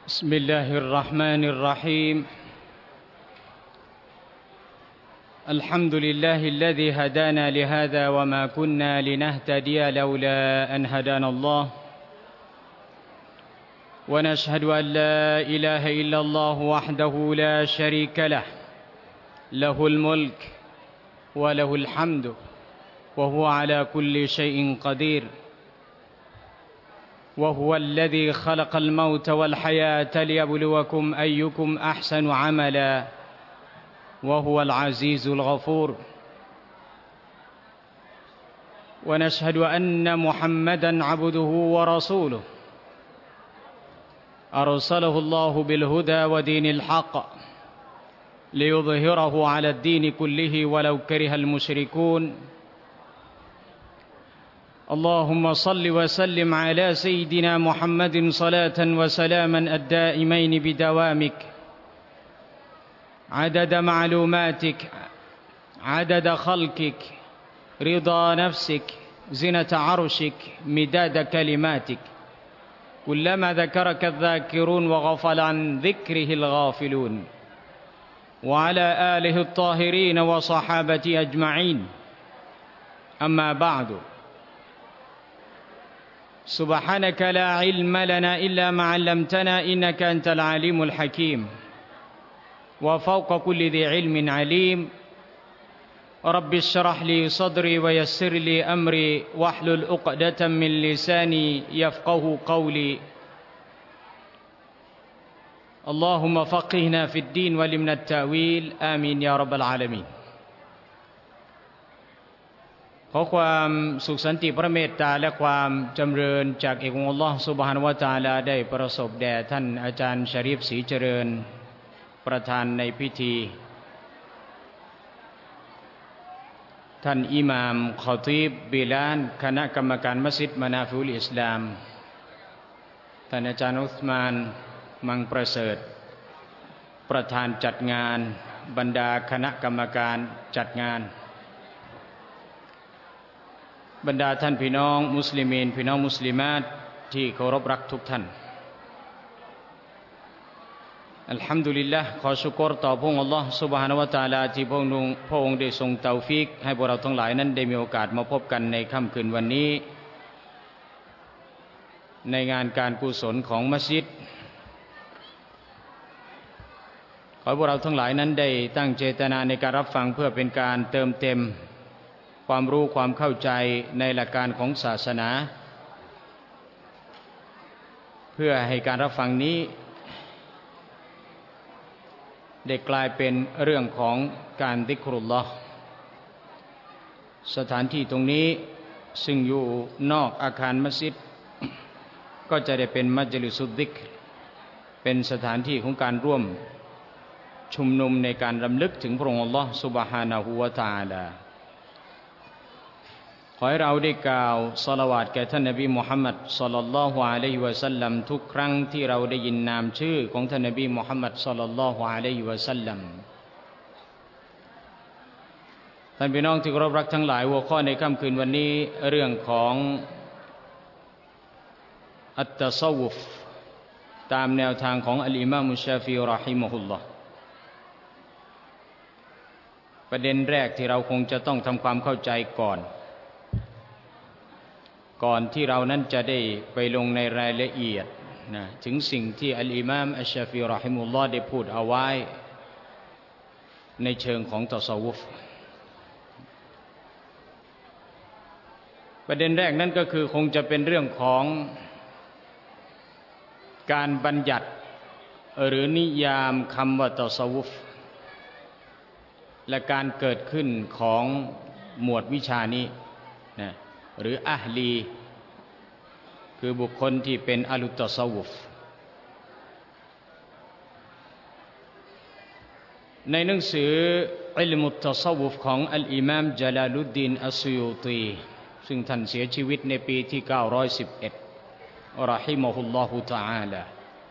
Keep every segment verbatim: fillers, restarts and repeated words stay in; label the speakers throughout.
Speaker 1: بسم الله الرحمن الرحيم الحمد لله الذي هدانا لهذا وما كنا لنهتدي لولا أن هدانا الله ونشهد أن لا إله إلا الله وحده لا شريك له له الملك وله الحمد وهو على كل شيء قدير وهو الذي خلق الموت والحياة ليبلوكم أيكم أحسن عملا وهو العزيز الغفور ونشهد أن محمدا عبده ورسوله أرسله الله بالهدى ودين الحق ليظهره على الدين كله ولو كره المشركون اللهم صل وسلم على سيدنا محمد صلاة وسلاما الدائمين بدوامك عدد معلوماتك عدد خلقك رضا نفسك زنة عرشك مداد كلماتك كلما ذكرك الذاكرون وغفل عن ذكره الغافلون وعلى آله الطاهرين وصحابته أجمعين أما بعد سبحانك لا علم لنا إلا ما علمتنا إنك أنت العليم الحكيم وفوق كل ذي علم عليم رب اشرح لي صدري ويسر لي أمري واحلل عقدة من لساني يفقه قولي اللهم فقهنا في الدين وعلمنا التأويل آمين يا رب العالمينขอความสุขสันติพระเมตตาและความจำเริญจากเอกองค์อัลลอฮฺซุบฮานะฮูวะตะอาลาได้ประสบแด่ท่านอาจารย์ชะรีฟศรีเจริญประธานในพิธีท่านอิหม่ามคอตีบบิลานคณะกรรมการมัสยิดมะนาฟิอุลอิสลามท่านอาจารย์อุสมานมังประเสริฐประธานจัดงานบรรดาคณะกรรมการจัดงานบรรดาท่านพี่น้องมุสลิมีนพี่น้องมุสลิมาตที่เคารพรักทุกท่านอัลฮัมดุลิลลาห์ขอชุกรต่อพระองค์อัลลอฮฺซุบฮานะฮูวะตะอาลาที่พระองค์พระองค์ได้ทรงเตาฟีกให้พวกเราทั้งหลายนั้นได้มีโอกาสมาพบกันในค่ำคืนวันนี้ในงานการกุศลของมัสยิดขอให้พวกเราทั้งหลายนั้นได้ตั้งเจตนาในการรับฟังเพื่อเป็นการเติมเต็มความรู้ความเข้าใจในหลักการของศาสนาเพื่อให้การรับฟังนี้ได้กลายเป็นเรื่องของการซิกรุลลอฮ์สถานที่ตรงนี้ซึ่งอยู่นอกอาคารมัสยิดก็จะได้เป็นมัจลิสุดซิกรเป็นสถานที่ของการร่วมชุมนุมในการรำลึกถึงพระองค์อัลลอฮ์ซุบฮานะฮูวะตะอาลาขอให้เราได้กล่าวศอลาวาตแก่ท่านนบีมุฮัมมัดศ็อลลัลลอฮุอะลัยฮิวะซัลลัมทุกครั้งที่เราได้ยินนามชื่อของท่านนบีมุฮัมมัดศ็อลลัลลอฮุอะลัยฮิวะซัลลัมท่านพี่น้องที่เคารพรักทั้งหลายหัวข้อในค่ำคืนวันนี้เรื่องของอัตตะซอวุฟตามแนวทางของอัลอิมามชาฟิอีเราะฮิมะฮุลลอฮ์ประเด็นแรกที่เราคงจะต้องทำความเข้าใจก่อนก่อนที่เรานั้นจะได้ไปลงในรายละเอียดนะถึงสิ่งที่อัลอิมามอัชชาฟิอีเราะฮิมุลลอฮ์ได้พูดเอาไว้ในเชิงของตัศวุฟประเด็นแรกนั้นก็คือคงจะเป็นเรื่องของการบัญญัติหรือนิยามคำว่าตัศวุฟและการเกิดขึ้นของหมวดวิชานี้นะหรืออะห์ลีคือบุคคลที่เป็นอะลุตตัศวุฟในหนังสืออิลมุตตัศวุฟของอัลอิมามญะลาลุดดีนอัสซุยูตีซึ่งท่านเสียชีวิตในปีที่เก้าร้อยสิบเอ็ดเราะฮิมะฮุลลอฮุตะอาลา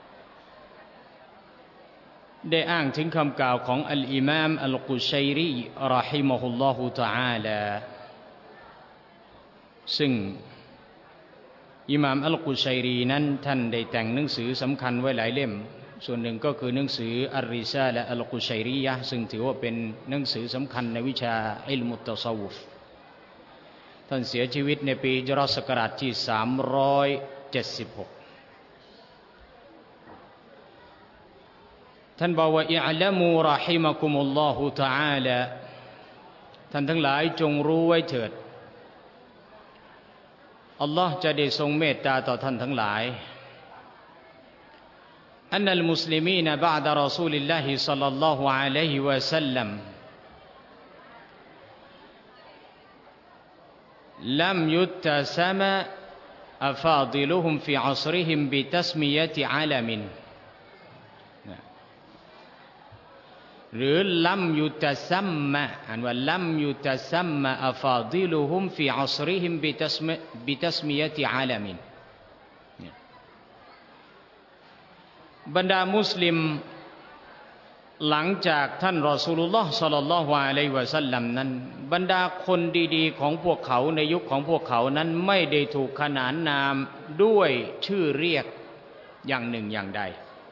Speaker 1: ได้อ้างถึงคำกล่าวของอัลอิมามอัลกุชัยรีเราะฮิมะฮุลลอฮุตะอาลาซึ่งอิหม่ามอัลกุชัยรีนั้นท่านได้แต่งหนังสือสำคัญไว้หลายเล่มส่วนหนึ่งก็คือหนังสืออัรริซาละอัลกุชัยรียะห์ซึ่งถือว่าเป็นหนังสือสำคัญในวิชาอิลมุตตะซอวุฟท่านเสียชีวิตในปีฮิจเราะห์ศักราชที่สามร้อยเจ็ดสิบหกท่านบอกว่าอิอ์ละมูรอฮิมะกุมุลลอฮุตะอาลาท่านทั้งหลายจงรู้ไว้เถิดอัลลอฮ์จะได้ทรงเมตตาต่อท่านทั้งหลายอันนัลมุสลิมีนบะอ์ดะรอซูลิลลาฮิศ็อลลัลลอฮุอะลัยฮิวะซัลลัมลัมยุตตะซะมะอะฟาฎิลุฮุมฟีอัศริฮิมบิตัสมิยะติอะลามินหรือลัมยุตะซัมมะอ่านว่าลัมยุตะซัมมะอะฟาฎิลุฮุมฟีอัศริฮิมบิตัสมิบิตัสมิยะติอะลามินบรรดามุสลิมหลังจากท่านรอซูลุลลอฮ์ศ็อลลัลลอฮุอะลัยฮิวะซัลลัมนั้นบรรดาคนดีๆของพวกเขาในยุคของพวกเขานั้นไม่ได้ถูกขนานนามด้วยชื่อเรียกอย่างหนึ่งอย่างใด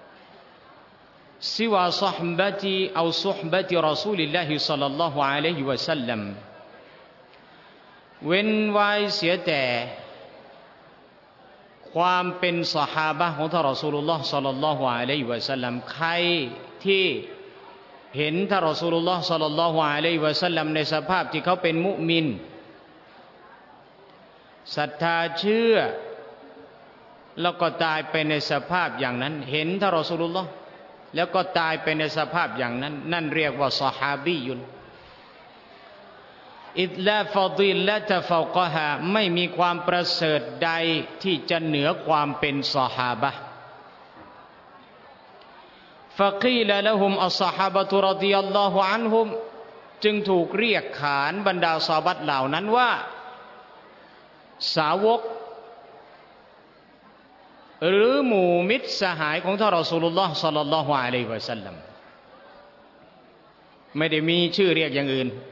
Speaker 1: ซิวาซอฮบะติเอาซุฮบะติรอซูลิลลาฮิศ็อลลัลลอฮุอะลัยฮิวะซัลลัมเว้นไว้เสียแต่ความเป็นซอฮาบะห์ของท่านรอซูลุลลอฮ์ศ็อลลัลลอฮุอะลัยฮิวะซัลลัมใครที่เห็นท่านรอซูลุลลอฮ์ศ็อลลัลลอฮุอะลัยฮิวะซัลลัมในสภาพที่เขาเป็นมุมินศรัทธาเชื่อแล้วก็ตายไปในสภาพอย่างนั้นเห็นท่านรอซูลุลลอฮ์แล้วก็ตายไปในสภาพอย่างนั้นนั่นเรียกว่าซอฮาบียุนอิดลาฟฎิลละตะฟาวกะฮาไม่มีความประเสริฐใดที่จะเหนือความเป็นซอฮาบะห์ฟะกีลละฮุมอัศฮาบะตุรฎิยัลลอฮุอันฮุมจึงถูกเรียกขานบรรดาซอฮาบะห์เหล่านั้นว่าสาวกหรือหมู่มิตรสหายของท่านรอซูลุลลอฮ์ศ็อลลัลลอฮุอะลัยฮิวะซัลลัมไม่ได้มีชื่อเรียกอย่างอื่น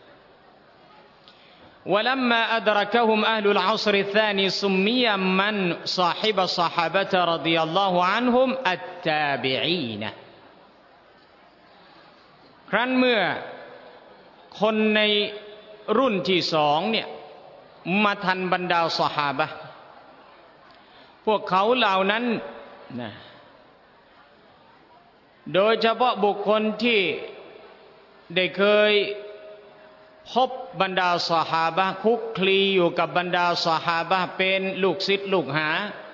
Speaker 1: ولما أدركهم أهل العصر الثاني سمي من صاحب الصحابة رضي الله عنهم التابعين ครั้นเมื่อคนในรุ่นที่สองเนี่ยมาทันบรรดาซอฮาบะห์พวกเขาเหล่านั้นนะโดยเฉพาะบุคคลที่ได้เคยพบบรรดาซอฮาบะห์คุกคลีอยู่กับบรรดาซอฮาบะห์เป็นลูกศิษย์ลูกหา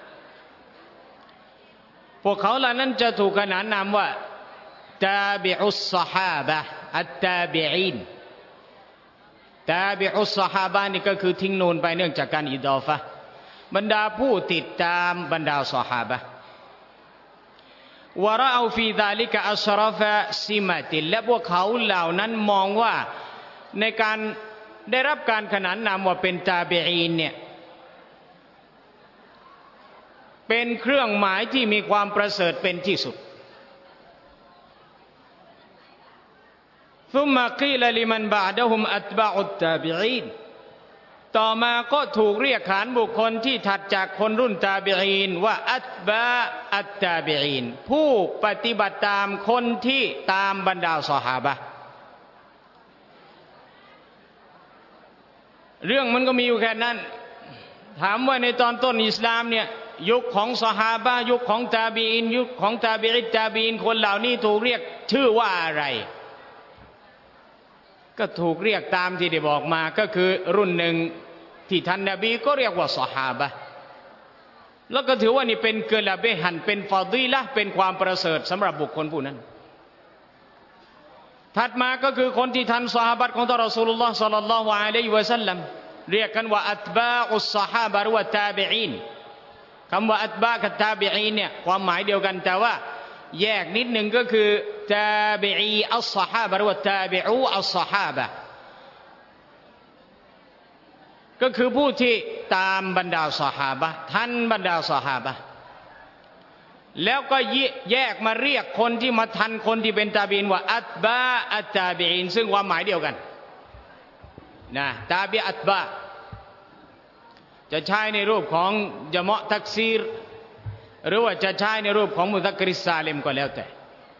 Speaker 1: พวกเขาเหล่านั้นจะถูกขนานนามว่าตาบิอุสซอฮาบะห์อัตตาบิอีนตาบิอุสซอฮาบะห์นี่ก็คือทิ้งนูนไปเนื่องจากการอิฎอฟะห์บรรดาผู้ติดตามบรรดาซอฮาบะห์วะรอเอาฟีซาลิกะอัชรฟะซิมะติและพวกเขาเหล่านั้นมองว่าในการได้รับการขนานนามว่าเป็นตาบีอีนเนี่ยเป็นเครื่องหมายที่มีความประเสริฐเป็นที่สุดซุมมะกีลลิมันบะอ์ดะฮุมอัตบะอุตตาบีอีนต่อมาก็ถูกเรียกขานบุคคลที่ถัดจากคนรุ่นตาบีอีนว่าอัตบะอัตตาบีอีนผู้ปฏิบัติตามคนที่ตามบรรดาซอฮาบะห์เรื่องมันก็มีอยู่แค่นั้นถามว่าในตอนต้นอิสลามเนี่ยยุคของซอฮาบะห์ยุคของตาบีอินยุคของตาบีอิตตาบีอินคนเหล่านี้ถูกเรียกชื่อว่าอะไรก็ถูกเรียกตามที่ได้บอกมาก็คือรุ่นหนึ่งที่ท่านนบีก็เรียกว่าซอฮาบะห์แล้วก็ถือว่านี่เป็นเกลาเบหันเป็นฟาฎีละห์เป็นความประเสริฐสำหรับบุคคลผู้นั้นถัดมาก็คือคนที่ทันซอฮาบะห์ของท่านรอซูลุลลอฮ์ศ็อลลัลลอฮุอะลัยฮิวะซัลลัมเรียกกันว่าอัตบะอุสซอฮาบะห์หรือว่าตาบิอีนคำว่าอัตบะกับตาบิอีนเนี่ยความหมายเดียวกันแต่ว่าแยกนิดหนึ่งก็คือตาบิอีอัสซอฮาบะห์หรือว่าตาบิอูอัสซอฮาบะห์ก็คือผู้ที่ตามบรรดาซอฮาบะห์ทันบรรดาซอฮาบะห์แล้วก็แยกมาเรียกคนที่มาทันคนที่เป็นตาบีนว่าอัตบะอัตตาบีอินซึ่งความหมายเดียวกันนะตาบีอัตบะจะใช้ในรูปของญะมะตักซีรหรือว่าจะใช้ในรูปของมุซักกิริสซาลิมก็แล้วแต่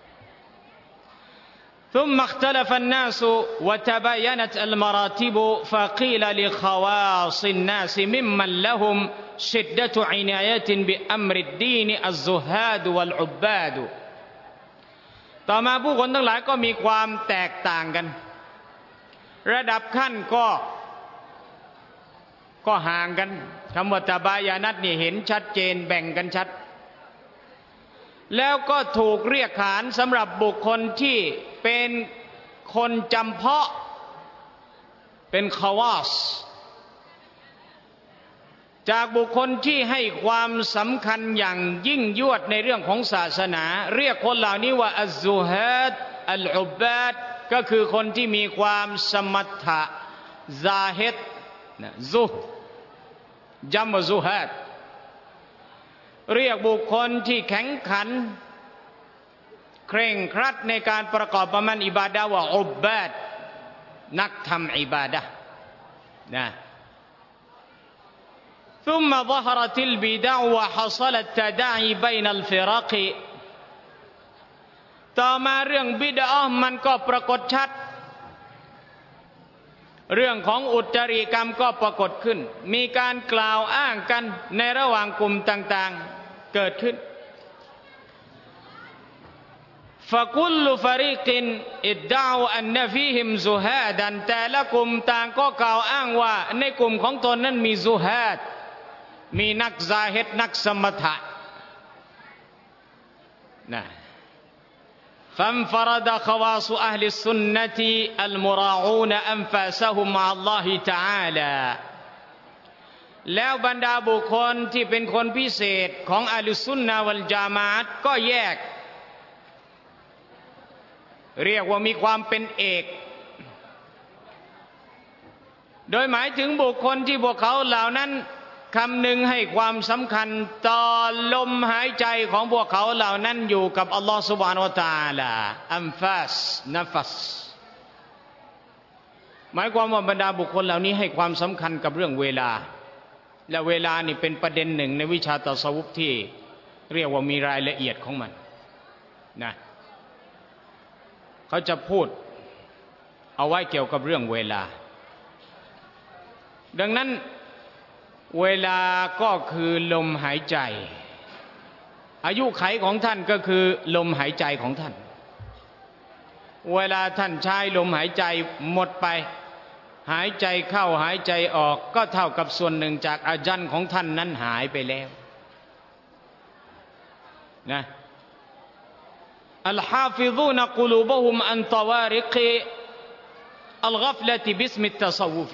Speaker 1: ثم اختلف الناس وتباينت المراتب فقيل لخواص الناس ممن لهم شدة عناية بأمر الدين الزهاد والعباد ต่อมาผู้คนทั้งหลายก็มีความแตกต่างกันระดับขั้นก็ก็ห่างกันคำว่าตบายานัตนี่เห็นชัดเจนแบ่งกันชัดแล้วก็ถูกเรียกขานสำหรับบุคคลที่เป็นคนจำเพาะเป็นคาวาสจากบุคคลที่ให้ความสำคัญอย่างยิ่งยวดในเรื่องของศาสนาเรียกคนเหล่านี้ว่าอัซซุฮาดอัลอุบาดก็คือคนที่มีความสมถะซาฮิดนะซุฮจัมซุฮาดเรียกบุคคลที่แข็งขันเคร่งครัดในการประกอบประมาณอิบาดะห์ว่าอุบบาดนักทำอิบาดะห์นะ ثم ظهرت البدع وحصل التداعي بين الفرق ต่อมาเรื่องบิดอะห์มันก็ปรากฏชัดเรื่องของอุตริกรรมก็ปรากฏขึ้นมีการกล่าวอ้างกันในระหว่างกลุ่มต่างๆเกิดขึ้นفكل فريق ادعوا أن فيهم زهادا แต่ละกลุ่มต่างก็กล่าวอ้างว่าในกลุ่มของตนนั้นมีซุฮาดมีนักซาฮิดนักสมถะนะفانفرد خواص أهل السنة المراعون أنفاسهم مع الله تعالى แล้วบรรดาบุคคลที่เป็นคนพิเศษของอะห์ลุสซุนนะฮ์วัลญะมาอะฮ์ก็แยกเรียกว่ามีความเป็นเอกโดยหมายถึงบุคคลที่พวกเขาเหล่านั้นคำนึงให้ความสำคัญต่อลมหายใจของพวกเขาเหล่านั้นอยู่กับอัลลอฮฺซุบฮานะฮูวะตะอาลาอัมฟาสนัฟัสหมายความว่าบรรดาบุคคลเหล่านี้ให้ความสำคัญกับเรื่องเวลาและเวลานี่เป็นประเด็นหนึ่งในวิชาตัสวุฟที่เรียกว่ามีรายละเอียดของมันนะเขาจะพูดเอาไว้เกี่ยวกับเรื่องเวลาดังนั้นเวลาก็คือลมหายใจอายุไขของท่านก็คือลมหายใจของท่านเวลาท่านใช้ลมหายใจหมดไปหายใจเข้าหายใจออกก็เท่ากับส่วนหนึ่งจากอาญันของท่านนั้นหายไปแล้วนะอัลฮาฟิซูนกุลูบะฮุมอันตวาริกอัลกัฟละติบิสมิตตะซอวุฟ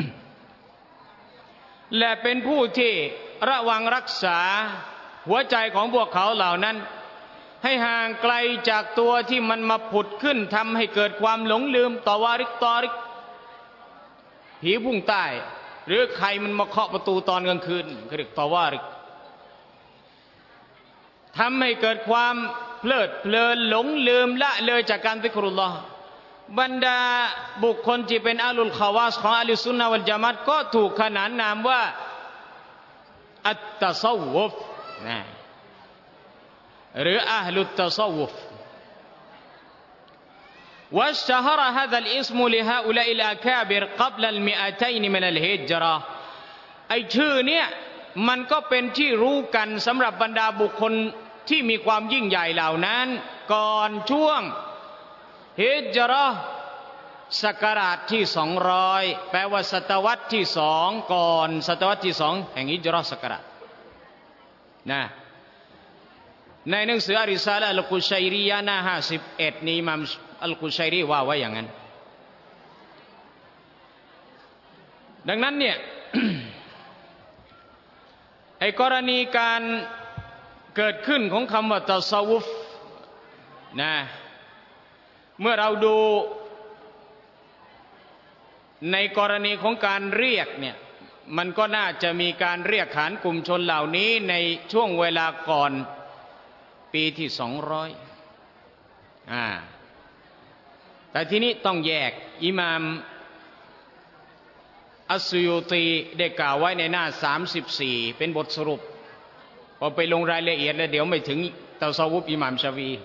Speaker 1: และเป็นผู้ที่ระวังรักษาหัวใจของพวกเขาเหล่านั้นให้ห่างไกลจากตัวที่มันมาผุดขึ้นทำให้เกิดความหลงลืมตวาริกตอริกผีพุ่งใต้หรือใครมันมาเคาะประตูตอนกลางคืนเรียกตวาริกทำให้เกิดความเพลิดเพลินหลงลืมละเลยจากการซิกรุลลอฮ์บรรดาบุคคลที่เป็นอาลุลคาวาสของอะห์ลุสซุนนะฮ์วัลญะมาอะฮ์ก็ถูกขนานนามว่าอัตตะซอวฟุฟนะหรืออะห์ลุตตะซอวฟุฟواشتهر هذا الاسم لهؤلاء الأكابر قبل المئتين من الهجرة ไอ้ชื่อเนี่ยมันก็เป็นที่รู้กันสำหรับบรรดาบุคคลที่มีความยิ่งใหญ่เหล่านั้นก่อนช่วงฮิจเราะห์ศักราชที่สองร้อยแปลว่าศตวรรษที่สองก่อนศตวรรษที่สองแห่งฮิจเราะห์ศักราชนะในหนังสืออาริซาละอัลกุชัยรียะห์หน้าห้าสิบเอ็ดนี้อิหม่ามอัลกุชัยรีว่าไว้อย่างนั้นดังนั้นเนี่ย ไอ้กรณีการเกิดขึ้นของคำว่าตัสวุฟนะเมื่อเราดูในกรณีของการเรียกเนี่ยมันก็น่าจะมีการเรียกขานกลุ่มชนเหล่านี้ในช่วงเวลาก่อนปีที่สองร้อยอ่าแต่ทีนี้ต้องแยกอิหม่ามอัสซุยูตีได้กล่าวไว้ในหน้าสามสิบสี่เป็นบทสรุปพอไปลงรายละเอียดแล้วเดี๋ยวไม่ถึงตัสวุฟอิหม่ามชาฟี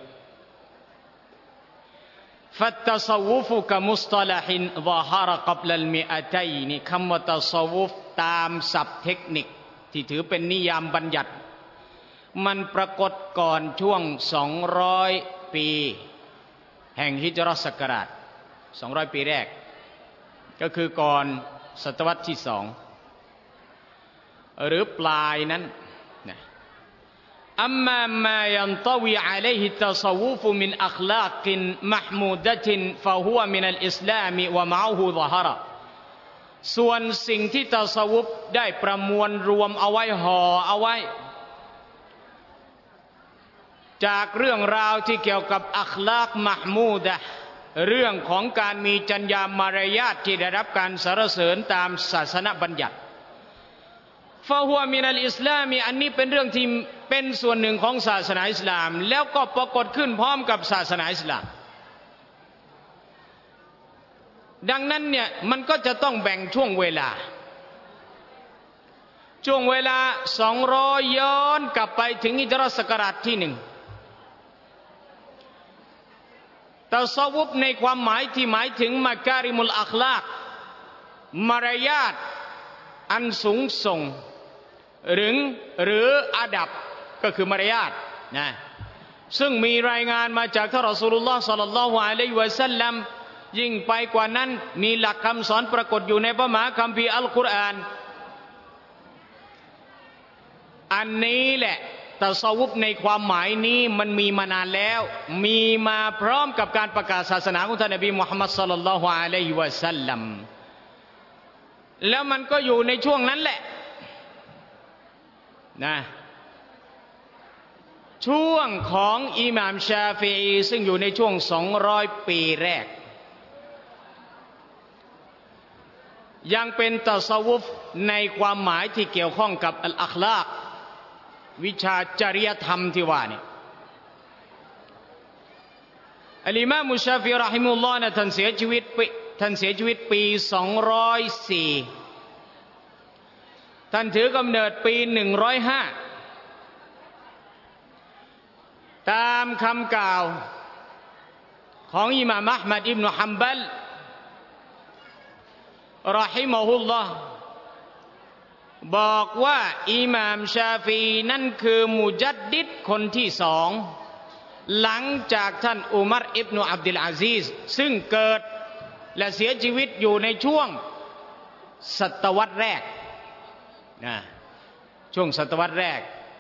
Speaker 1: ฟัตตัสวุฟกะมุสตะละฮินซะฮะรกับลัลมิอะตัยนคำว่าตัสวุฟตามศัพท์เทคนิคที่ถือเป็นนิยามบัญญัติมันปรากฏก่อนช่วงสองร้อยปีแห่งฮิจเราะห์ศักราชสองร้อยปีแรกก็คือก่อนศตวรรษที่สองหรือปลายนั้นนะอัมมามายันตวีอะลัยฮิตัศวุฟมินอัคลากินมะห์มูดะตินฟะฮุวะมินัลอิสลามวะมะอะฮูซะฮะรส่วนสิ่งที่ตัศวุฟได้ประมวลรวมเอาไว้ห่อเอาไว้จากเรื่องราวที่เกี่ยวกับอัคลากมะห์มูดะห์เรื่องของการมีจรรยามารยาทที่ได้รับการสรรเสริญตามศาสนบัญญัติฟะฮุวะมินัลอิสลามอันนี้เป็นเรื่องที่เป็นส่วนหนึ่งของศาสนาอิสลามแล้วก็ปรากฏขึ้นพร้อมกับศาสนาอิสลามดังนั้นเนี่ยมันก็จะต้องแบ่งช่วงเวลาช่วงเวลาสองร้อยย้อนกลับไปถึงฮิจเราะห์ศักราชที่หนึ่งตัศวุฟในความหมายที่หมายถึงมัการิมุลอัคลากมารยาทอันสูงส่งหรือหรืออาดับก็คือมารยาทนะซึ่งมีรายงานมาจากท่านรอซูลุลลอฮ์ศ็อลลัลลอฮุอะลัยฮิวะซัลลัมยิ่งไปกว่านั้นมีหลักคำสอนปรากฏอยู่ในพระมหาคัมภีร์อัลกุรอานอันนี้แหละตัศวุฟในความหมายนี้มันมีมานานแล้วมีมาพร้อมกับการประกาศศาสนาของท่านนบีมุฮัมมัดศ็อลลัลลอฮุอะลัยฮิวะซัลลัมแล้วมันก็อยู่ในช่วงนั้นแหละนะช่วงของอิหม่ามชาฟิอีซึ่งอยู่ในช่วงสองร้อยปีแรกยังเป็นตัศวุฟในความหมายที่เกี่ยวข้องกับอัลอัคลากวิชาจริยธรรมที่ว่านี่อัลอิมามชาฟิอีเราะฮิมะฮุลลอฮ์นะท่านเสียชีวิตท่านเสียชีวิตปีสองร้อยสี่ท่านถือกำเนิดปีหนึ่งร้อยห้าตามคำกล่าวของอิหม่ามอะห์มัดอิบนุฮัมบัลเราะฮิมะฮุลลอฮ์บอกว่าอิหม่ามชาฟีนั่นคือมุจัดดิดคนที่สองหลังจากท่านอุมัรอิบนุอับดุลอาซีซซึ่งเกิดและเสียชีวิตอยู่ในช่วงศตวรรษแรกนะช่วงศตวรรษแรก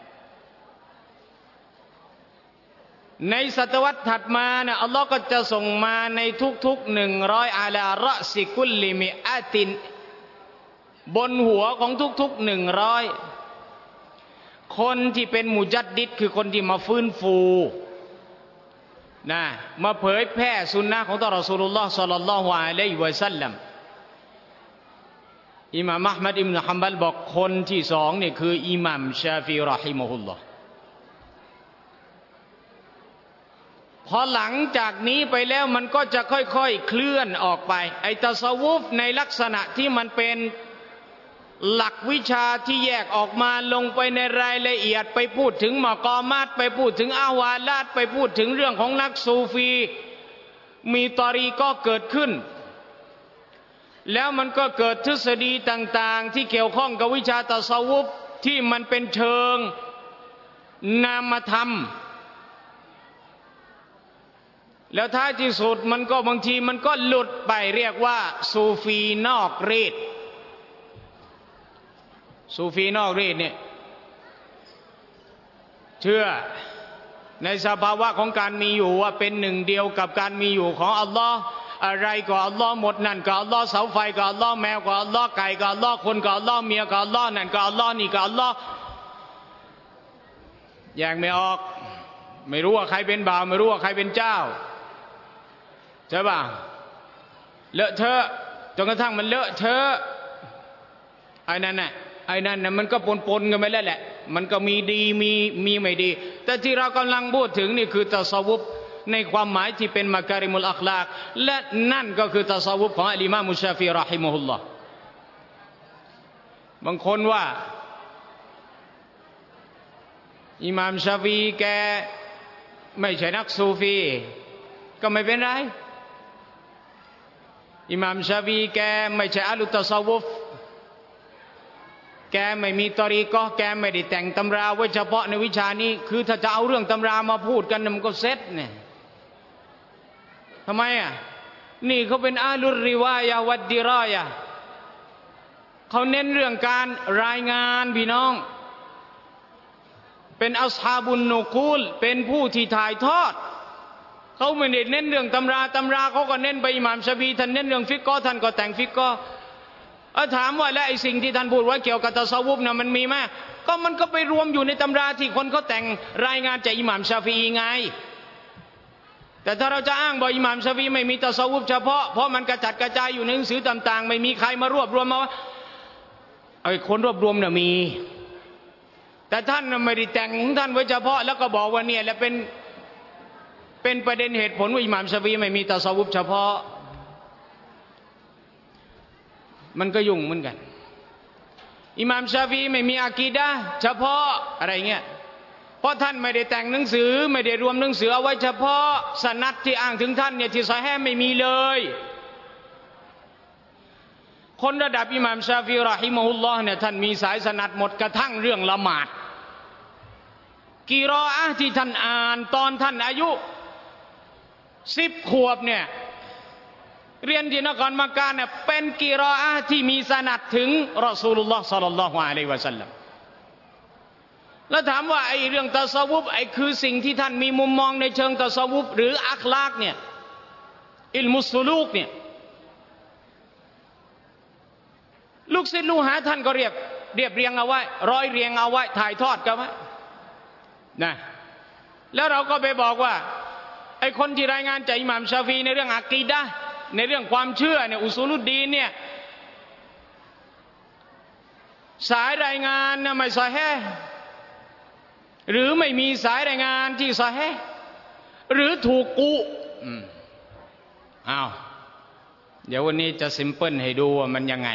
Speaker 1: ในศตวรรษถัดมาเนี่ยอัลลอฮ์ก็จะส่งมาในทุกๆหนึ่งร้อยอาลารอซิกุลลิมิอาตินบนหัวของทุกๆหนึ่งร้อยคนที่เป็นมุจัดดิดคือคนที่มาฟื้นฟูนะมาเผยแพร่สุนนะของท่านรอซูลุลลอฮ์ศ็อลลัลลอฮุอะลัยฮิวะซัลลัมอิหม่ามอะห์มัดอิบนุฮัมบัลบอกคนที่สองนี่คืออิหม่ามชาฟิอีเราะฮิมะฮุลลอฮ์พอหลังจากนี้ไปแล้วมันก็จะค่อยๆเคลื่อนออกไปไอ้ตัศวุฟในลักษณะที่มันเป็นหลักวิชาที่แยกออกมาลงไปในรายละเอียดไปพูดถึงมะกอมาตไปพูดถึงอาวาลาตไปพูดถึงเรื่องของนักซูฟีมีตอรีก็เกิดขึ้นแล้วมันก็เกิดทฤษฎีต่างๆที่เกี่ยวข้องกับวิชาตัศวุฟที่มันเป็นเชิงนามธรรมแล้วท้ายที่สุดมันก็บางทีมันก็หลุดไปเรียกว่าซูฟีนอกรีดซูฟีนอกรีดเนี่ยเชื่อในสภาวะของการมีอยู่ว่าเป็นหนึ่งเดียวกับการมีอยู่ของอัลลอฮ์อะไรก็อัลลอฮ์หมดนั่นก็อัลลอฮ์เสาไฟก็อัลลอฮ์แมวก็อัลลอฮ์ไก่ก็อัลลอฮ์คนก็อัลลอฮ์เมียก็อัลลอฮ์นั่นก็อัลลอฮ์นี่ก็อัลลอฮ์แยกไม่ออกไม่รู้ว่าใครเป็นบ่าวไม่รู้ว่าใครเป็นเจ้าใช่ป่ะเลอะเทอะจนกระทั่งมันเลอะเทอะไอ้นั่นน่ะไอ้นั่นน่ะมันก็ปนๆกันไปแล้วแหละมันก็มีดีมีมีไม่ดีแต่ที่เรากำลังพูดถึงนี่คือตัศวุฟในความหมายที่เป็นมัการิมุลอัคลากและนั่นก็คือตัศวุฟของอิหม่ามชาฟิอีเราะฮิมะฮุลลอฮ์บางคนว่าอิหม่ามชาฟีแกไม่ใช่นักซูฟีก็ไม่เป็นไรอิหม่ามชาฟีแกไม่ใช่อัลลุตะซอวุฟแกไม่มีตอรีก็แกไม่ได้แต่งตำราไว้เฉพาะในวิชานี้คือถ้าจะเอาเรื่องตำรามาพูดกันมันก็เซ็ตเนี่ยทำไมอ่ะนี่เขาเป็นอาลุริวายะวัดดิรายะเขาเน้นเรื่องการรายงานพี่น้องเป็นอัศฮาบุนนุกูลเป็นผู้ที่ถ่ายทอดเขาไม่ได้เน้นเรื่องตำราตำราเขาก็เน้นไปอิหม่ามชาฟีท่านเน้นเรื่องฟิกห์ท่านก็แต่งฟิกห์เอาถามว่าแล้วไอ้สิ่งที่ท่านพูดไว้เกี่ยวกับตัสวุฟน่ะมันมีไหมก็มันก็ไปรวมอยู่ในตำราที่คนเขาแต่งรายงานจากอิหม่ามชาฟีไงแต่ถ้าเราจะอ้างบอกอิหม่ามชาฟีไม่มีตัสวุฟเฉพาะเพราะมันกระจัดกระจายอยู่ในหนังสือต่างๆไม่มีใครมารวบรวมมาว่าไอ้คนรวบรวมน่ะมีแต่ท่านไม่ได้แต่งของท่านไว้เฉพาะแล้วก็บอกว่าเนี่ยแหละเป็นเป็นประเด็นเหตุผลว่าอิหม่ามชาฟีไม่มีตัสวุฟเฉพาะมันก็ยุ่งเหมือนกันอิหม่ามชาฟีไม่มีอากีดะห์เฉพาะอะไรเงี้ยเพราะท่านไม่ได้แต่งหนังสือไม่ได้รวมหนังสือเอาไว้เฉพาะสนัดที่อ้างถึงท่านเนี่ยที่ซอฮีฮ์ไม่มีเลยคนระดับอิหม่ามชาฟีเราะฮิมะฮุลลอฮ์เนี่ยท่านมีสายสนัดหมดกระทั่งเรื่องละหมาดกิรออะห์ที่ท่านอ่านตอนท่านอายุสิบขวบเนี่ยเรียนที่นครมักกะเนี่ยเป็นกิรออะห์ที่มีสนัดถึงรอซูลุลลอฮ์ศ็อลลัลลอฮุอะลัยฮิวะซัลลัมแล้วถามว่าไอ้เรื่องตัสวุฟไอ้คือสิ่งที่ท่านมีมุมมองในเชิงตัสวุฟหรืออัคลากเนี่ยอิลมุสซุลูกเนี่ยลูกศิษย์ลูกหาท่านก็เรียบเรียบเรียงเอาไว้ร้อยเรียงเอาไว้ถ่ายทอดกันไว้นะแล้วเราก็ไปบอกว่าไอ้คนที่รายงานจากอิหม่ามชาฟีในเรื่องอะกีดะห์ในเรื่องความเชื่อเนี่ยอุซูลุดดีนเนี่ยสายรายงานน่ะไม่ซอฮีฮ์หรือไม่มีสายรายงานที่ซอฮีฮ์หรือถูกกุอืมอ้าวเดี๋ยววันนี้จะซิมเปิลให้ดูว่ามันยังไง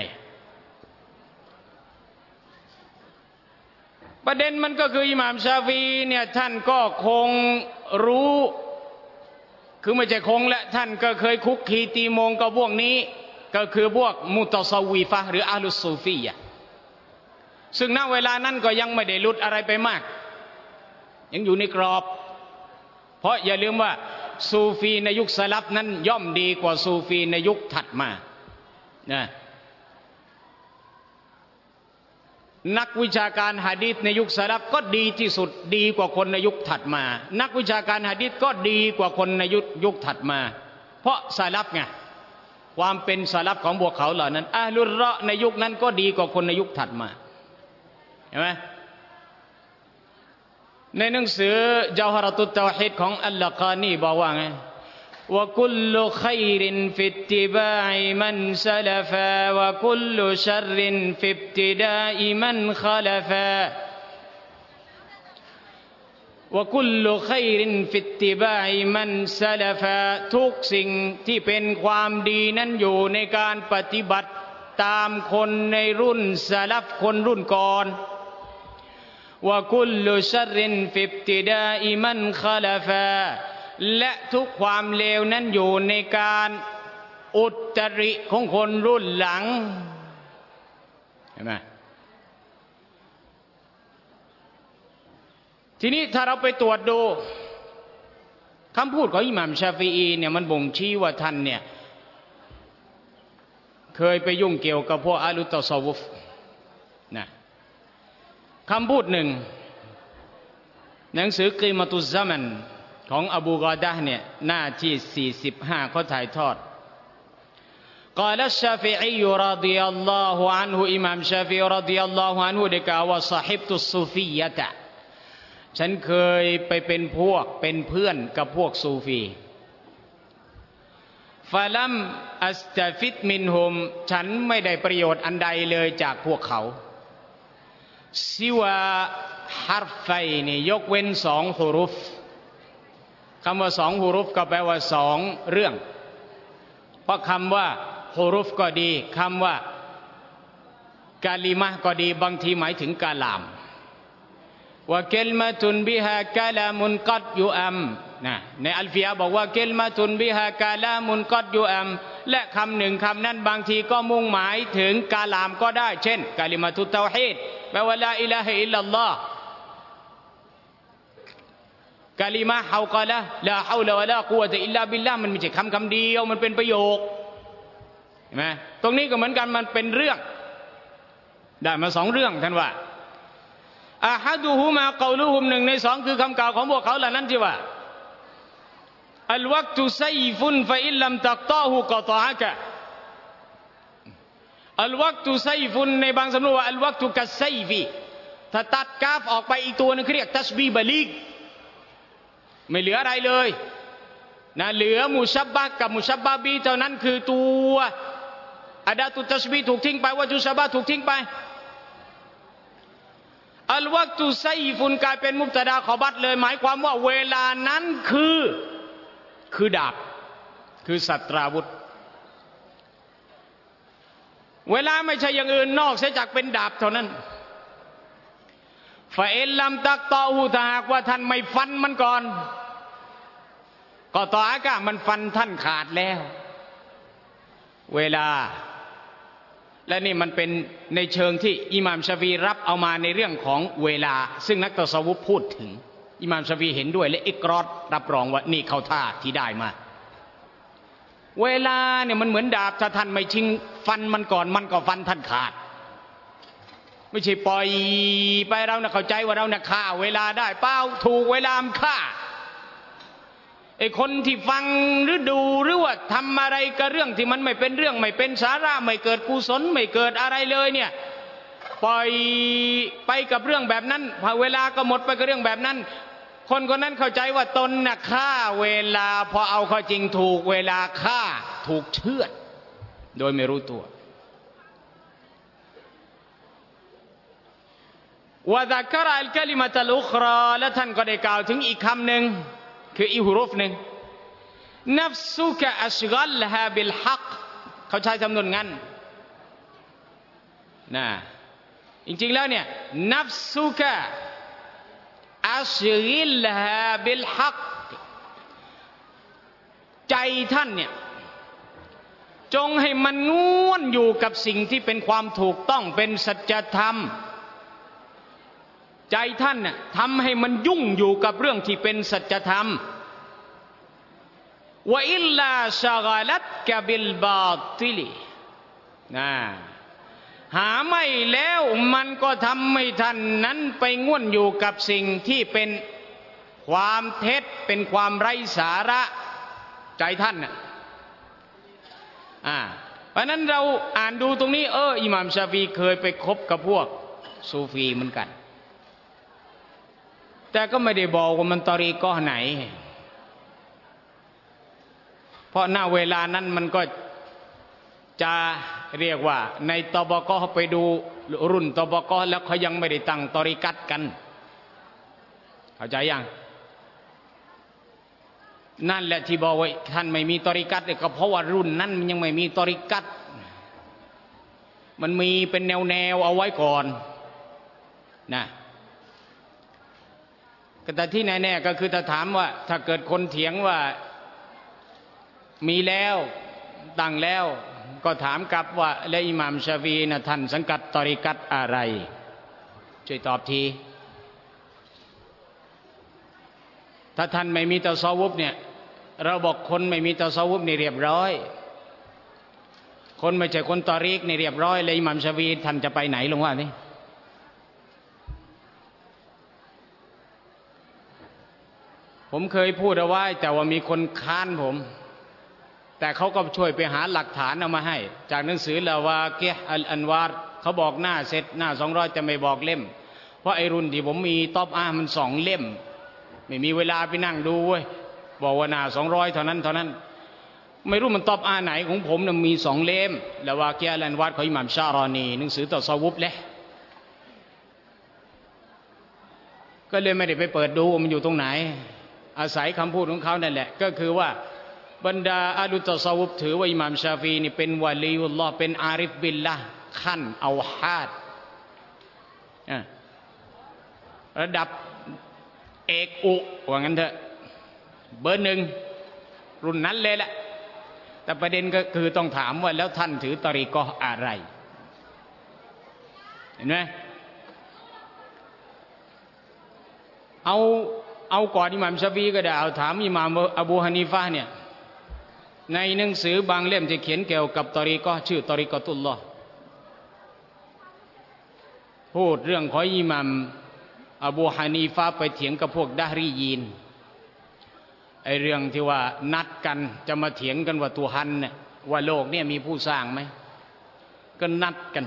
Speaker 1: ประเด็นมันก็คืออิหม่ามชาฟีเนี่ยท่านก็คงรู้คือไม่ใช่คงและท่านก็เคยคุกคีตีมงกับพวกนี้ก็คือพวกมุตะซอวีฟะห์หรืออะลุสซูฟียะห์ซึ่งณเวลานั้นก็ยังไม่ได้หลุดอะไรไปมากยังอยู่ในกรอบเพราะอย่าลืมว่าซูฟีในยุคสลับนั้นย่อมดีกว่าซูฟีในยุคถัดมานะนักวิชาการหะดีษในยุคสลับก็ดีที่สุดดีกว่าคนในยุคถัดมานักวิชาการหะดีษก็ดีกว่าคนในยุคยุคถัดมาเพราะสลับไงความเป็นสลับของพวกเขาเหล่านั้นอะห์ลุรเราะห์ในยุคนั้นก็ดีกว่าคนในยุคถัดมาเห็นไหมในหนังสือเจาฮาเราะตุตเตาฮีดของอัลลากานีบอกว่าไงว่าคุลขัยรินฟิตติบาอิมันซะลฟาวะคุลชัรรินฟิบติดาอิมันคอลฟาวะคุลขัยรินฟิตติบาอิมันซะลฟาทุกสิ่งที่เป็นความดีนั้นอยู่ในการปฏิบัติตามคนในรุ่นสลัฟคนรุ่นก่อนวะคุลชัรรินฟิบติดาอิมันคอลฟาและทุกความเลวนั้นอยู่ในการอุตริของคนรุ่นหลังเห็นไหมทีนี้ถ้าเราไปตรวจดูคำพูดของอิหม่ามชาฟีอีเนี่ยมันบ่งชี้ว่าท่านเนี่ยเคยไปยุ่งเกี่ยวกับพวกอะลุตะซอวุฟนะคำพูดหนึ่งหนังสือกีมะตุซซะมันของอบูกอดะห์เนี่ยหน้าที่สี่สิบห้าเขาถ่ายทอดกล่าวชาฟิอีรอฎิยัลลอฮุอันฮุอิหม่ามชาฟิอีรอฎิยัลลอฮุอันฮุได้กล่าวว่าซอฮิบตุสซูฟียะตะฉันเคยไปเป็นพวกเป็นเพื่อนกับพวกซูฟีฟะลัมอัสตะฟิดมินฮุมฉันไม่ได้ประโยชน์อันใดเลยจากพวกเขาซิวาฮาร์ฟัยนี่ยกเว้นสองฮุรุฟคำว่าสองฮุรุฟก็แปลว่าสองเรื่องเพราะคำว่าฮุรุฟก็ดีคำว่ากาลิมะก็ดีบางทีหมายถึงกาลามว่าเกลมะตุนบิฮากาลามุนกัดยูอัมนะในอัลฟิยะบอกว่าเกลมะตุนบิฮากาลามุนกัดยูอัมและคำหนึ่งคำนั้นบางทีก็มุ่งหมายถึงกาลามก็ได้เช่นกาลิมะตุเตาฮีดแปลว่าลาอิลาฮะอิลลัลลอฮ์กาลิมะฮาวกะละลาฮาวละวะลากุวะตะอิลลาบิลลาห์มันไม่ใช่คำคำเดียวมันเป็นประโยคเห็นไหมตรงนี้ก็เหมือนกันมันเป็นเรื่องได้มาสองเรื่องท่านว่าอะฮัดุฮุมาเกาลุฮุมหนึ่งในสองคือคำกล่าวของพวกเขาเหล่านั้นที่ว่าอัลวักตุไซฟุนฟะอิลลัมตักตอฮุกะตอฮะกะอัลวักตุไซฟุนในบางสำนวนว่าอัลวักตุกัสไซฟีถ้าตัดกาฟออกไปอีกตัวนึงเรียกตัชบีบะลีกไม่เหลืออะไรเลยนะเหลือมุชับบะกับมุชับบะบีเท่านั้นคือตัวอะดาตุตัชบีถูกทิ้งไปวะจุชับบะถูกทิ้งไปอัลวักตุไซฟุนกลายเป็นมุบตะดาขอบัตเลยหมายความว่าเวลานั้นคือคือดาบคือสัตราวุธเวลาไม่ใช่อย่างอื่นนอกเสียจากเป็นดาบเท่านั้นฟาอิลลัมตักตอฮูถ้าหากว่าท่านไม่ฟันมันก่อนก็ต่ออากาศมันฟันท่านขาดแล้วเวลาและนี่มันเป็นในเชิงที่อิหม่ามชาฟีรับเอามาในเรื่องของเวลาซึ่งนักตะซาววุฟพูดถึงอิหม่ามชาฟีเห็นด้วยและอิกรอรรับรองว่านี่เข้าท่าที่ได้มาเวลาเนี่ยมันเหมือนดาบถ้าท่านไม่ชิงฟันมันก่อนมันก็ฟันท่านขาดไม่ใช่ปล่อยไปเรานะเข้าใจว่าเรานะฆ่าเวลาได้เปล่าถูกเวลาฆ่าไอ้คนที่ฟังหรือดูหรือว่าทำอะไรกับเรื่องที่มันไม่เป็นเรื่องไม่เป็นสาระไม่เกิดกุศลไม่เกิดอะไรเลยเนี่ยปล่อยไปกับเรื่องแบบนั้นพอเวลาก็หมดไปกับเรื่องแบบนั้นคนคนนั้นเข้าใจว่าตนน่ะฆ่าเวลาพอเอาเข้าจริงถูกเวลาฆ่าถูกเชือดโดยไม่รู้ตัววะซักรอัลกะลิมะตัลอุคราและท่านก็ได้กล่าวถึงอีกคำหนึ่งคืออีฮุรุฟหนึ่งนัฟซุกะอัชกัลฮาบิลฮักเขาใช้จำนวนงั้นนะจริงๆแล้วเนี่ยนัฟซุกะอัชกิลฮาบิลฮักใจท่านเนี่ยจงให้มันง่วนอยู่กับสิ่งที่เป็นความถูกต้องเป็นสัจธรรมใจท่านน่ะทำให้มันยุ่งอยู่กับเรื่องที่เป็นสัจธรรมวะอิลลาชะกะลัตกะบิลบาติลนะหาไม่แล้วมันก็ทำให้ท่านนั้นไปง่วนอยู่กับสิ่งที่เป็นความเท็จเป็นความไร้สาระใจท่านน่ะอ่าเพราะนั้นเราอ่านดูตรงนี้เอออิหม่ามชาฟีเคยไปคบกับพวกซูฟีเหมือนกันแต่ก็ไม่ได้บอกว่ามันตอรีกอไหนเพราะหน้าเวลานั้นมันก็จะเรียกว่าในตบกไปดูรุ่นตบกแล้วเขายังไม่ได้ตั้งตอริกัตกันเข้าใจยังนั่นแหละที่บอกว่าท่านไม่มีตอริกัตก็เพราะว่ารุ่นนั้นมันยังไม่มีตอริกัตมันมีเป็นแนวแนวเอาไว้ก่อนนะแต่ที่แน่ๆก็คือถ้าถามว่าถ้าเกิดคนเถียงว่ามีแล้วตั้งแล้วก็ถามกลับว่าและอิหม่ามชาฟีนะท่านสังกัดตอริกัตอะไรช่วยตอบทีถ้าท่านไม่มีตะซอวุฟเนี่ยเราบอกคนไม่มีตะซอวุฟนี่เรียบร้อยคนไม่ใช่คนตอริกนี่เรียบร้อยเลยอิหม่ามชาฟีท่านจะไปไหนลงว่านี่ผมเคยพูดเอาไว้แต่ว่ามีคนค้านผมแต่เขาก็ช่วยไปหาหลักฐานเอามาให้จากหนังสือลาวาเกะอัลอันวาร์เขาบอกหน้าเสร็จหน้าสองร้อยจะไม่บอกเล่มเพราะไอรุ่นที่ผมมีต๊อบอามันสองเล่มไม่มีเวลาไปนั่งดูเว้ยบอกว่าหน้าสองร้อยเท่านั้นเท่านั้นไม่รู้มันต๊อบอาไหนของผมน่ะมีสองเล่มลาวาเกะอัลอันวาร์ของอิหม่ามชารอนีหนังสือตะซอวุฟเลยก็เลยไม่ได้ไปเปิดดูมันอยู่ตรงไหนอาศัยคำพูดของเขานั่นแหละก็คือว่าบรรดาอาลุตตะซอวุฟถือว่าอิหม่ามชาฟีนี่เป็นวะลีอุลลอฮ์เป็นอาริฟบิลละขั้นเอาฮาดระดับเอกอุว่างั้นเถอะเบอร์หนึ่งรุ่นนั้นเลยแหละแต่ประเด็นก็คือต้องถามว่าแล้วท่านถือตรีกออะไรเห็นไหมเอาเอาก่อนอิหม่ามชาฟีก็ได้เอาถามอิหม่ามอบูฮานีฟะห์เนี่ยในหนังสือบางเล่มที่เขียนเกี่ยวกับตรีกอชื่อตรีกอตุลลอฮ์พูดเรื่องของอิหม่ามอบูฮานีฟะห์ไปเถียงกับพวกดะฮรียีนไอเรื่องที่ว่านัดกันจะมาเถียงกันว่าตุฮันเนี่ยว่าโลกเนี่ยมีผู้สร้างไหมก็นัดกัน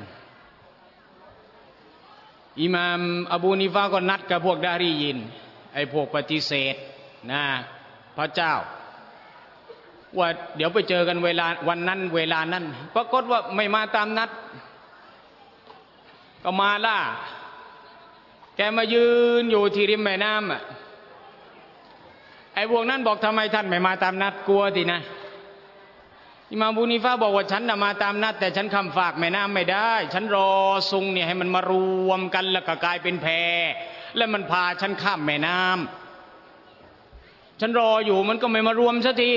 Speaker 1: อิหม่ามอบูฮานีฟะห์ก็นัดกับพวกดะฮรียีนไอพวกปฏิเสธนะพระเจ้าว่าเดี๋ยวไปเจอกันเวลาวันนั้นเวลานั้นปรากฏว่าไม่มาตามนัดก็มาล่าแกมายืนอยู่ที่ริมแม่น้ำอ่ะไอ้พวกนั้นบอกทำไมท่านไม่มาตามนัดกลัวดินะอิหม่ามอบูฮานีฟะห์บอกว่าฉันน่ะมาตามนัดแต่ฉันข้ามฝากแม่น้ำไม่ได้ฉันรอซุงเนี่ยให้มันมารวมกันแล้วก็กลายเป็นแพแล้วมันพาฉันข้ามแม่น้ำฉันรออยู่มันก็ไม่มารวมสักที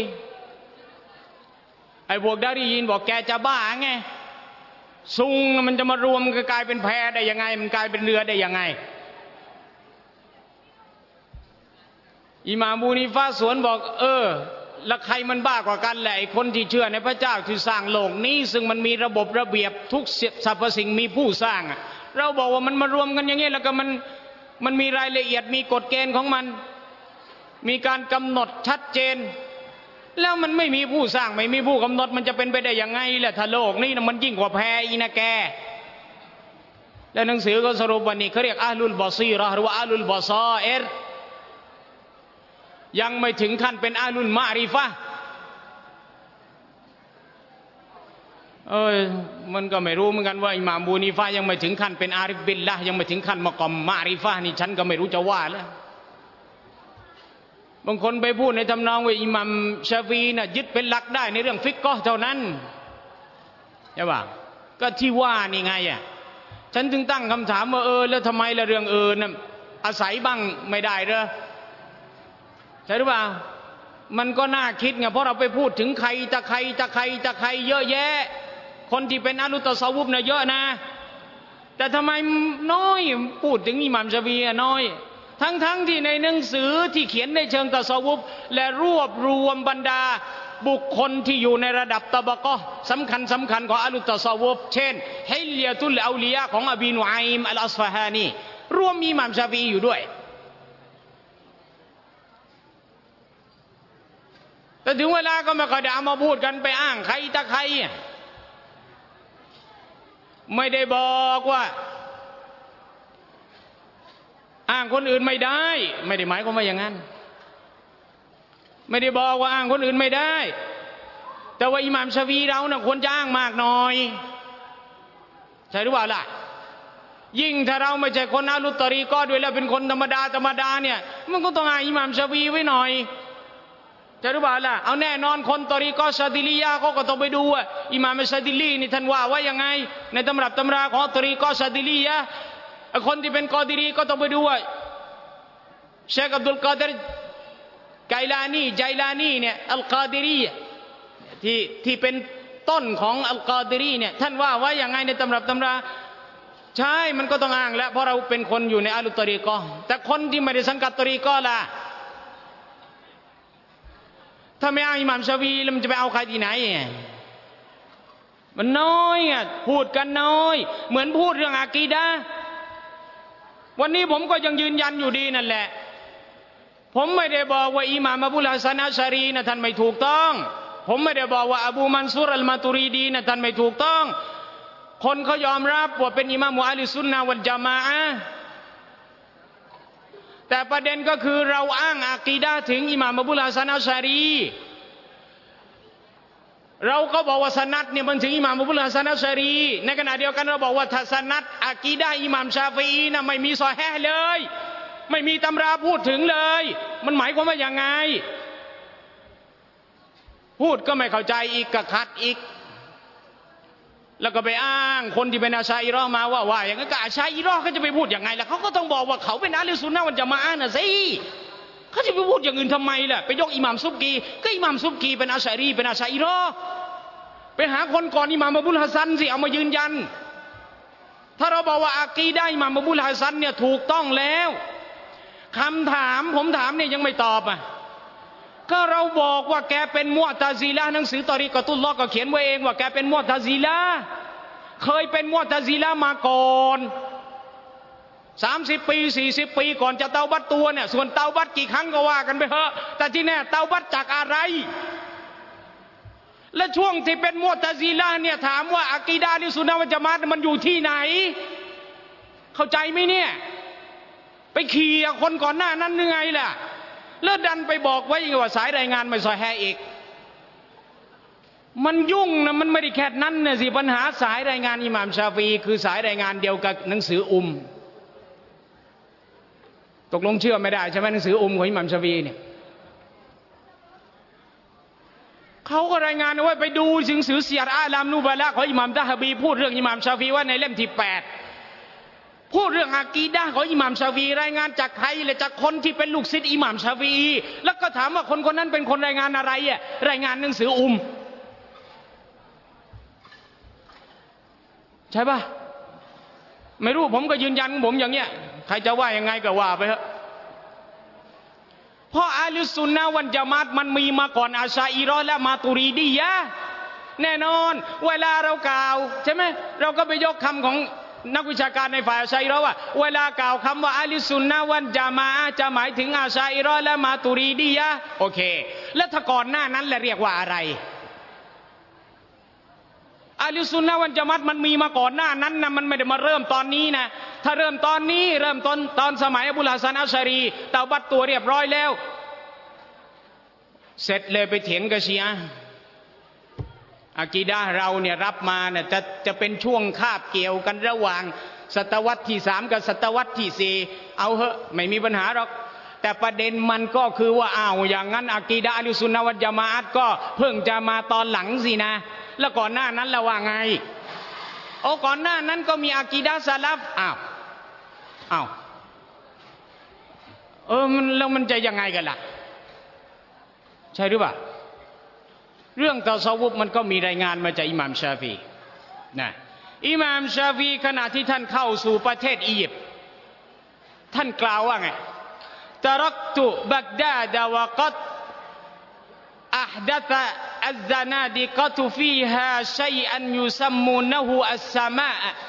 Speaker 1: ไอ้พวกดารียินบอกแกจะบ้าไงซุงมันจะมารวมก็กลายเป็นแพได้ยังไงมันกลายเป็นเรือได้ยังไงอิหม่ามอบูฮานีฟะห์สวนบอกเออแล้วใครมันบ้ากว่ากันแหละไอ้คนที่เชื่อในพระเจ้าที่สร้างโลกนี้ซึ่งมันมีระบบระเบียบทุกสรรพสิ่งมีผู้สร้างเราบอกว่ามันมารวมกันอย่างนี้แล้วก็มันมันมีรายละเอียดมีกฎเกณฑ์ของมันมีการกำหนดชัดเจนแล้วมันไม่มีผู้สร้างไม่มีผู้กำหนดมันจะเป็นไปได้ยังไงล่ะถ้าโลกนี้นะมันยิ่งกว่าแพอีนะแกแล้วหนังสือก็สรุปวันนี้เขาเรียกอาลุลบอซีเราะห์หรือว่าอาลุลบอซอเอรยังไม่ถึงขั้นเป็นอาลุลมะริฟะห์เอ้ยมันก็ไม่รู้เหมือนกันว่าอิหม่ามอบูฮานีฟะห์ยังไม่ถึงขั้นเป็นอาริฟบิลละห์ยังไม่ถึงขั้นมะกอมมะริฟะห์นี่ฉันก็ไม่รู้จะว่าแล้วบางคนไปพูดในทำนองว่าอิหม่ามชาฟีน่ะยึดเป็นหลักได้ในเรื่องฟิกกอห์เท่านั้นใช่ป่ะก็ที่ว่านี่ไงอ่ะฉันจึงตั้งคำถามว่าเออแล้วทำไมละเรื่องอื่นน่ะอาศัยบ้างไม่ได้เหรอใช่หรือเปล่ามันก็น่าคิดไงเพราะเราไปพูดถึงใครจะใครจะใครจะใครเยอะแยะคนที่เป็นอาลุตะซอวุฟน่ะเยอะนะแต่ทำไมน้อยพูดถึงอิหม่ามชาฟีน้อยทั้งๆ ท, ที่ในหนังสือที่เขียนในเชิงตะซอวุฟและรวบรวมบรรดาบุคคลที่อยู่ในระดับตะบะกะห์สำคัญสำคัญของอาลุตะซอวุฟเช่นฮิลยะตุลเอาลิยะของอบีนุอัยมอัลอัศฟะฮานีรวมอิหม่ามชาฟีอยู่ด้วยแต่ถึงเวลาก็ไม่ค่อยได้เอามาพูดกันไปอ้างใครตะใครไม่ได้บอกว่าอ้างคนอื่นไม่ได้ไม่ได้หมายความว่าอย่างนั้นไม่ได้บอกว่าอ้างคนอื่นไม่ได้แต่ว่าอิหม่ามชาฟีเราน่ะควรจะอ้างมากหน่อยใช่หรือเปล่าล่ะยิ่งถ้าเราไม่ใช่คนอาลุตตรีกอด้วยแล้วเป็นคนธรรมดาธรรมดาเนี่ยมันก็ต้องอ้างอิหม่ามชาฟีไว้หน่อยใช่หรือเปล่าล่ะเอาแน่นอนคนตรีกอชาดิลียะเขาก็ต้องไปดูว่าอิหม่ามชาดิลีนี่ท่านว่าว่ายังไงในตำรับตำราของตรีกอชาดิลียะคนที่เป็นกอดิรีก็ต้องไปดูว่าเชคอับดุลกอดิรไกลานีไจลานีเนี่ยอัลกอดิรีที่ที่เป็นต้นของอัลกอดิรีเนี่ยท่านว่าว่ายังไงในตำรับตำราใช่มันก็ต้องอ้างแล้วเพราะเราเป็นคนอยู่ในอาลุตรีกอแต่คนที่ไม่ได้สังกัดตรีกอล่ะถ้าไม่อ้างอิหม่ามชาฟีแล้วมันจะไปเอาใครที่ไหนมันน้อยอ่ะพูดกันน้อยเหมือนพูดเรื่องอากีดะห์วันนี้ผมก็ยังยืนยันอยู่ดีนั่นแหละผมไม่ได้บอกว่าอิหม่ามอบูลฮัสซันอัชชะรีนะท่านไม่ถูกต้องผมไม่ได้บอกว่าอบูมันซูรอัลมาตุรีดีนะท่านไม่ถูกต้องคนเขายอมรับว่าเป็นอิหม่ามอัลซุนนะฮ์วัลญะมาอะห์แต่ประเด็นก็คือเราอ้างอากีดะห์ถึงอิหม่ามอบูลฮัสซันอัชชะรีเราก็บอกว่าสนัดเนี่ยมันถึงอิหม่ามอบูลฮัสซันอัชชะรีในขณะเดียวกันเราบอกว่าถ้าสนัดอากีดะห์อิหม่ามชาฟีอีนะไม่มีซอฮีห์เลยไม่มีตำราพูดถึงเลยมันหมายความว่ายังไงพูดก็ไม่เข้าใจอีกก็ขัดอีกแล้วก็ไปอ้างคนที่เป็นอาชัยรอมาว่าว่าอย่างนั้นก็อาชัยรอเขาจะไปพูดยังไงล่ะเขาก็ต้องบอกว่าเขาเป็นอะห์ลุสซุนนะฮ์วัลญะมาอะฮ์น่ะสิเขาจะไปพูดอย่างอื่นทำไมล่ะไปยกอิหม่ามซุบกีก็อิหม่ามซุบกีเป็นอาชัยรีเป็นอาชัยรอไปหาคนก่อนอิหม่ามอบุลฮัสซันสิเอามายืนยันถ้าเราบอกว่าอากีดะห์อิหม่ามอบุลฮัสซันเนี่ยถูกต้องแล้วคำถามผมถามเนี่ยยังไม่ตอบอ่ะก็เราบอกว่าแกเป็นมุอ์ตะซิละห์หนังสือตอรีกอตุลลอฮ์ก็เขียนไว้เองว่าแกเป็นมุอ์ตะซิละห์เคยเป็นมุอ์ตะซิละห์มาก่อนสามสิบปีสี่สิบปีก่อนจะเตาบัตตัวเนี่ยส่วนเตาบัตกี่ครั้งก็ว่ากันไปเถอะแต่ที่แน่เตาบัตจากอะไรและช่วงที่เป็นมุอ์ตะซิละห์เนี่ยถามว่าอะกีดะห์อัลซุนนะฮ์วัลญะมาอะฮ์มันอยู่ที่ไหนเข้าใจไหมเนี่ยไปขี่คนก่อนหน้านั้นยังไงล่ะแล้วดันไปบอกไว้ว่าสายรายงานไม่ซอฮีฮ์อีกมันยุ่งนะมันไม่ได้แค่นั้นนะสิปัญหาสายรายงานอิหม่ามชาฟีอีคือสายรายงานเดียวกับหนังสืออุมตกลงเชื่อไม่ได้ใช่ไหมหนังสืออุมของอิหม่ามชาฟีอีเนี่ยเขาก็รายงานเอาไว้ไปดูหนังสือเสียรอาลามนูบะละของอิหม่ามตะฮบีพูดเรื่องอิหม่ามชาฟีว่าในเล่มที่แปดพูดเรื่องอากีดะห์ของอิหม่ามชาฟีรายงานจากใครและจากคนที่เป็นลูกศิษย์อิหม่ามชาฟีแล้วก็ถามว่าคนคนนั้นเป็นคนรายงานอะไรอ่ะรายงานหนังสืออุมใช่ป่ะไม่รู้ผมก็ยืนยันผมอย่างเนี้ยใครจะว่ายังไงก็ว่าไปเถอะเพราะอะห์ลุสซุนนะฮ์วัลญะมาอะฮ์มันมีมาก่อนอาชัยรอและมาตุรีดียะห์แน่นอนเวลาเรากล่าวใช่ไหมเราก็ไปยกคำของนักวิชาการในฝ่ายอาชัยรอว่าเวลากล่าวคำว่าอะห์ลุสซุนนะฮ์วัลญะมาอะฮ์จะหมายถึงอาชัยรอและมาตุรีดียะห์โอเคแล้วถ้าก่อนหน้านั้นละเรียกว่าอะไรอะห์ลุสซุนนะฮ์วัลญะมาอะฮ์มันมีมาก่อนหน้านั้นนะมันไม่ได้มาเริ่มตอนนี้นะถ้าเริ่มตอนนี้เริ่มต้นตอนสมัยอบูลฮัสซันอัชชะรีเตาบัตตัวเรียบร้อยแล้วเสร็จเลยไปเถียงกับชีอะห์อากีดะห์เราเนี่ยรับมาเนี่ยจะจะเป็นช่วงคาบเกี่ยวกันระหว่างศตวรรษที่สามกับศตวรรษที่สี่เอาเหอะไม่มีปัญหาหรอกแต่ประเด็นมันก็คือว่าอ้าวอย่างนั้นอากีดะห์อัลซุนนะฮ์วัลญะมาอะฮ์ก็เพิ่งจะมาตอนหลังสินะแล้วก่อนหน้านั้นละว่าไงโอ้ก่อนหน้านั้นก็มีอากีดะห์ซะลัฟอ้าวอ้าวเออมันแล้วมันจะยังไงกันล่ะใช่หรือเปล่าเรื่องตะซอวุฟมันก็มีรายงานมาจากอิหม่ามชาฟีนะอิหม่ามชาฟีขณะที่ท่านเข้าสู่ประเทศอียิปต์ท่านกล่าวว่าไงตะรักตุบักดาดวะกัดอัฮดัตอัซซานาดิกะตุฟีฮาชัยอันยุซัมมูนะฮูอัสซามาอะ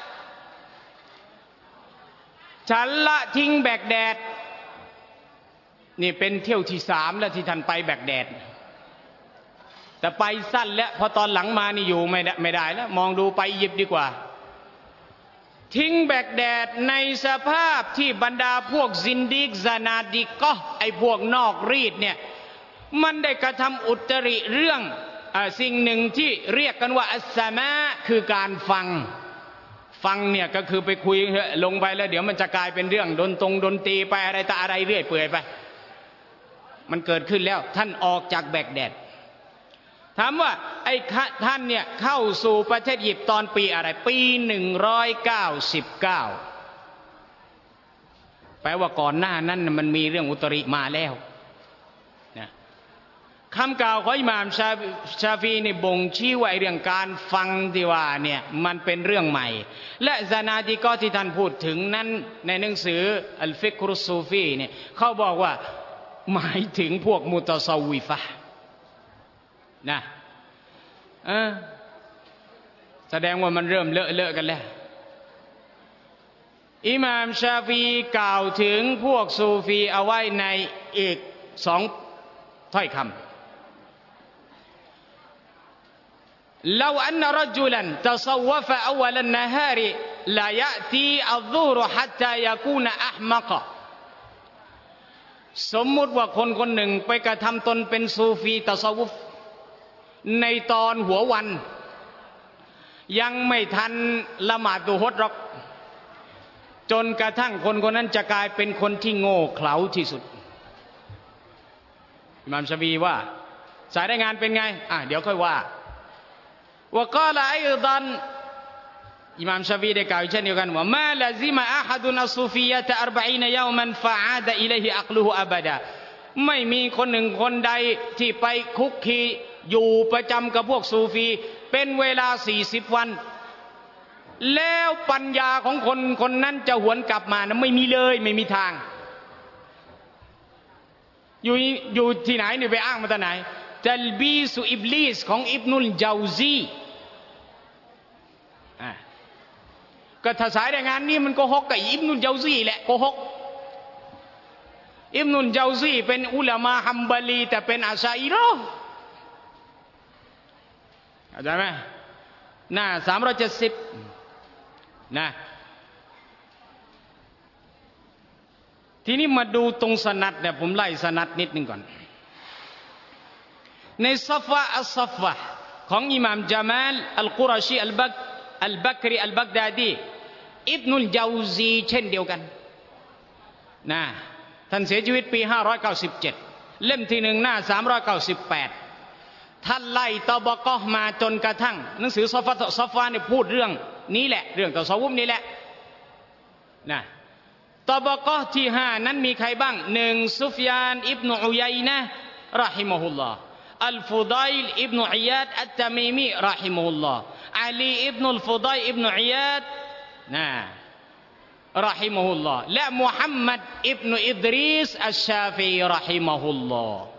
Speaker 1: ฉันละทิ้งแบกแดดนี่เป็นเที่ยวที่สามแล้วที่ท่านไปแบกแดดแต่ไปสั้นแล้วพอตอนหลังมานี่อยู่ไม่ได้ไม่ได้แล้วมองดูไปอียิปต์ดีกว่าทิ้งแบกแดดในสภาพที่บรรดาพวกซินดิกซานาดิกก็ไอพวกนอกรีดเนี่ยมันได้กระทำอุตริเรื่องอ่าสิ่งหนึ่งที่เรียกกันว่าอัสซามะคือการฟังฟังเนี่ยก็คือไปคุยลงไปแล้วเดี๋ยวมันจะกลายเป็นเรื่องดนตรงดนตรีไปอะไรตาอะไรเรื่อยเปื่อยไปมันเกิดขึ้นแล้วท่านออกจากแบกแดดถามว่าไอ้ท่านเนี่ยเข้าสู่ประเทศอียิปต์ตอนปีอะไรปีหนึ่งร้อยเก้าสิบเก้าแปลว่าก่อนหน้านั้นมันมีเรื่องอุตริมาแล้วนะคำกล่าวของอิหม่ามชาชาฟีนี่บ่งชี้ว่าเรื่องการฟังที่ว่าเนี่ยมันเป็นเรื่องใหม่และซานาดิกอที่ท่านพูดถึงนั้นในหนังสืออัลฟิกรุสซูฟีเนี่ยเขาบอกว่าหมายถึงพวกมุตะซอวิฟะห์นะเออแสดงว่ามันเริ่มเลอะเลอะกันแล้วอิหม่ามชาฟีกล่าวถึงพวกซูฟีเอาไว้ในอีกสองถ้อยคำلو أن رجلا تصوف أول النهار لا يأتي الظهر حتى يكون أحمق สมมุติว่าคนคนหนึ่งไปกระทำตนเป็นซูฟีตะซอวุฟในตอนหัววันยังไม่ทันละหมาดดุฮรหรอกจนกระทั่งคนคนนั้นจะกลายเป็นคนที่โง่เขลาที่สุดอิหม่ามชาฟีว่าสายรายงานเป็นไงอ่ะเดี๋ยวค่อยว่าว่าก็ละไอดันอิหม่ามชาฟีได้กล่าวเช่นเดียวกันว่ามาลาซิมะอะฮัดุนอัสซูฟียะตะอัรบะอีนยอมันฟะอาดะอิลัยฮิอักลุฮุอะบะดาไม่มีคนหนึ่งคนใดที่ไปคุกคีอยู่ประจำกับพวกซูฟีเป็นเวลาสี่สิบวันแล้วปัญญาของคนคนนั้นจะหวนกลับมานะไม่มีเลยไม่มีทางอยู่อยู่ที่ไหนเนี่ยไปอ้างมาจากไหนตัลบีสุอิบลิสของอิบนุลเจาซีอ่ะก็ถ้าสายรายงานนี้มันโกหกกับอิบนุลเจาซีแหละโกหกอิบนุลเจาซีเป็นอุลามะฮัมบาลีแต่เป็นอาชัยรอเข้าใจไหมหน้าสามร้อยเจ็ดสิบนะทีนี้มาดูตรงสนัดเนี่ยผมไล่สนัดนิดนึงก่อนในซัฟวะอัสซัฟวะของอิหม่ามจามัลอัลกุรชีอัลบักอัลบักรีอัลบักดาดีอิบนุลเจาซีเช่นเดียวกันนะท่านเสียชีวิตปีห้าร้อยเก้าสิบเจ็ดเล่มที่หนึ่งหน้าสามร้อยเก้าสิบแปดท่านไล่ตอบกอมาจนกระทั่งหนังสือซอฟะซอฟะเนี่ยพูดเรื่องนี้แหละเรื่องตะซอวุฟนี่แหละนะตอบกอที่ห้านั้นมีใครบ้างหนึ่งซุฟยานอิบนุอุยัยนะห์เราะฮิมะฮุลลอฮ์อัลฟุดัยลอิบนุอิยาดอัตตะมีมีเราะฮิมะฮุลลอฮ์อาลีอิบนุลฟุดัยลอิบนุอิยาดนะเราะฮิมะฮุลลอฮ์และมุฮัมมัดอิบนุอิดรีสอัชชาฟีอีเราะฮิมะฮุลลอฮ์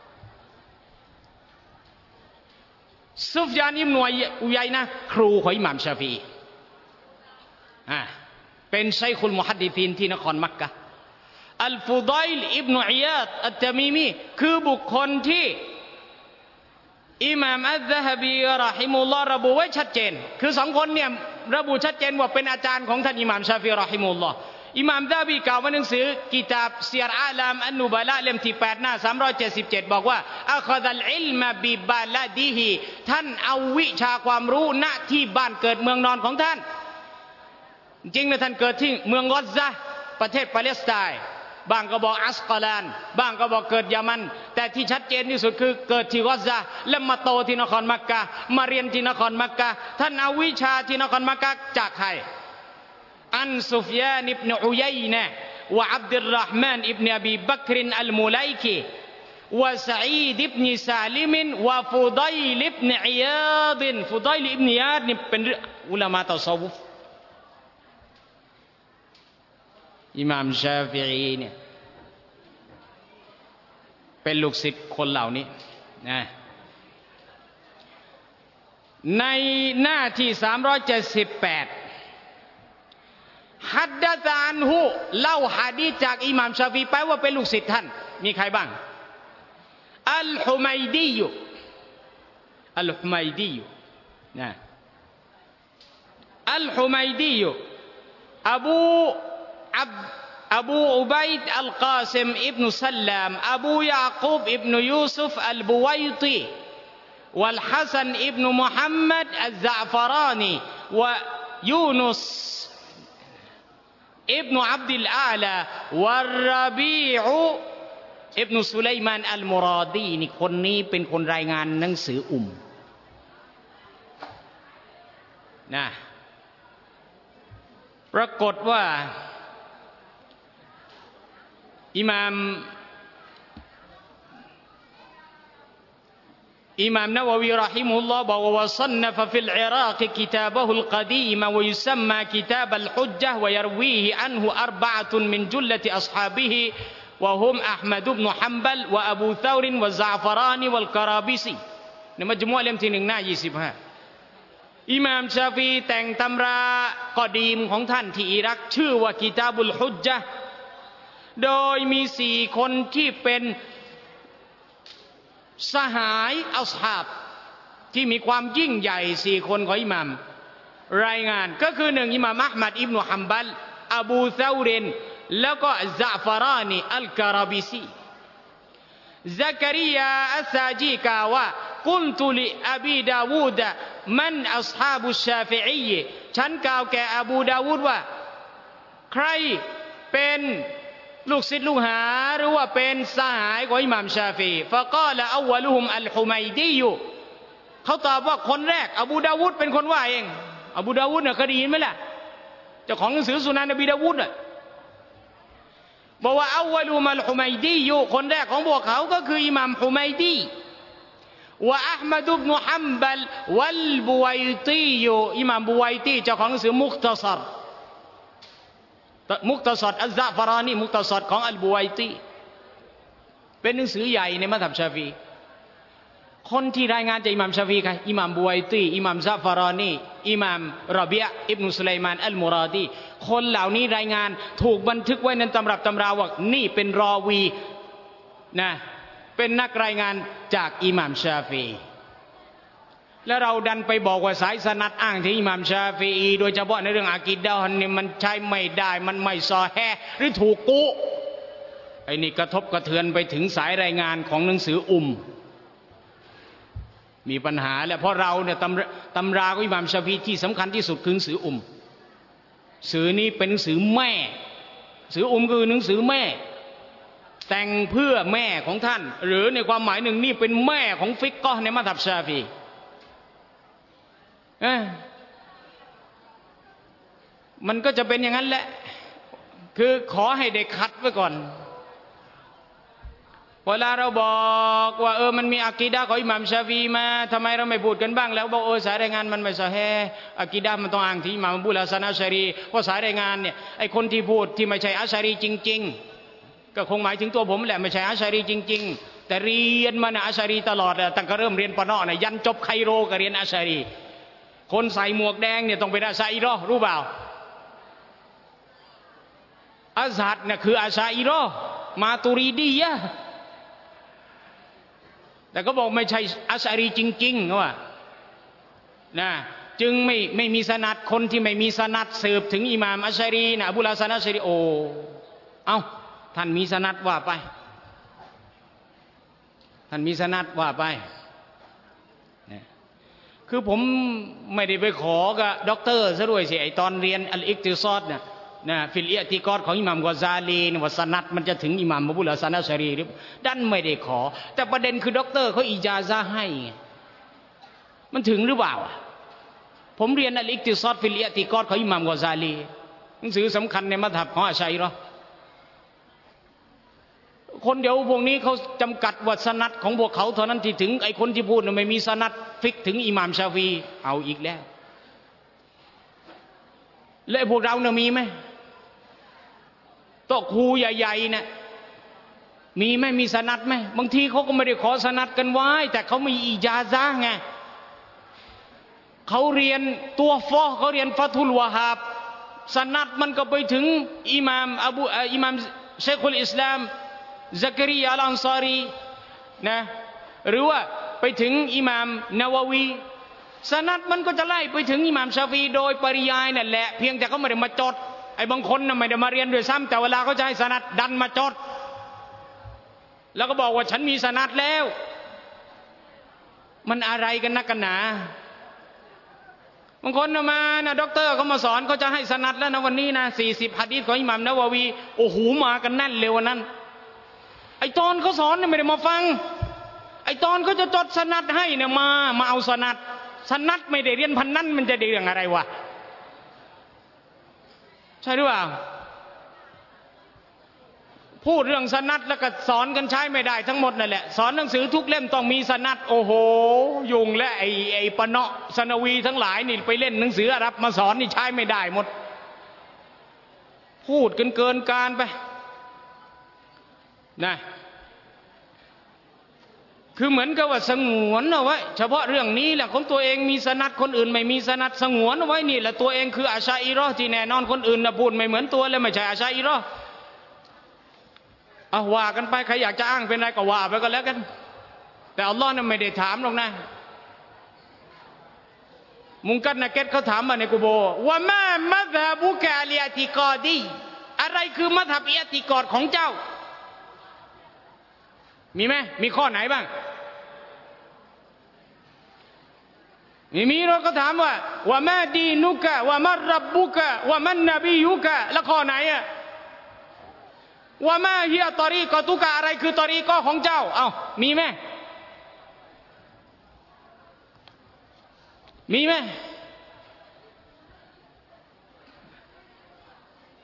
Speaker 1: ซุฟยานอิบนุอุยัยนะห์ครูของอิหม่ามชาฟีอีอ่าเป็นชัยคุลมุฮัดดิธีนที่นครมักกะฮ์อัลฟุดัยลอิบนุอิยาดอัตตะมีมีคือบุคคลที่อิหม่ามอัซซะฮบีเราะฮิมุลลอฮ์ระบุไว้ชัดเจนคือสองคนเนี่ยระบุชัดเจนว่าเป็นอาจารย์ของท่านอิหม่ามชาฟีอีเราะฮิมุลลอฮ์อิหม่ามซะฮบีกล่าวในหนังสือกิตาบซียรอาลามอันนุบะละเล่มที่แปดหน้าสามร้อยเจ็ดสิบเจ็ดบอกว่าอัคซัลอิลมะบิบาลดิฮิท่านเอาวิชาความรู้ณที่บ้านเกิดเมืองนอนของท่านจริงนะท่านเกิดที่เมืองกอซซะประเทศปาเลสไตน์บางก็บอกอัสกอลานบางก็บอกเกิดยามันแต่ที่ชัดเจนที่สุดคือเกิดที่กอซซะและมาโตที่นครมักกะฮ์มาเรียนที่นครมักกะฮ์ท่านเอาวิชาที่นครมักกะฮ์จากใครอันซุฟยานอิบนุอุยัยนะห์วะอับดุลเราะห์มานอิบนุอบีบักรอัลมุไลกีวะซะอีดอิบนุซาลิมวะฟุดัยลอิบนุอิยาดฟุดัยลอิบนุอิยาดนี่เป็นอุลามะตะซอวุฟอิหม่ามชาฟิอีเนี่ยเป็นลูกศิษย์คนเหล่านี้นะในหน้าที่สามร้อยเจ็ดสิบแปดฮัดดะซะอันฮุเล่าหะดีษจากอิหม่ามชาฟีอีแปลว่าเป็นลูกศิษย์ท่านมีใครบ้างอัลฮุมัยดีอัลฮุมัยดีนะอัลฮุมัยดีอบูอับอบูอุบัยดอัลกาซิมอิบนุซัลลัมอบูยาคูบอิบนุยูซุฟอัลบุวัยตีวัลฮัสันอิบนุมุฮัมมัดอัลซะฟารานีวะยูนุสอิบนุอับดุลอาลาวัลรบีอุอิบนุสุไลมานอัลมุราดีนี่คนนี้เป็นคนรายงานหนังสืออุมนะปรากฏว่าอิหม่ามอิหม่ามนะวะวีเราะฮิมะฮุลลอฮ์บอกว่าซันนะฟะฟิลอิราक़กิตาบะฮุลกอดีมะวะยุซัมมากิตาบัลฮุจญะห์วะยรวีฮิอันฮุอัรบะอะตุนมินจุลละติอัศฮาบิฮิวะฮุมอะห์มัดอิบนุฮัมบัลวะอบูเรารวะซะอ์ฟารานีวัลกะราบิซีในมัจมุอะห์เล่มที่หนึ่งหน้ายี่สิบห้าอิหม่ามชาฟีอีแต่งตำรากอดีมของท่านที่อิรักชื่อว่ากิตาบุลฮุจญะห์โดยมีสี่คนที่เป็นสหายอัศฮาบที่มีความยิ่งใหญ่สี่คนของอิหม่ามรายงานก็คือหนึ่งอิหม่ามอะห์มัดอิบนุฮัมบัลอบูเรารแล้วก็ซะอ์ฟารานีอัลกะราบิซีซักริยาอัสซาจีกล่าวว่ากุลตุลิอบีดาวูดมันอัศฮาบุชชาฟิอีฉันกล่าวแก่อบูดาวูดว่าใครเป็นลูกศิษย์ลูกหาหรือว่าเป็นสหายของอิหม่ามชาฟีอีฟะกาละอัวลุฮุมอัลฮุมัยดีเขาตอบว่าคนแรกอบูดาวูดเป็นคนว่าเองอบูดาวูดเนี่ยเคยได้ยินไหมล่ะเจ้าของหนังสือสุนันนบีดาวูดน่ะบอกว่าอัลวะลูมัลฮุมัยดีอยู่คนแรกของพวกเขาก็คืออิหม่ามฮุมัยดีวะอะห์มัดอิบนุฮัมบัลวัลบุวัยตีอยู่อิหม่ามบุวัยตีเจ้าของหนังสือมุคตะซัรมุคตะซัรอัซซะฟารานีมุคตะซัรของอัลบุวัยตีเป็นหนังสือใหญ่ในมัธยบชาฟีคนที่รายงานจากอิหม่ามชาฟีใครอิหม่ามบุวัยตีอิหม่ามซะฟารานีอิหม่ามรอบีอะห์อิบนุสุลัยมานอัลมุราดีคนเหล่านี้รายงานถูกบันทึกไว้ในตำรับตำราว่านี่เป็นรอวีนะเป็นนักรายงานจากอิหม่ามชาฟีแล้วเราดันไปบอกว่าสายสนัดอ้างถึงอิหม่ามชาฟีโดยเฉพาะในเรื่องอากีดะห์นี่มันใช้ไม่ได้มันไม่ซอแฮหรือถูกกุไอ้นี่กระทบกระเทือนไปถึงสายรายงานของหนังสืออุมมีปัญหาแล้วเพราะเราเนี่ยตำตำราของอิหม่ามชาฟีที่สำคัญที่สุดคือหนังสืออุมสื่อนี้เป็นหนังสือแม่สืออุมคือหนังสือแม่แต่งเพื่อแม่ของท่านหรือในความหมายหนึ่งนี่เป็นแม่ของฟิกกอห์ในมัธยบชาฟีเอ้ยมันก็จะเป็นอย่างนั้นแหละคือขอให้เด็กขัดไว้ก่อนเวลาเราบอกว่าเออมันมีอะกีดะห์ของอิหม่ามชาฟีมาทำไมเราไม่พูดกันบ้างแล้วบอกเออสายรายงานมันไม่ซอฮีฮ์อะกีดะห์มันต้องอ้างที่อิหม่ามอบูลฮัสซันอัชอะรีเพราะสายรายงานเนี่ยไอคนที่พูดที่ไม่ใช่อัชอะรีจริงๆก็คงหมายถึงตัวผมแหละไม่ใช่อัชอะรีจริงๆแต่เรียนมาเนี่ยอัชอะรีตลอดตั้งแต่เริ่มเรียนปะเนาะเนี่ยยันจบไคโรก็เรียนอัชอะรีคนใส่หมวกแดงเนี่ยต้องเป็นอัชอะรีรู้เปล่าอัซฮัรเนี่ยคืออัชอะรีมาตุรีดียะห์แต่ก็บอกไม่ใช่อัชอะรีจริงๆเขาว่านะจึงไม่ไม่มีสนัดคนที่ไม่มีสนัดสืบถึงอิหม่ามอัชอะรีนะอบูลฮัสซันอัชอะรีโอเอ้าท่านมีสนัดว่าไปท่านมีสนัดว่าไปเนี่ยคือผมไม่ได้ไปขอกับด็อกเตอร์ซะด้วยสิไอตอนเรียนอัลอิกติซอดเนี่ยนะฟิลอิอติกอดของอิหม่ามกอซาลีนะว่าสนัดมันจะถึงอิหม่ามอบูลฮัสซันอัชอะรีหรือดันไม่ได้ขอแต่ประเด็นคือด็อกเตอร์เขาอิจาซะห์ให้มันถึงหรือเปล่าผมเรียนอัลอิกติซอดฟิลอิอติกอดของอิหม่ามกอซาลีหนังสือสำคัญในมัธยบของอัชอะรีเราะห์คนเดียวพวกนี้เขาจำกัดว่าสนัดของพวกเขาเท่านั้นที่ถึงไอ้คนที่พูดไม่มีสนัดฟิกถึงอิหม่ามชาฟีเอาอีกแล้วและพวกเราเนี่ยมีไหมโต๊ะครูใหญ่ๆเนี่ยมีไหมมีสนัดไหมบางทีเขาก็ไม่ได้ขอสนัดกันไว้แต่เขามีอิจาซะห์ไงเขาเรียนตัวฟอเขาเรียนฟะทุลวะฮาบสนัดมันก็ไปถึงอิหม่ามอบูอิหม่ามเชคุลอิสลามซักริยาอัลอันซารีนะหรือว่าไปถึงอิหม่ามนาวะวีสนัดมันก็จะไล่ไปถึงอิหม่ามชาฟีโดยปริยายนั่นแหละเพียงแต่เขาไม่ได้มาจดไอ้บางคนน่ะไม่ได้มาเรียนด้วยซ้ำแต่เวลาเขาจะให้สนัดดันมาจดแล้วก็บอกว่าฉันมีสนัดแล้วมันอะไรกันนักกันหนาบางคนมานะด็อกเตอร์เขามาสอนเขาจะให้สนัดแล้วนะวันนี้นะสี่สิบหะดีษของอิหม่ามนาวะวีโอ้โหมากันแน่นเลยวันนั้นไอ้ตอนเขาสอนเนี่ยไม่ได้มาฟังไอ้ตอนเขาจะจดสนัดให้เนี่ยมามาเอาสนัดสนัดไม่ได้เรียนพันนั้นมันจะได้เรื่องอะไรวะใช่หรือเปล่าพูดเรื่องสนัดแล้วก็สอนกันใช้ไม่ได้ทั้งหมดนั่นแหละสอนหนังสือทุกเล่มต้องมีสนัดโอ้โหยุงและไอ้ไอ้ปะเนาะสนวีทั้งหลายนี่ไปเล่นหนังสืออาหรับมาสอนนี่ใช้ไม่ได้หมดพูดกันเกินการไปนะคือเหมือนกับว่าสงวนเอาไว้เฉพาะเรื่องนี้แหละของตัวเองมีสนัดคนอื่นไม่มีสนัดสงวนเอาไว้นี่แหละตัวเองคืออาชาอิเราะห์ที่แน่นอนคนอื่นนะพูดไม่เหมือนตัวเลยไม่ใช่อาชาอิเราะห์เอาว่ากันไปใครอยากจะอ้างเป็นอะไรก็ว่าไปก็แล้วกันแต่อัลลอฮ์นั้นไม่ได้ถามหรอกนะมุงกัดนะเก็ตเขาถามมาในกุโบว่ามามัซฮะบุกะลิอติกอดีอะไรคือมัซฮับอิอติกอดของเจ้ามีไหมมีข้อไหนบ้างมีมีเราก็ถามว่าว่ามาดีนุกะว่ามารับบุกะว่ามันนบียุกะแล้วข้อไหนอะว่ามาเฮียตอรีกอตุกะอะไรคือตอรีกอของเจ้าเอ้ามีไหมมีไหม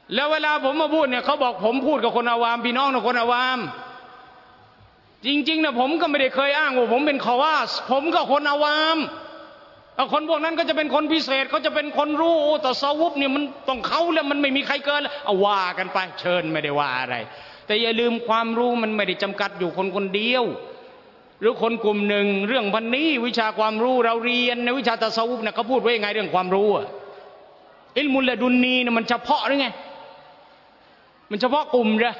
Speaker 1: แล้วเวลาผมมาพูดเนี่ยเขาบอกผมพูดกับคนอาวามพี่น้องนะคนอาวามจริงๆนะผมก็ไม่ได้เคยอ้างว่าผมเป็นคอวาสผมก็คนอาวามคนพวกนั้นก็จะเป็นคนพิเศษเขาจะเป็นคนรู้แต่ซาวุบเนี่ยมันต้องเขาแล้วมันไม่มีใครเกินเอาว่ากันไปเชิญไม่ได้ว่าอะไรแต่อย่าลืมความรู้มันไม่ได้จำกัดอยู่คนคนเดียวหรือคนกลุ่มหนึ่งเรื่องพันนี้วิชาความรู้เราเรียนในวิชาตัสวุบเนี่ยเขาพูดไว้ยังไงเรื่องความรู้อะอิลมุลละดุนนีเนี่ยมันเฉพาะหรือไงมันเฉพาะกลุ่มเหรอ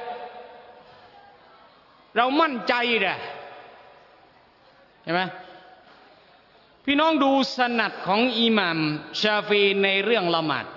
Speaker 1: เรามั่นใจเหรอใช่ไหมพี่น้องดูสนัดของอิหม่ามชาฟีในเรื่องละหมาด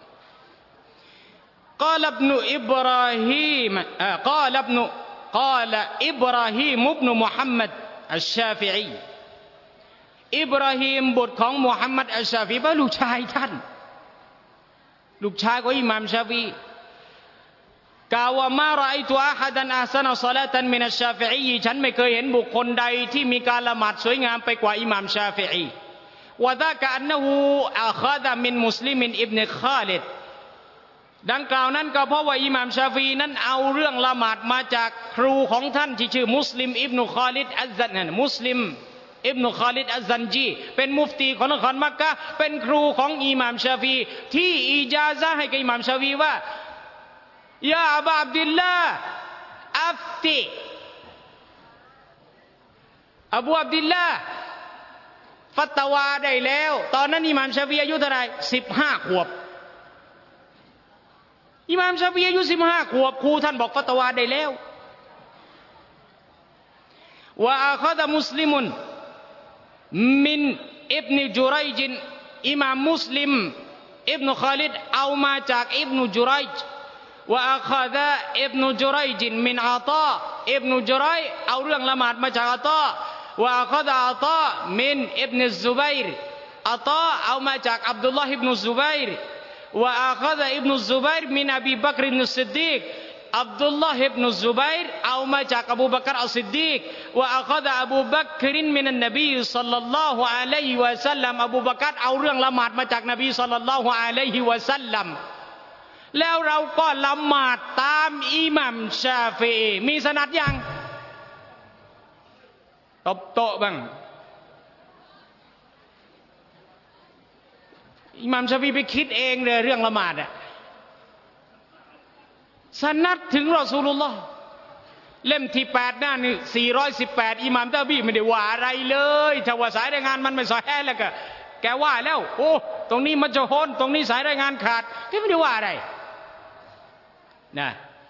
Speaker 1: กาลบนุอิบราฮีมกาลบนุกาลอิบราฮีมอิบนุมุฮัมมัดอัชชาฟีอีอิบราฮีมบุตรของมุฮัมมัดอัชชาฟีเป็นลูกชายท่านลูกชายของอิหม่ามชาฟีกล่าวว่ามาไรตัวอาฮัดันอาสนะศอลาตันมินัชชาฟิอีฉันไม่เคยเห็นบุคคลใดที่มีการละหมาดสวยงามไปกว่าอิหม่ามชาฟิอีวะซากะอันนะฮูอัคซะมินมุสลิมอิบนุคอลิดดังกล่าวนั้นก็เพราะว่าอิหม่ามชาฟีนั้นเอาเรื่องละหมาดมาจากครูของท่านที่ชื่อมุสลิมอิบนุคอลิดอัซซันนั่นมุสลิมอิบนุคอลิดอัซซันจีเป็นมุฟตีของนครมักกะห์เป็นครูของอิหม่ามชาฟีที่อิจาซะห์ให้กับอิหม่ามชาฟีว่ายาอับอับดุลลาห์อัฟติอบูอับดุลลาห์ฟัตวาได้แล้วตอนนั้นอิหม่ามชาฟีอายุเท่าไหร่สิบห้าขวบอิหม่ามชาฟีอายุสิบห้าขวบครูท่านบอกฟัตวาได้แล้วว่าอัคซะมุสลิมุนมินอิบนุจุรัยจอิหม่ามมุสลิมอิบนุคอลิดเอามาจากอิบนุจุรัยจว่าอัคซะอิบนุจุรัยจมินอาตาอิบนุจุรัยเอาเรื่องละหมาดมาจากอาตาว่าอัคซะอาตามินอิบนุซุบัยรอาตาเอามาจากอับดุลลาห์อิบนุซุบัยรว่าอัคซะอิบนุซุบัยรมินอบีบักรอิบนุซิดดีกอับดุลลาห์อิบนุซุบัยรเอามาจากอบูบักรอัลซิดดีกว่าอัคซะอบูบักรมินันนบีศ็อลลัลลอฮุอะลัยฮิวะซัลลัมอบูบักรเอาเรื่องละหมาดมาจากนบีศ็อลลัลลอฮุอะลัยฮิวะซัลลัมแล้วเราก็ละหมาดตามอิหม่ามชาฟีอีมีสนัดยังตบโต๊ะบ้างอิหม่ามชาฟีไปคิดเองเลยเรื่องละหมาดอะสนัดถึงรอซูลุลลอฮ์เล่มที่แปดหน้านี่สี่ร้อยสิบแปดอิหม่ามตะบีไม่ได้ว่าอะไรเลยถ้าว่าสายรายงานมันไม่สอแท้แล้วก็แกว่าแล้วโอ้ตรงนี้มันจะโหนตรงนี้สายรายงานขาดแกไม่ได้ว่าอะไรนะ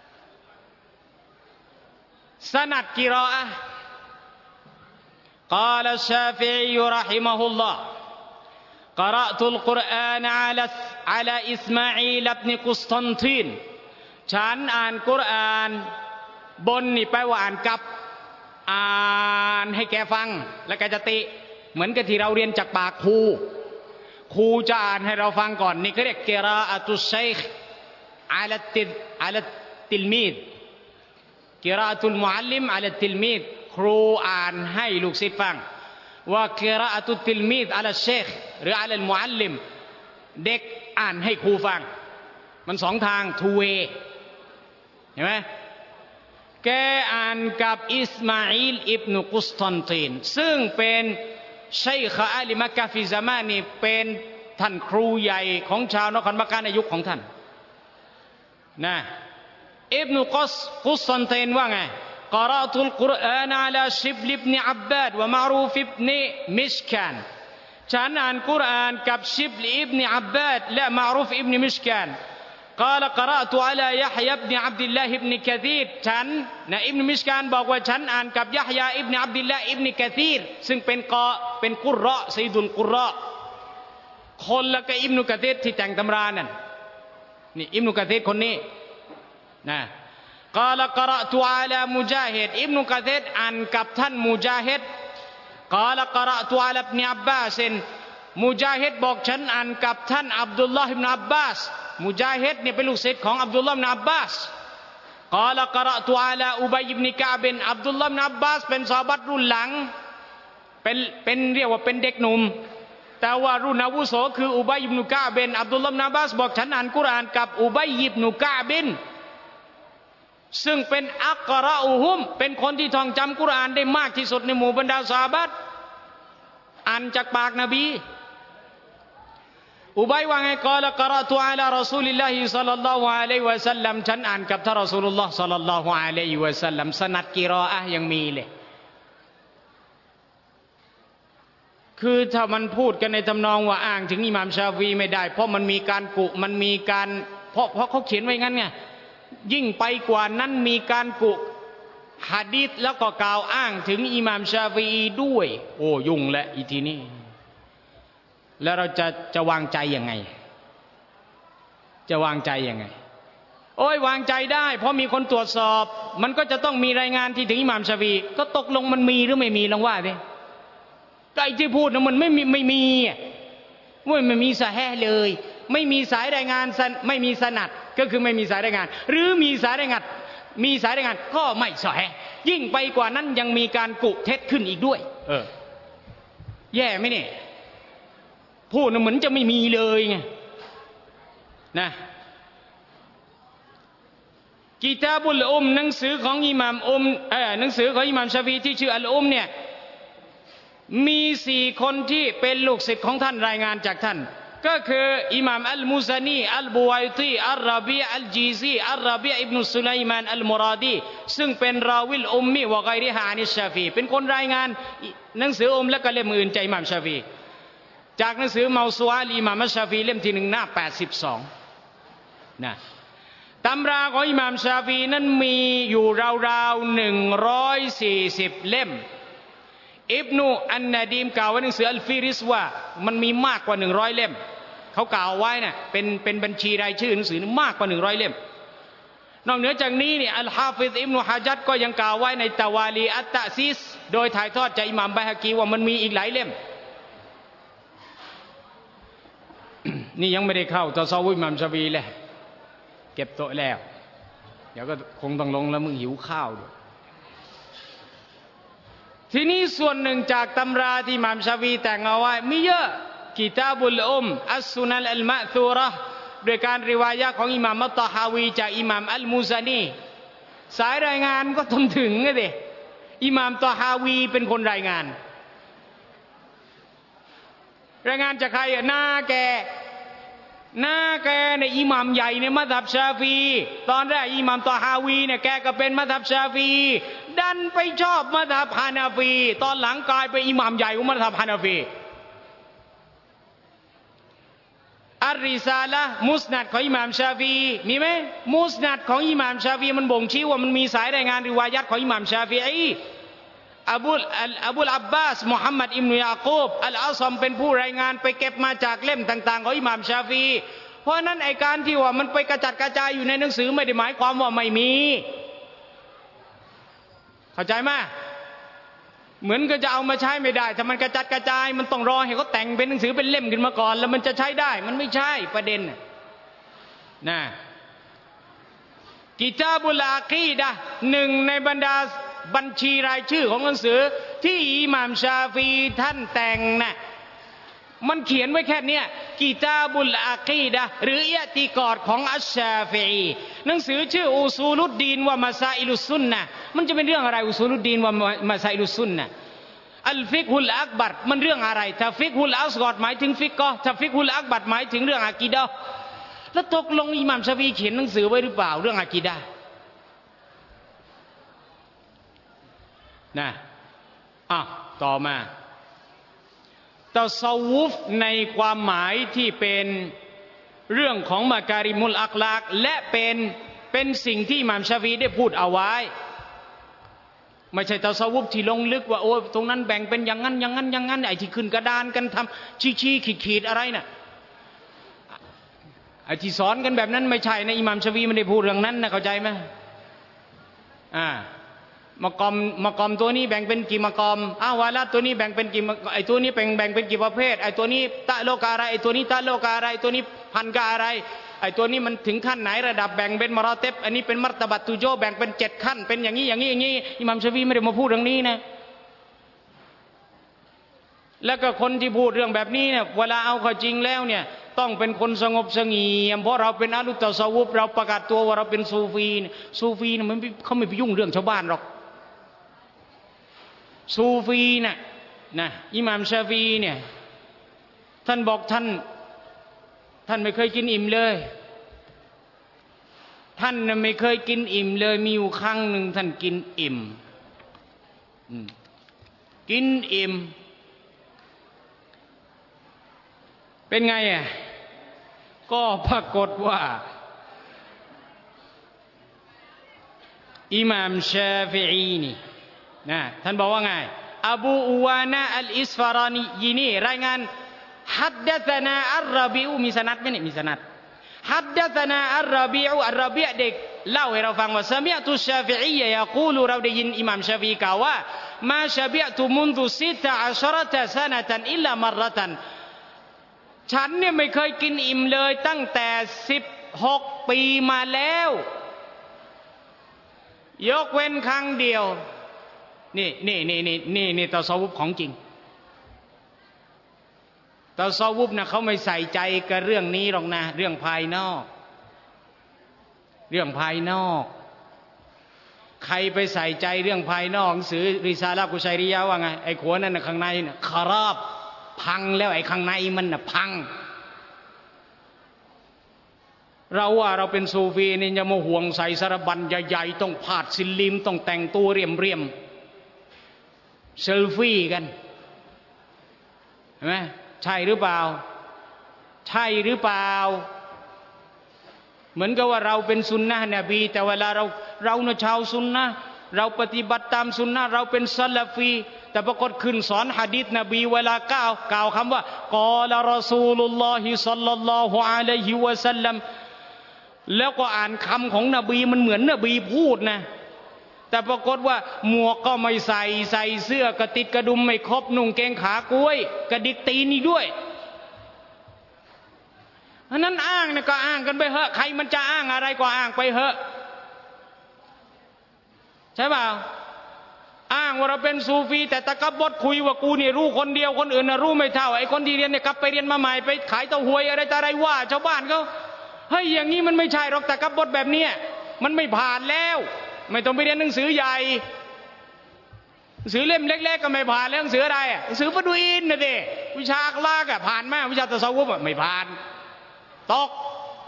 Speaker 1: สนัดกิรออะห์กล่าวชาฟิอีรหิมะฮุลลอฮ์ قرأت القرآن على على إسماعيل بن قسطنطين ฉันอ่านกุรอานบนนี่แปลว่าอ่านกับอ่านให้แกฟังแล้วแกจะติเหมือนกับที่เราเรียนจากปากครูครูจะอ่านให้เราฟังก่อนนี่เขาเรียกกิรออะตุชชัยค์อาลัตติอาลัตติลมีดกิรออะตุลมุอัลลิมอาลัตติลมีดครูอ่านให้ลูกศิษย์ฟังว่ากิรออะตุติลมีดอาลัชชัยค์หรืออาลัลมุอัลลิมเด็กอ่านให้ครูฟังมันสองทาง two way เห็นไหมแกอ่านกับอิสมาอีลอิบนุกุสตันตีนซึ่งเป็นชัยคอาลิมักกะฟิซามานีเป็นท่านครูใหญ่ของชาวนครมักกะในยุคของท่านนะอิบนุกุสกุสตันตีนว่าไงกะรอตุลกุรอานอะลาชิบลิบนิอับบาดวะมะรูฟอิบนิมิชกานฉันอ่านกุรอานกับชิบลิอิบนิอับบาดและมะรูฟอิบนิมิชกานقال قرأت على يحيى بن عبد الله بن كثير ฉันนะอิบนุมิชกานบอกว่าฉันอ่านกับยะฮยาอิบนุอับดุลลาห์อิบนุกะซีรซึ่งเป็นกอเป็นกุรเราะห์ซัยดุลกุรเราะห์คนละกับอิบนุกะซีรที่แต่งตำรานั่นนี่อิบนุกะซีรคนนี้นะ قال قرأت على مجاهد อิบนุกะซีรอ่านกับท่านมุจาฮิด قال قرأت على ابن عباس มุจาฮิดบอกฉันอ่านกับท่านอับดุลลอฮ์อิบนุอับบาสมุจาฮิดเนี่ยเป็นลูกศิษย์ของอับดุลลอฮ์อิบนุอับบาสกล่าวกะเราะตุอาลาอุบัยอิบนุกะบินอับดุลลอฮ์อิบนุอับบาสเป็นซอฮาบะห์รุ่นหลังเป็นเป็นเรียกว่าเป็นเด็กหนุ่มแแต่ว่ารุ่นอาวุโสคืออุบัยอิบนุกะบินอับดุลลอฮ์อิบนุอับบาสบอกฉันอ่านกุรอานกับอุบัยอิบนุกะบินซึ่งเป็นอักเราะฮุมเป็นคนที่ท่องจำกุรอานได้มากที่สุดในหมู่บรรดาซอฮาบะห์อ่านจากปากนบีอุบัยว่าไงกล่าวกะเราะตุอะลารอซูลิลลาฮิศ็อลลัลลอฮุอะลัยฮิวะซัลลัมฉันอ่านกับท่านรอซูลุลลอฮ์ศ็อลลัลลอฮุอะลัยฮิวะซัลลัมสนัดกิรออะห์ยังมีเลยคือถ้ามันพูดกันในทำนองว่าอ้างถึงอิหม่ามชาฟีไม่ได้เพราะมันมีการกุมันมีการเพราะเพราะเขาเขียนไว้งั้นไงยิ่งไปกว่านั้นมีการกุหะดีษแล้วก็กล่าวอ้างถึงอิหม่ามชาฟีด้วยโอ้ยุ่งแหละอีทีนี้แล้วเราจะจะวางใจยังไงจะวางใจยังไงโอ้ยวางใจได้เพราะมีคนตรวจสอบมันก็จะต้องมีรายงานที่ถึงอิหม่ามชาฟีก็ตกลงมันมีหรือไม่มีลองว่าดิไอ้ที่พูดนะมันไม่มีไม่มีว่าไม่มีสะแห่เลยไม่มีสายรายงานไม่มีสนัดก็คือไม่มีสายรายงานหรือมีสายรายงานมีสายรายงานก็ไม่สะแห่ยิ่งไปกว่านั้นยังมีการกุเท็จขึ้นอีกด้วยเออแย่ไหมเนี่ยพูดนะเหมือนจะไม่มีเลยไงนะกิตาบุลอุมหนังสือของอิหม่ามอุมเออหนังสือของอิหม่ามชาฟีที่ชื่ออัลอุมเนี่ยมีสี่คนที่เป็นลูกศิษย์ของท่านรายงานจากท่านก็คืออิหม่ามอัลมุซานีอัลบุวัยตีอัลรบีอัลจีซีอัลรบีอิบนุสุไลมานอัลมุราดีซึ่งเป็นราวิลอุมมีวะไกริฮาอานิชชาฟีเป็นคนรายงานหนังสืออุมและก็เล่มอื่นจากอิหม่ามชาฟีจากหนังสือเมาซูอาลีอิหม่ามชาฟีเล่มที่หนึ่งหน้าแปดสิบสองนะตำราของอิหม่ามชาฟีนั้นมีอยู่ราวๆหนึ่งร้อยสี่สิบเล่มอิบนุอันนาดีมกล่าวไว้ในหนังสืออัลฟิริสว่ามันมีมากกว่าหนึ่งร้อยเล่มเขากล่าวไว้น่ะเป็นเป็นบัญชีรายชื่อหนังสือมากกว่าหนึ่งร้อยเล่มนอกเหนือจากนี้เนี่ยอัลฮาฟิซอิบนุฮะญัรก็ยังกล่าวไว้ในตะวาลีอัตตะซีสโดยถ่ายทอดจากอิหม่ามบัยฮะกีว่ามันมีอีกหลายเล่ม นี่ยังไม่ได้เข้าตะซอวุอิหม่ามชาฟีเลยเก็บโต๊ะแล้วเดี๋ยวก็คงต้องลงแล้วมึงหิวข้าวด้วยทีนี้ส่วนหนึ่งจากตำราที่อิหม่ามชาฟีแต่งเอาไว้มีเยอะกิตาบุลอุมอัสซุนัลอัลมะซูเราะห์โดยการริวายะห์ของอิหม่ามอัตตะฮาวีจากอิหม่ามอัลมุซานีสายรายงานก็ต้องถึงไงดิอิหม่ามตะฮาวีเป็นคนรายงานรายงานจากใครหน้าแกหน้าแกเนี่ยอิหม่ามใหญ่ในมัซฮับชาฟีตอนแรกอิหม่ามตอฮาวีเนี่ยแกก็เป็นมัซฮับชาฟีดันไปชอบมัซฮับฮานาฟีตอนหลังกลายเป็นอิหม่ามใหญ่ของมัซฮับฮานาฟีอัลริซาละห์มุสนัดของอิหม่ามชาฟีมีไหมมุสนัดของอิหม่ามชาฟีมันบ่งชี้ว่ามันมีสายรายงานริวายัตของอิหม่ามชาฟีอีอบูลอบูลอับบาสมุฮัมมัดอิบนุยากูบอัลอาซอมเป็นผู้รายงานไปเก็บมาจากเล่มต่างๆของอิหม่ามชาฟีเพราะนั้นไอการที่ว่ามันไปกระจัดกระจายอยู่ในหนังสือไม่ได้หมายความว่าไม่มีเข้าใจไหมเหมือนก็จะเอามาใช้ไม่ได้ถ้ามันกระจัดกระจายมันต้องรอให้เขาแต่งเป็นหนังสือเป็นเล่มขึ้นมาก่อนแล้วมันจะใช้ได้มันไม่ใช่ประเด็นนะกิตาบุลอากีดะห์หนึ่งในบรรดาบัญชีรายชื่อของหนังสือที่อิหม่ามชาฟีท่านแต่งนะมันเขียนไว้แค่นี้กิตาบุลอากีดะห์หรืออิอติกอดของอัชชาฟีอีหนังสือชื่ออุซูลุดดีนวะมาซาอิลุสซุนนะห์มันจะเป็นเรื่องอะไรอุซูลุดดีนวะมาซาอิลุสซุนนะห์อัลฟิกฮุลอักบัรมันเรื่องอะไรถ้าฟิกฮุลอัสกอรหมายถึงฟิกกอถ้าฟิกฮุลอักบัรหมายถึงเรื่องอากีดะห์แล้วตกลงอิหม่ามชาฟีเขียนหนังสือไว้หรือเปล่าเรื่องอากีดะห์นะอ่ะต่อมาตะซอวุฟในความหมายที่เป็นเรื่องของมะการิมุลอักลากและเป็นเป็นสิ่งที่อิหม่ามชาฟีได้พูดเอาไว้ไม่ใช่ตะซอวุฟที่ลงลึกว่าโอ้ตรงนั้นแบ่งเป็นอย่างนั้นอย่างนั้นอย่างนั้นไอ้ที่ขึ้นกระดานกันทำชี้ชี้ขีดขีดอะไรน่ะไอ้ที่สอนกันแบบนั้นไม่ใช่นะอิหม่ามชาฟีไม่ได้พูดเรื่องนั้นนะเข้าใจไหมอ่ามากอมมากอมตัวนี้แบ่งเป็นกี่มากอมอ้าววาละตัวนี้แบ่งเป็นกี่ไอตัวนี้แบ่งแบ่งเป็นกี่ประเภทไอตัวนี้ตะโลกาอะไรไอตัวนี้ตะโลกาอะไรตัวนี้พันกาอะไรไอตัวนี้มันถึงขั้นไหนระดับแบ่งเป็นมารอเตบอันนี้เป็นมัรตบัตตุโจแบ่งเป็นเจ็ดขั้นเป็นอย่างนี้อย่างนี้อย่างนี้อิหม่ามชาฟีไม่ได้มาพูดเรื่องนี้นะแล้วก็คนที่พูดเรื่องแบบนี้เนี่ยเวลาเอาเข้าจริงแล้วเนี่ยต้องเป็นคนสงบเสงี่ยมเพราะเราเป็นอาลุตตะซอวุฟเราประกาศตัวว่าเราเป็นซูฟีซูฟีเนี่ยมันเขาไม่ไปยุ่งเรื่องชาวบ้านหรอกซูฟีน่ะนะอิหม่ามชาฟีเนี่ยท่านบอกท่านท่านไม่เคยกินอิ่มเลยท่านไม่เคยกินอิ่มเลยมีอยู่ครั้งหนึ่งท่านกินอิ่มกินอิ่มเป็นไงอ่ะก็ปรากฏว่าอิหม่ามชาฟิอีนี่นะท่านบอกว่าไงอบูอูวานะอัลอิสฟารานียีนี่รายงานฮัดดะธนาอัรรบีอูมีสนัดไหมเนี่ยมีสนัดฮัดดะธนาอัรรบีอูอัรรบีเด็กเล่าให้เราฟังว่าซะมิอะตุชาฟิอียะกูลูเราได้ยินอิหม่ามชาฟิอีกล่าวว่ามาชะบิอะตุมุนซุซิตะอัชเราะตะซะนะตันอิลลามะรเราะตันฉันเนี่ยไม่เคยกินอิ่มเลยตั้งแต่สิบหกปีมาแล้วยกเว้นครั้งเดียวนี่นี่นี่นี่นี่นี่ตะซอวุฟของจริงตะซอวุฟนะเขาไม่ใส่ใจกับเรื่องนี้หรอกนะเรื่องภายนอกเรื่องภายนอกใครไปใส่ใจเรื่องภายนอกหนังสือริซาละกุชัยริยะว่าไงไอ้ขวนั่นน่ะข้างในน่ะคาราบพังแล้วไอ้ข้างในมันน่ะพังเราว่าเราเป็นซูฟีนี่จะมาห่วงใส่สารบัญใหญ่ๆต้องผาดซิลิมต้องแต่งตัวเรียมๆเซลฟี่กันเห็นไหมใช่หรือเปล่าใช่หรือเปล่าเหมือนกับว่าเราเป็นซุนนะห์นบีแต่เวลาเราเราเนะชาวซุนนะห์เราปฏิบัติตามซุนนะห์เราเป็นซะลาฟีแต่ปรากฏขึ้นสอนหะดีษนบีเวลากล่าวกล่าวคำว่ากอลารอซูลุลลอฮิศ็อลลัลลอฮุอะลัยฮิวะซัลลัมแล้วก็อ่านคำของนบีมันเหมือนนบีพูดนะแต่ปรากฏว่าหมวกก็ไม่ใส่ใส่เสื้อกระติดกระดุมไม่ครบนุ่งเกงขากล้วยกระดิกตีนนี่ด้วยอันนั้นอ้างเนี่ยก็อ้างกันไปเหอะใครมันจะอ้างอะไรก็อ้างไปเหอะใช่เปล่าอ้างว่าเราเป็นซูฟีแต่ตะกับบดคุยว่ากูเนี่ยรู้คนเดียวคนอื่นนะรู้ไม่เท่าไอ้คนที่เรียนเนี่ยกลับไปเรียนมาใหม่ไปขายเต้าหวยอะไรแต่อะไรว่าชาวบ้านเขาเฮ้ยอย่างนี้มันไม่ใช่หรอกตะกับบดแบบเนี้ยมันไม่ผ่านแล้วไม่ต้องไปเรียนหนังสือใหญ่หนังสือเล่มเล็กๆก็ไม่ผ่านแล้วหนังสืออะไรอ่ะหนังสือฟะดูอินนะเด้วิชาอักลากอ่ะผ่านไหมวิชาตะซอวุฟอ่ะไม่ผ่านตก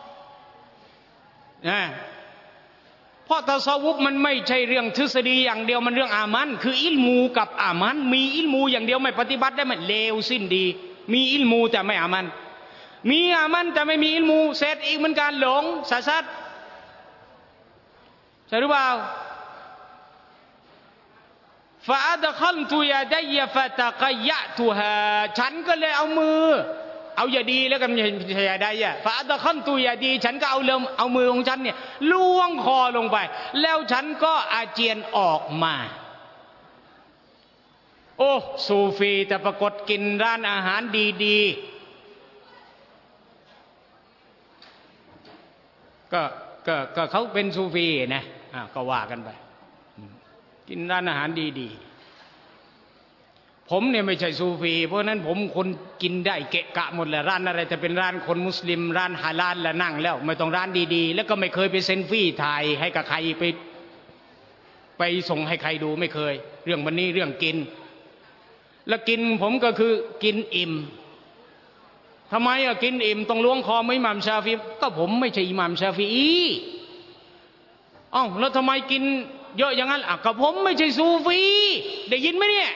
Speaker 1: นะเพราะตะซอวุฟมันไม่ใช่เรื่องทฤษฎีอย่างเดียวมันเรื่องอามันคืออิลมูกับอามันมีอิลมูอย่างเดียวไม่ปฏิบัติได้มันเลวสิ้นดีมีอิลมูแต่ไม่อามันมีอามันแต่ไม่มีอิลมูเสร็จอีกเหมือนกันหลงสะซัดใช่หรือเปล่าฟาอัดคัลตุยาดัยฟะตะกยะตุฮาฉันก็เลยเอามือเอาอย่าดีแล้วกันอย่าได้อะฟาอัดคัลตุยาดีฉันก็เอาเริ่มเอามือของฉันเนี่ยล้วงคอลงไปแล้วฉันก็อาเจียนออกมาโอ้ซูฟีแต่ปรากฏกินร้านอาหารดีๆก็ก็ก็เขาเป็นซูฟีนะอ่าก็ว่ากันไปกินร้านอาหารดีๆผมเนี่ยไม่ใช่ซูฟีเพราะนั้นผมคนกินได้เกะกะหมดแหละร้านอะไรจะเป็นร้านคนมุสลิมร้านฮาลาลแล้วนั่งแล้วไม่ต้องร้านดีๆแล้วก็ไม่เคยไปเซลฟี่ถ่ายให้กับใครไปไปส่งให้ใครดูไม่เคยเรื่องวันนี้เรื่องกินแล้วกินผมก็คือกินอิ่มทำไมอะกินอิ่มต้องล้วงคอไม่อิหม่ามชาฟีก็ผมไม่ใช่อิหม่ามชาฟีอีอ้าวแล้วทำไมกินเยอะอย่างนั้นอ่ะก็ผมไม่ใช่ซูฟีได้ยินไหมเนี่ย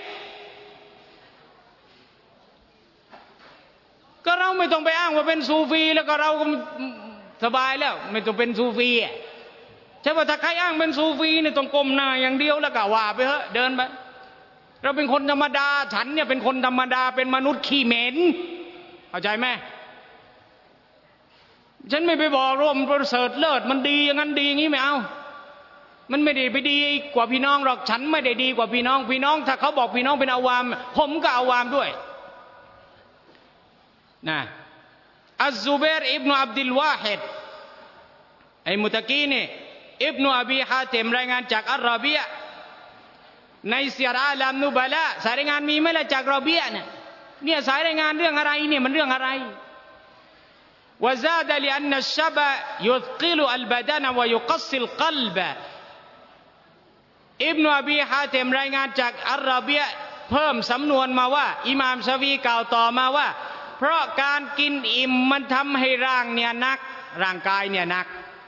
Speaker 1: ก็เราไม่ต้องไปอ้างว่าเป็นซูฟีแล้วก็เราก็สบายแล้วไม่ต้องเป็นซูฟีใช่ป่ะถ้าใครอ้างเป็นซูฟีเนี่ยต้องก้มหน้าอย่างเดียวแล้วก็ว่าไปเถอะเดินไปเราเป็นคนธรรมดาฉันเนี่ยเป็นคนธรรมดาเป็นมนุษย์ขี้เหม็นเข้าใจไหมฉันไม่ไปบอกร่วมประเสริฐเลิศมันดีอย่างนั้นดีอย่างนี้ไม่เอามันไม่ได้ไปดีกว่าพี่น้องหรอกฉันไม่ได้ดีกว่าพี่น้องพี่น้องถ้าเขาบอกพี่น้องเป็นอาวามผมก็อาวามด้วยนะอัซซุบัยรอิบนุอับดุลวาฮิดไอ้มุตะกีนี่อิบนุอบีฮาติมรายงานจากอัรรอบียะในซียรอาลัมนุบะละสายรายงานมีไหมล่ะจากรอบียะเนี่ยเนี่ยสายรายงานเรื่องอะไรเนี่ยมันเรื่องอะไรวะซาดะลิอันนัชชะบะยุธกิลุอัลบะดานะวะยุกัสซิลกัลบะอิบนุอบีฮาติมรายงานจากอัรรอบียะห์เพิ่มสำนวนมาว่าอิหม่ามชาฟีกล่าวต่อมาว่าเพราะการกินอิ่มมันทำให้ร่างเนี่ยหนักร่างกายเนี่ยหนัก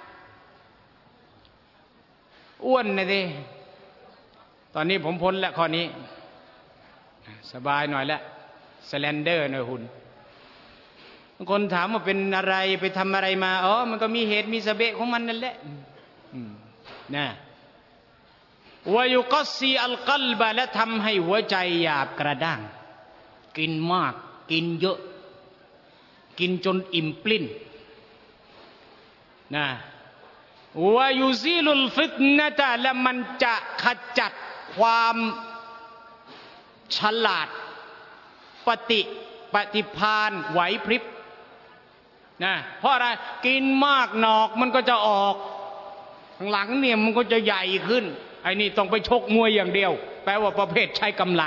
Speaker 1: อ้วนนะดิตอนนี้ผมพ้นแล้วข้อนี้สบายหน่อยแล้วสแลนเดอร์หน่อยหุ่นบางคนถามว่าเป็นอะไรไปทำอะไรมาอ๋อมันก็มีเหตุมีสาเหตุของมันนั่นแหละนะวายุกัสซีอัลกัลบะและทำให้หัวใจหยาบกระด้างกินมากกินเยอะกินจนอิ่มปลิ้นนะวายุซีลุลฟิตนะตะและมันจะขจัดความฉลาดปฏิปฏิภาณไหวพริบนะเพราะอะไรกินมากหนอกมันก็จะออกข้างหลังเนี่ยมันก็จะใหญ่ขึ้นไอ้นี่ต้องไปชกมวยอย่างเดียวแปลว่าประเภทใช้กำลัง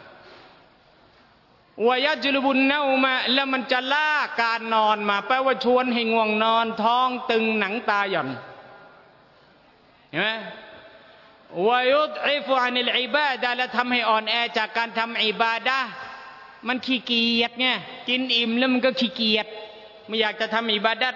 Speaker 1: วะยัจลุบุนเนามาแล้วมันจะล่าการนอนมาแปลว่าชวนให้ง่วงนอนท้องตึงหนังตาหย่อนเห็นไหมวะยุดอิฟุอานิลอิบาดะและทำให้อ่อนแอจากการทำอิบาดะห์มันขี้เกียจไงกินอิ่มแล้วมันก็ขี้เกียจไม่อยากจะทำอิบาดะห์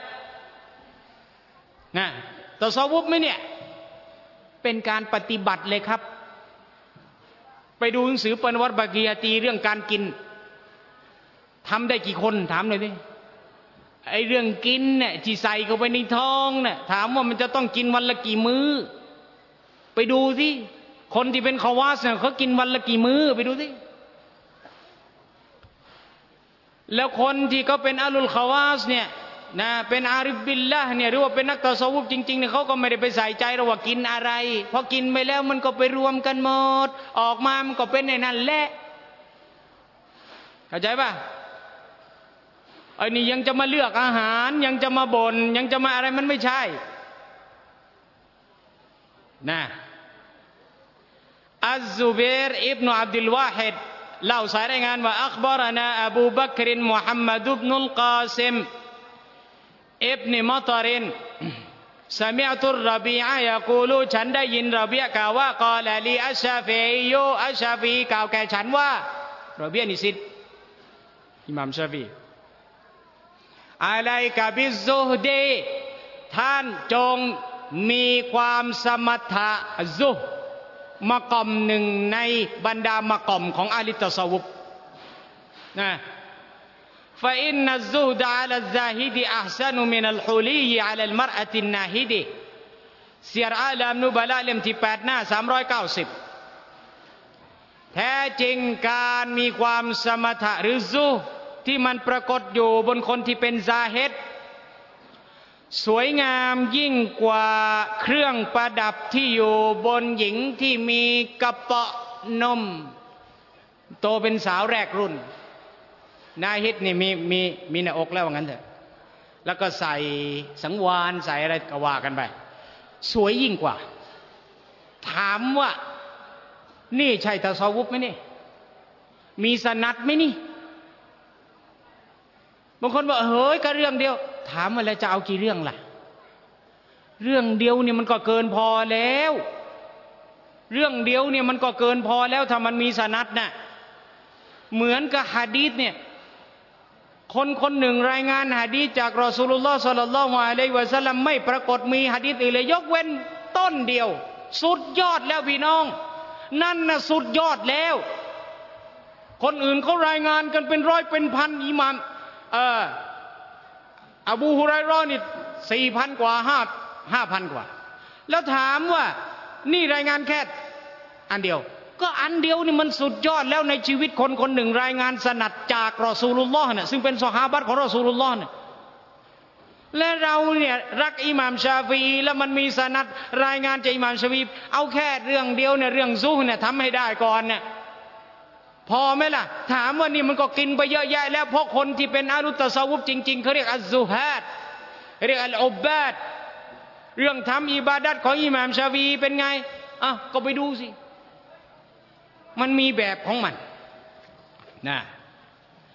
Speaker 1: นะตะซอวุฟไหมเนี่ยเป็นการปฏิบัติเลยครับไปดูหนังสือปนวัตบากียาตีเรื่องการกินทำได้กี่คนถามหน่อยดิไอ้เรื่องกินเนี่ยที่ใส่เข้าไปในท้องเนี่ยถามว่ามันจะต้องกินวันละกี่มื้อไปดูสิคนที่เป็นคอวาสเนี่ยเขากินวันละกี่มื้อไปดูสิแล้วคนที่เขาเป็นอัลลุลคอวาสเนี่ยนะเป็นอาริฟบิลละเนี่ยหรือว่าเป็นนักตะซอวุฟจริงๆเนี่ยเขาก็ไม่ได้ไปใส่ใจหรอกว่ากินอะไรพอกินไปแล้วมันก็ไปรวมกันหมดออกมามันก็เป็นในนั้นแหละเข้าใจป่ะไอ้นี่ยังจะมาเลือกอาหารยังจะมาบ่นยังจะมาอะไรมันไม่ใช่นะอัซซุบัยร์อิบนุอับดุลวาฮิดเล่าสายรายงานว่าอัคบารานาอบูบักรมุฮัมมัดอิบนุลกาซิมอิบนุมัตรินสมิอตุรรบีอะห์ยะกูลูฉันได้ยินรบีอะห์กล่าวว่ากอลาลีอัชชาฟีโยอัชชาฟีกล่าวแก่ฉันว่ารบีอะห์นิสิตอิหม่ามชาฟีอะลัยกะบิซซุฮดีท่านจงมีความสมถะซุฮมะกอมหนึ่งในบรรดามะกอมของอะลิตะซอวุฟนะฟะอินนัซซุฮดะอะลัซซาฮิดอัห์ซะนุมินัลฮุลีอะลัลมะรอะตินนาฮิดเสียรอาลามนุบะลาเล่มที่แปดหน้าสามร้อยเก้าสิบแท้จริงการมีความสมถะหรือซุฮที่มันปรากฏอยู่บนคนที่เป็นซาฮิดสวยงามยิ่งกว่าเครื่องประดับที่อยู่บนหญิงที่มีกระเปาะนมโตเป็นสาวแรกรุ่นนาฮิตนี่มีมีมีหน้าอกแล้วว่างั้นเถอะแล้วก็ใส่สังวานใส่อะไรก็ว่ากันไปสวยยิ่งกว่าถามว่านี่ใช่ตะซอวุฟไหมนี่มีสนัดไหมนี่บางคนบอกเฮ้ยก็เรื่องเดียวถามว่าแล้วจะเอากี่เรื่องล่ะเรื่องเดียวเนี่ยมันก็เกินพอแล้วเรื่องเดียวเนี่ยมันก็เกินพอแล้วถ้ามันมีสนัดน่ะเหมือนกับหะดีษเนี่ยคนคนหนึ่งรายงานหะดีษจากรอซูลุลลอฮ์ศ็อลลัลลอฮุอะลัยฮิวะซัลลัมไม่ปรากฏมีหะดีษอื่นเลยยกเว้นต้นเดียวสุดยอดแล้วพี่น้องนั่นน่ะสุดยอดแล้วคนอื่นเขารายงานกันเป็นร้อยเป็นพันอิหม่ามเอออบูฮุไรเราะห์นี่สี่พันกว่าห้าห้าพันกว่าแล้วถามว่านี่รายงานแค่อันเดียวก็อันเดียวนี่มันสุดยอดแล้วในชีวิตคนคนหนึ่งรายงานสนัดจากรอซูลุลลอฮ์เนี่ยซึ่งเป็นซอฮาบะห์ของรอซูลุลลอฮ์เนี่ยและเราเนี่ยรักอิหม่ามชาฟีอีแล้วมันมีสนัดรายงานจากอิหม่ามชาฟีอีเอาแค่เรื่องเดียวเนี่ยเรื่องซุฮ์เนี่ยทำให้ได้ก่อนเนี่ยพอไหมล่ะถามว่านี่มันก็กินไปเยอะแยะแล้วเพราะคนที่เป็นอาลุตะซอวุฟจริงๆเขาเรียกอัซซุฮาดเรียกอัลอุบบาดเรื่องทำอิบาดัตของอิหม่ามชาฟีอีเป็นไงอ่ะก็ไปดูสิมันมีแบบของมันนะ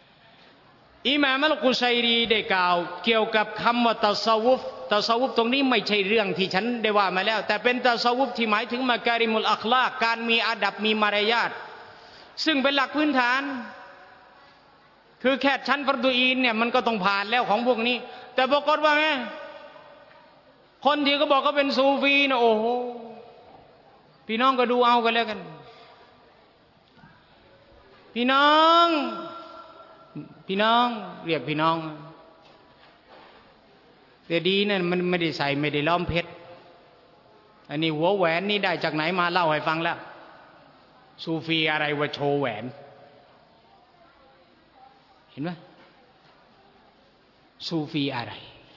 Speaker 1: อิหม่ามอัลกุชัยรีได้กล่าวเกี่ยวกับคำว่าตัสซาวุฟตัสซาวุฟตรงนี้ไม่ใช่เรื่องที่ฉันได้ว่ามาแล้วแต่เป็นตัสซาวุฟที่หมายถึงมะการิมุลอัคลากการมีอาดับมีมารยาทซึ่งเป็นหลักพื้นฐานคือแค่ชั้นฟัรดูอีนเนี่ยมันก็ต้องผ่านแล้วของพวกนี้แต่ปรากฏว่าไงคนที่เขาบอกเขาเป็นซูฟีนะโอ้โหพี่น้องก็ดูเอากันแล้วกันพี่น้องพี่น้องเรียกพี่น้องแต่ดีนั่นมันไม่ได้ใส่ไม่ได้ล้อมเพชรอันนี้หัวแหวนนี่ได้จากไหนมาเล่าให้ฟังแล้วซูฟีอะไรว่าโชว์แหวนเห็นไหมซูฟีอะไร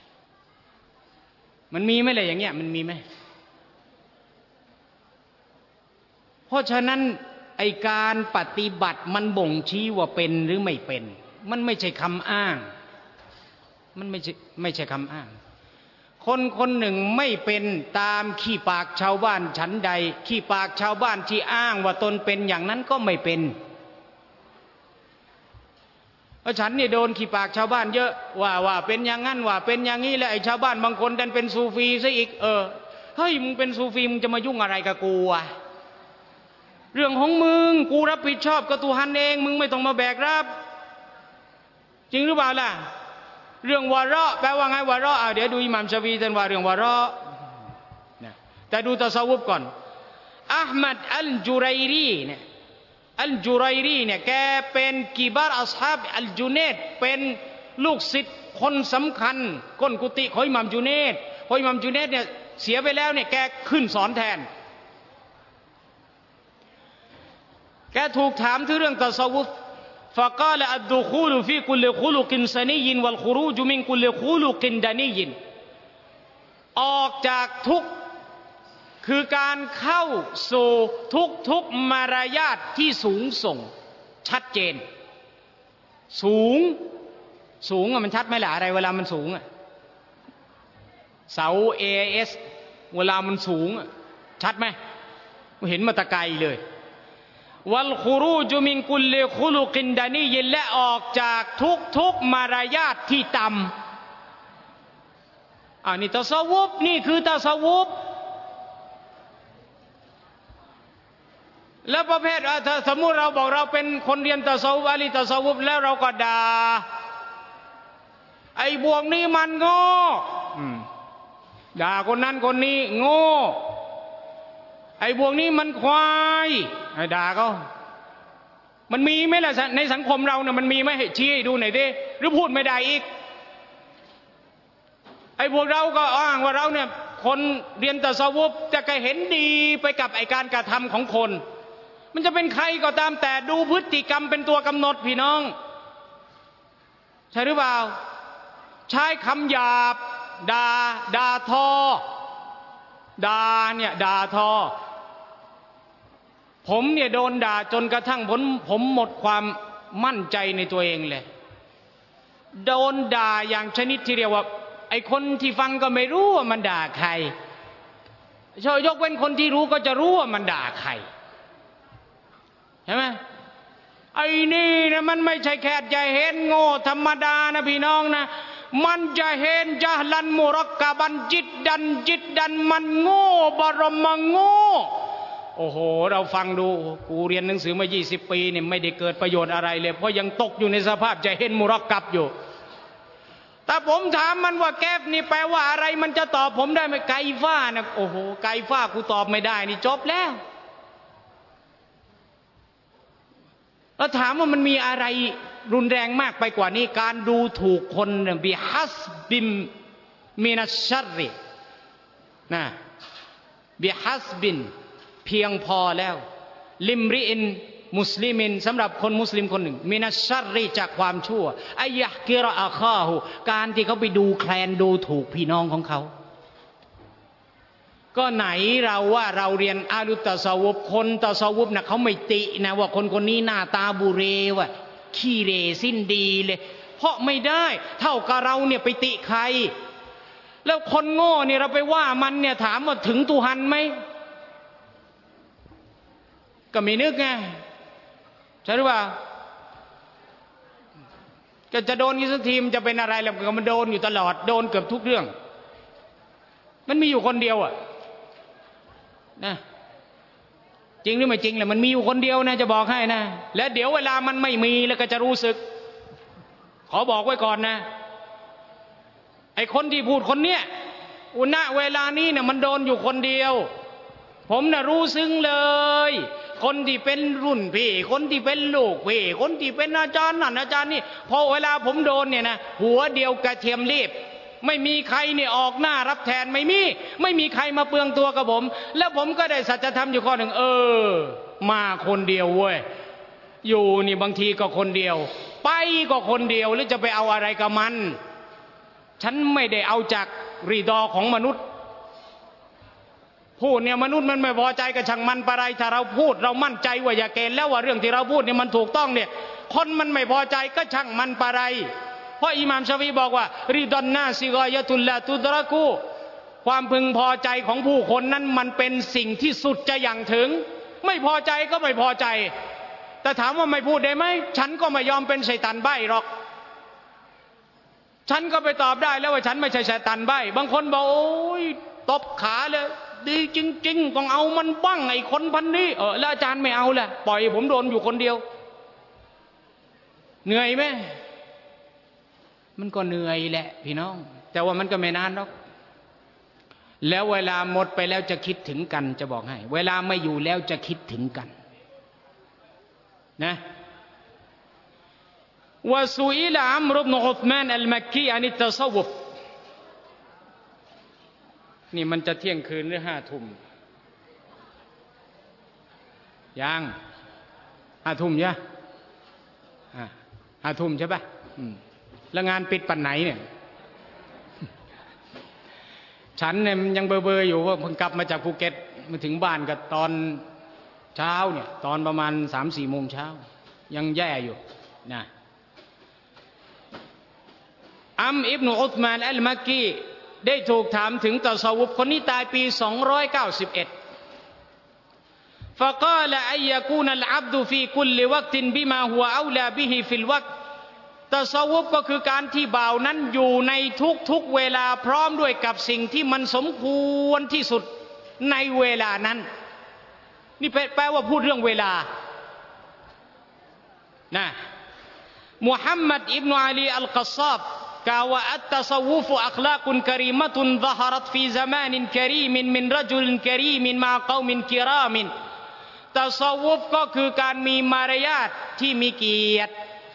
Speaker 1: มันมีไหมอะไรอย่างเงี้ยมันมีไหมเพราะฉะนั้นไอการปฏิบัติมันบ่งชี้ว่าเป็นหรือไม่เป็นมันไม่ใช่คำอ้างมันไม่ใช่ไม่ใช่คำอ้างคนคนหนึ่งไม่เป็นตามขี้ปากชาวบ้านฉันใดขี้ปากชาวบ้านที่อ้างว่าตนเป็นอย่างนั้นก็ไม่เป็นเพราะฉันเนี่ยโดนขี้ปากชาวบ้านเยอะว่าว่าเป็นอย่างนั้นว่าเป็นอย่างนี้แล้วไอ้ชาวบ้านบางคนดันเป็นซูฟีซะอีกเออเฮ้ยมึงเป็นซูฟีมึงจะมายุ่งอะไรกับกูอ่ะเรื่องของมึงกูรับผิดชอบกับตุฮันเองมึงไม่ต้องมาแบกรับจริงหรือเปล่าล่ะเรื่องวาระแปลว่าไงวาระอ่ะเดี๋ยวดูอิหม่ามชาฟีท่านว่าเรื่องวาระนะแต่ดูตัสาวุฟก่อนอะห์มัดอัลจุรัยรีเนี่ยอัลจุรัยรีเนี่ยแกเป็นกิบาร์อัศฮาบอัลจุเนดเป็นลูกศิษย์คนสำคัญก้นกุฏิของอิหม่ามจุเนดพออิหม่ามจุเนดเนี่ยเสียไปแล้วเนี่ยแกขึ้นสอนแทนแกถูกถามถึงเรื่องตัสาวุฟفقال الدخول في كل خلق سني والخروج من كل خلق دني ออกจากทุกคือการเข้าสู่ทุกทุกมารยาทที่สูงส่งชัดเจนสูงสูงอะมันชัดไหมล่ะอะไรเวลามันสูงอะเสา เอ เอส เวลามันสูงชัดไหมเห็นมาตะไกลเลยวัลคุรูจุมินกุลลิคุลุกินดานียินและออกจากทุกทุกมารยาทที่ต่ำอันนี้ตัสาวุฟนี่คือตัสาวุฟแล้วประเภทถ้าสมมุติเราบอกเราเป็นคนเรียนตัสาวุฟอาลีตัสาวุฟแล้วเราก็ด่าไอ้พวกนี้มันโง่ด่าคนนั้นคนนี้โง่ไอ้พวกนี้มันควายไอ้ด่าเขามันมีไหมล่ะในสังคมเราเนี่ยมันมีไหมให้ชี้ให้ดูหน่อยดิหรือพูดไม่ได้อีกไอ้พวกเราก็อ้างว่าเราเนี่ยคนเรียนตัสาวุฟจะก็เห็นดีไปกับไอ้การกระทำของคนมันจะเป็นใครก็ตามแต่ดูพฤติกรรมเป็นตัวกำหนดพี่น้องใช่หรือเปล่าใช้คำหยาบด่าด่าทอด่าเนี่ยด่าทอผมเนี่ยโดนด่าจนกระทั่งผมผมหมดความมั่นใจในตัวเองเลยโดนด่าอย่างชนิดที่เรียกว่าไอ้คนที่ฟังก็ไม่รู้ว่ามันด่าใครชอยกเว้นคนที่รู้ก็จะรู้ว่ามันด่าใครใช่ไหมไอ้นี่นะมันไม่ใช่แค่จะเห็นโง่ธรรมดานะพี่น้องนะมันจะเห็นจาลันมุรักกะบันจิตดันจิตดันมันโง่บรมโง่โอ้โหเราฟังดูกูเรียนหนังสือมายี่สิบปีเนี่ยไม่ได้เกิดประโยชน์อะไรเลยเพราะยังตกอยู่ในสภาพจะเห็นมุรักกับอยู่แต่ผมถามมันว่าแก๊บนี่แปลว่าอะไรมันจะตอบผมได้ไหมไกฟ้านะโอ้โหไกฟ้ากูตอบไม่ได้นี่จบแล้วแล้วถามว่ามันมีอะไรรุนแรงมากไปกว่านี้การดูถูกคนบิฮัสบิมมินัชชัรรินะบิฮัสบินเพียงพอแล้วลิมริอินมุสลิมินสำหรับคนมุสลิมคนหนึ่งมินัชชัรริจากความชั่วอายะกิรออาคาหูการที่เขาไปดูแคลนดูถูกพี่น้องของเขาก็ไหนเราว่าเราเรียนอาลุตตะซาวุฟคนตะซาวุฟนะเขาไม่ตินะว่าคนคนนี้หน้าตาบุเรว่ะขี้เรสิ้นดีเลยเพราะไม่ได้เท่ากับเราเนี่ยไปติใครแล้วคนโง่เนี่ยเราไปว่ามันเนี่ยถามว่าถึงตุฮันไหมก็ไม่นึกไงใช่หรือเปล่าแกก็จะโดนกี่สักทีมจะเป็นอะไรแล้วก็มันโดนอยู่ตลอดโดนเกือบทุกเรื่องมันมีอยู่คนเดียวอ่ะนะจริงหรือไม่จริงแหละมันมีอยู่คนเดียวนะจะบอกให้นะและเดี๋ยวเวลามันไม่มีแล้วก็จะรู้สึกขอบอกไว้ก่อนนะไอ้คนที่พูดคนเนี้ยอุณเวลานี้เนี่ยมันโดนอยู่คนเดียวผมน่ะรู้ซึ้งเลยคนที่เป็นรุ่นพี่คนที่เป็นลูกพี่คนที่เป็นอาจารย์นั่นอาจารย์นี่พอเวลาผมโดนเนี่ยนะหัวเดียวกระเทียมรีบไม่มีใครเนี่ยออกหน้ารับแทนไม่มีไม่มีใครมาเปลืองตัวกับผมแล้วผมก็ได้สัจธรรมอยู่ข้อหนึ่งเออมาคนเดียวเว้ยอยู่นี่บางทีก็คนเดียวไปก็คนเดียวหรือจะไปเอาอะไรกับมันฉันไม่ได้เอาจากรีดอของมนุษย์พูดเนี่ยมนุษย์มันไม่พอใจกับช่างมันปะไรถ้าเราพูดเรามั่นใจว่าอย่าเกณฑ์แล้วว่าเรื่องที่เราพูดเนี่ยมันถูกต้องเนี่ยคนมันไม่พอใจก็ช่างมันปะไรเพราะอิหม่ามชาฟีบอกว่าริดอนนาซิกอยะตุลลาตุดรกูความพึงพอใจของผู้คนนั้นมันเป็นสิ่งที่สุดจะอย่างถึงไม่พอใจก็ไม่พอใจแต่ถามว่าไม่พูดได้ไหมฉันก็ไม่ยอมเป็นชัยฏอนใบ้หรอกฉันก็ไปตอบได้แล้วว่าฉันไม่ใช่ชัยฏอนใบ้บางคนบอกโอ้ยตบขาเลยดีจริงๆต้องเอามันบ้างไอ้คนพันนี้เออแล้วอาจารย์ไม่เอาแหละปล่อยผมโดนอยู่คนเดียวเหนื่อยไหมมันก็เหนื่อยแหละพี่น้องแต่ว่ามันก็ไม่นานหรอกแล้วเวลาหมดไปแล้วจะคิดถึงกันจะบอกให้เวลาไม่อยู่แล้วจะคิดถึงกันนะวะซุอิลอัมรุบนุอุษมานอัลมักกีอันตัซวุฟนี่มันจะเที่ยงคืนหรือห้าทุ่มยังห้าทุ่มใช่ห้าทุ่มใช่ปะแล้วงานปิดปันไหนเนี่ยฉันเนี่ยยังเบอเบออยู่ว่าเพิ่งกลับมาจากภูเก็ตมาถึงบ้านก็ตอนเช้าเนี่ยตอนประมาณสามสี่โมงเช้ายังแย่อยู่นะอัมอิบนุอุษมานอัลมักกีได้ถูกถามถึงตัซอวุฟคนนี้ตายปีสองร้อยเก้าสิบเอ็ด فقال أن يكون العبد في كل وقت بما هو أولى به في الوقت ตัซอวุฟก็คือการที่บ่าวนั้นอยู่ในทุกๆเวลาพร้อมด้วยกับสิ่งที่มันสมควรที่สุดในเวลานั้นนี่แปลว่าพูดเรื่องเวลานะมุฮัมมัดอิบนุอาลีอัลกัซซาบกล่าวว่าอัตตัซอวุฟอัคลากุนกะรีมะตุนซะฮะรัตฟีซะมานินกะรีมินมินรจุลกะรีมินมาเกามินกิรามินตัซอวุฟก็คือการมีมารยาทที่มีเกียรติ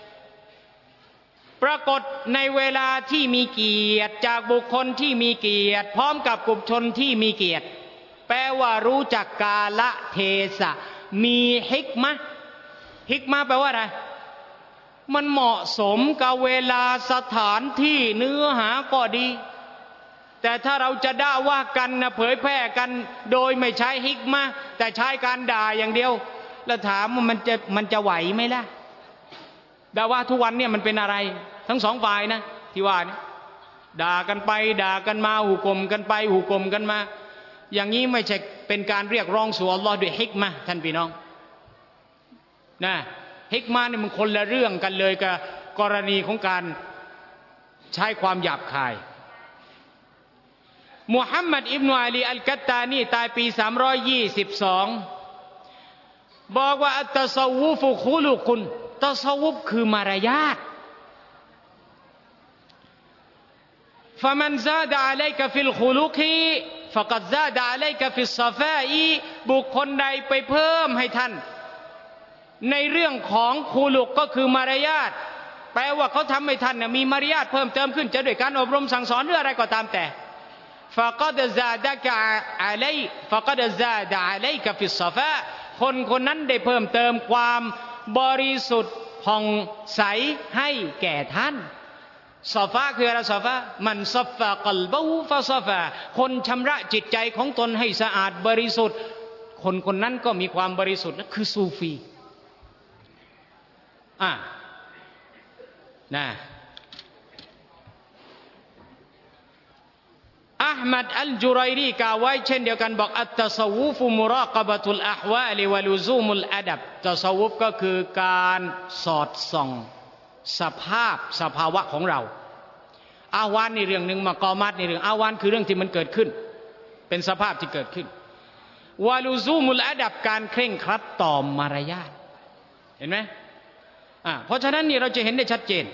Speaker 1: ปรากฏในเวลาที่มีเกียรติจากบุคคลที่มีเกียรติพร้อมกับกลุ่มชนที่มีเกียรติแปลว่ารู้จักกาลเทศะมีฮิกมะห์ฮิกมะห์แปลว่าอะไรมันเหมาะสมกับเวลาสถานที่เนื้อหาก็ดีแต่ถ้าเราจะด่าว่ากันนะเผยแพร่กันโดยไม่ใช้ฮิกมะห์แต่ใช้การด่าอย่างเดียวแล้วถามว่ามันจะมันจะไหวไหมล่ะด่าว่าทุกวันเนี่ยมันเป็นอะไรทั้งสองฝ่ายนะที่ว่านี่ด่ากันไปด่ากันมาหุกลมกันไปหุกลมกันมาอย่างนี้ไม่ใช่เป็นการเรียกร้องสู่อัลลอฮ์ด้วยฮิกมะห์ท่านพี่น้องนะฮิกมะห์นี่มันคนละเรื่องกันเลยกับกรณีของการใช้ความหยาบคายมุฮัมมัดอิบนุอาลีอัลกัตตานีตายปีสามร้อยยี่สิบสองบอกว่าอัตตัซอวุฟคุลุกุนตัซอวุฟคือมารยาทฟะมันซาดะอะลัยกะฟิลคุลุกิฟะกัดซาดะอะลัยกะฟิศศอฟาอีบุคคลใดไปเพิ่มให้ท่านในเรื่องของคุลุกก็คือมารยาทแปลว่าเขาทำให้ท่านนะมีมารยาทเพิ่มเติมขึ้นจะด้วยการอบรมสั่งสอนหรืออะไรก็ตามแต่ฟะกัดซาดะกะอะลัยฟะกัดซาดะอะลัยกะฟิศศอฟาคนคนนั้นได้เพิ่มเติมความบริสุทธิ์ผ่องใสให้แก่ท่านซอฟาคืออะไรซอฟามันซัฟฟะกัลบะฮูฟะซอฟาคนชำระจิตใจของตนให้สะอาดบริสุทธิ์คนคนนั้นก็มีความบริสุทธิ์นั่นคือซูฟีอ่านะอะห์มัดอัลจุรัยรีกล่าวไว้เช่นเดียวกันบอกอัตตัซอวุฟมุราक़ะบะตุลอะฮวาลิวะลุซูมุลอะดับตัซอวุฟก็คือการสอดส่องสภาพสภาวะของเราอาวานในเรื่องหนึ่งมากอมัตในเรื่องอาวานคือเรื่องที่มันเกิดขึ้นเป็นสภาพที่เกิดขึ้นวาลูซูมุลอาดับการเคร่งครัดต่อมารยาทเห็นไหมอ่าเพราะฉะนั้นนี่เราจะเห็นได้ชัดเจน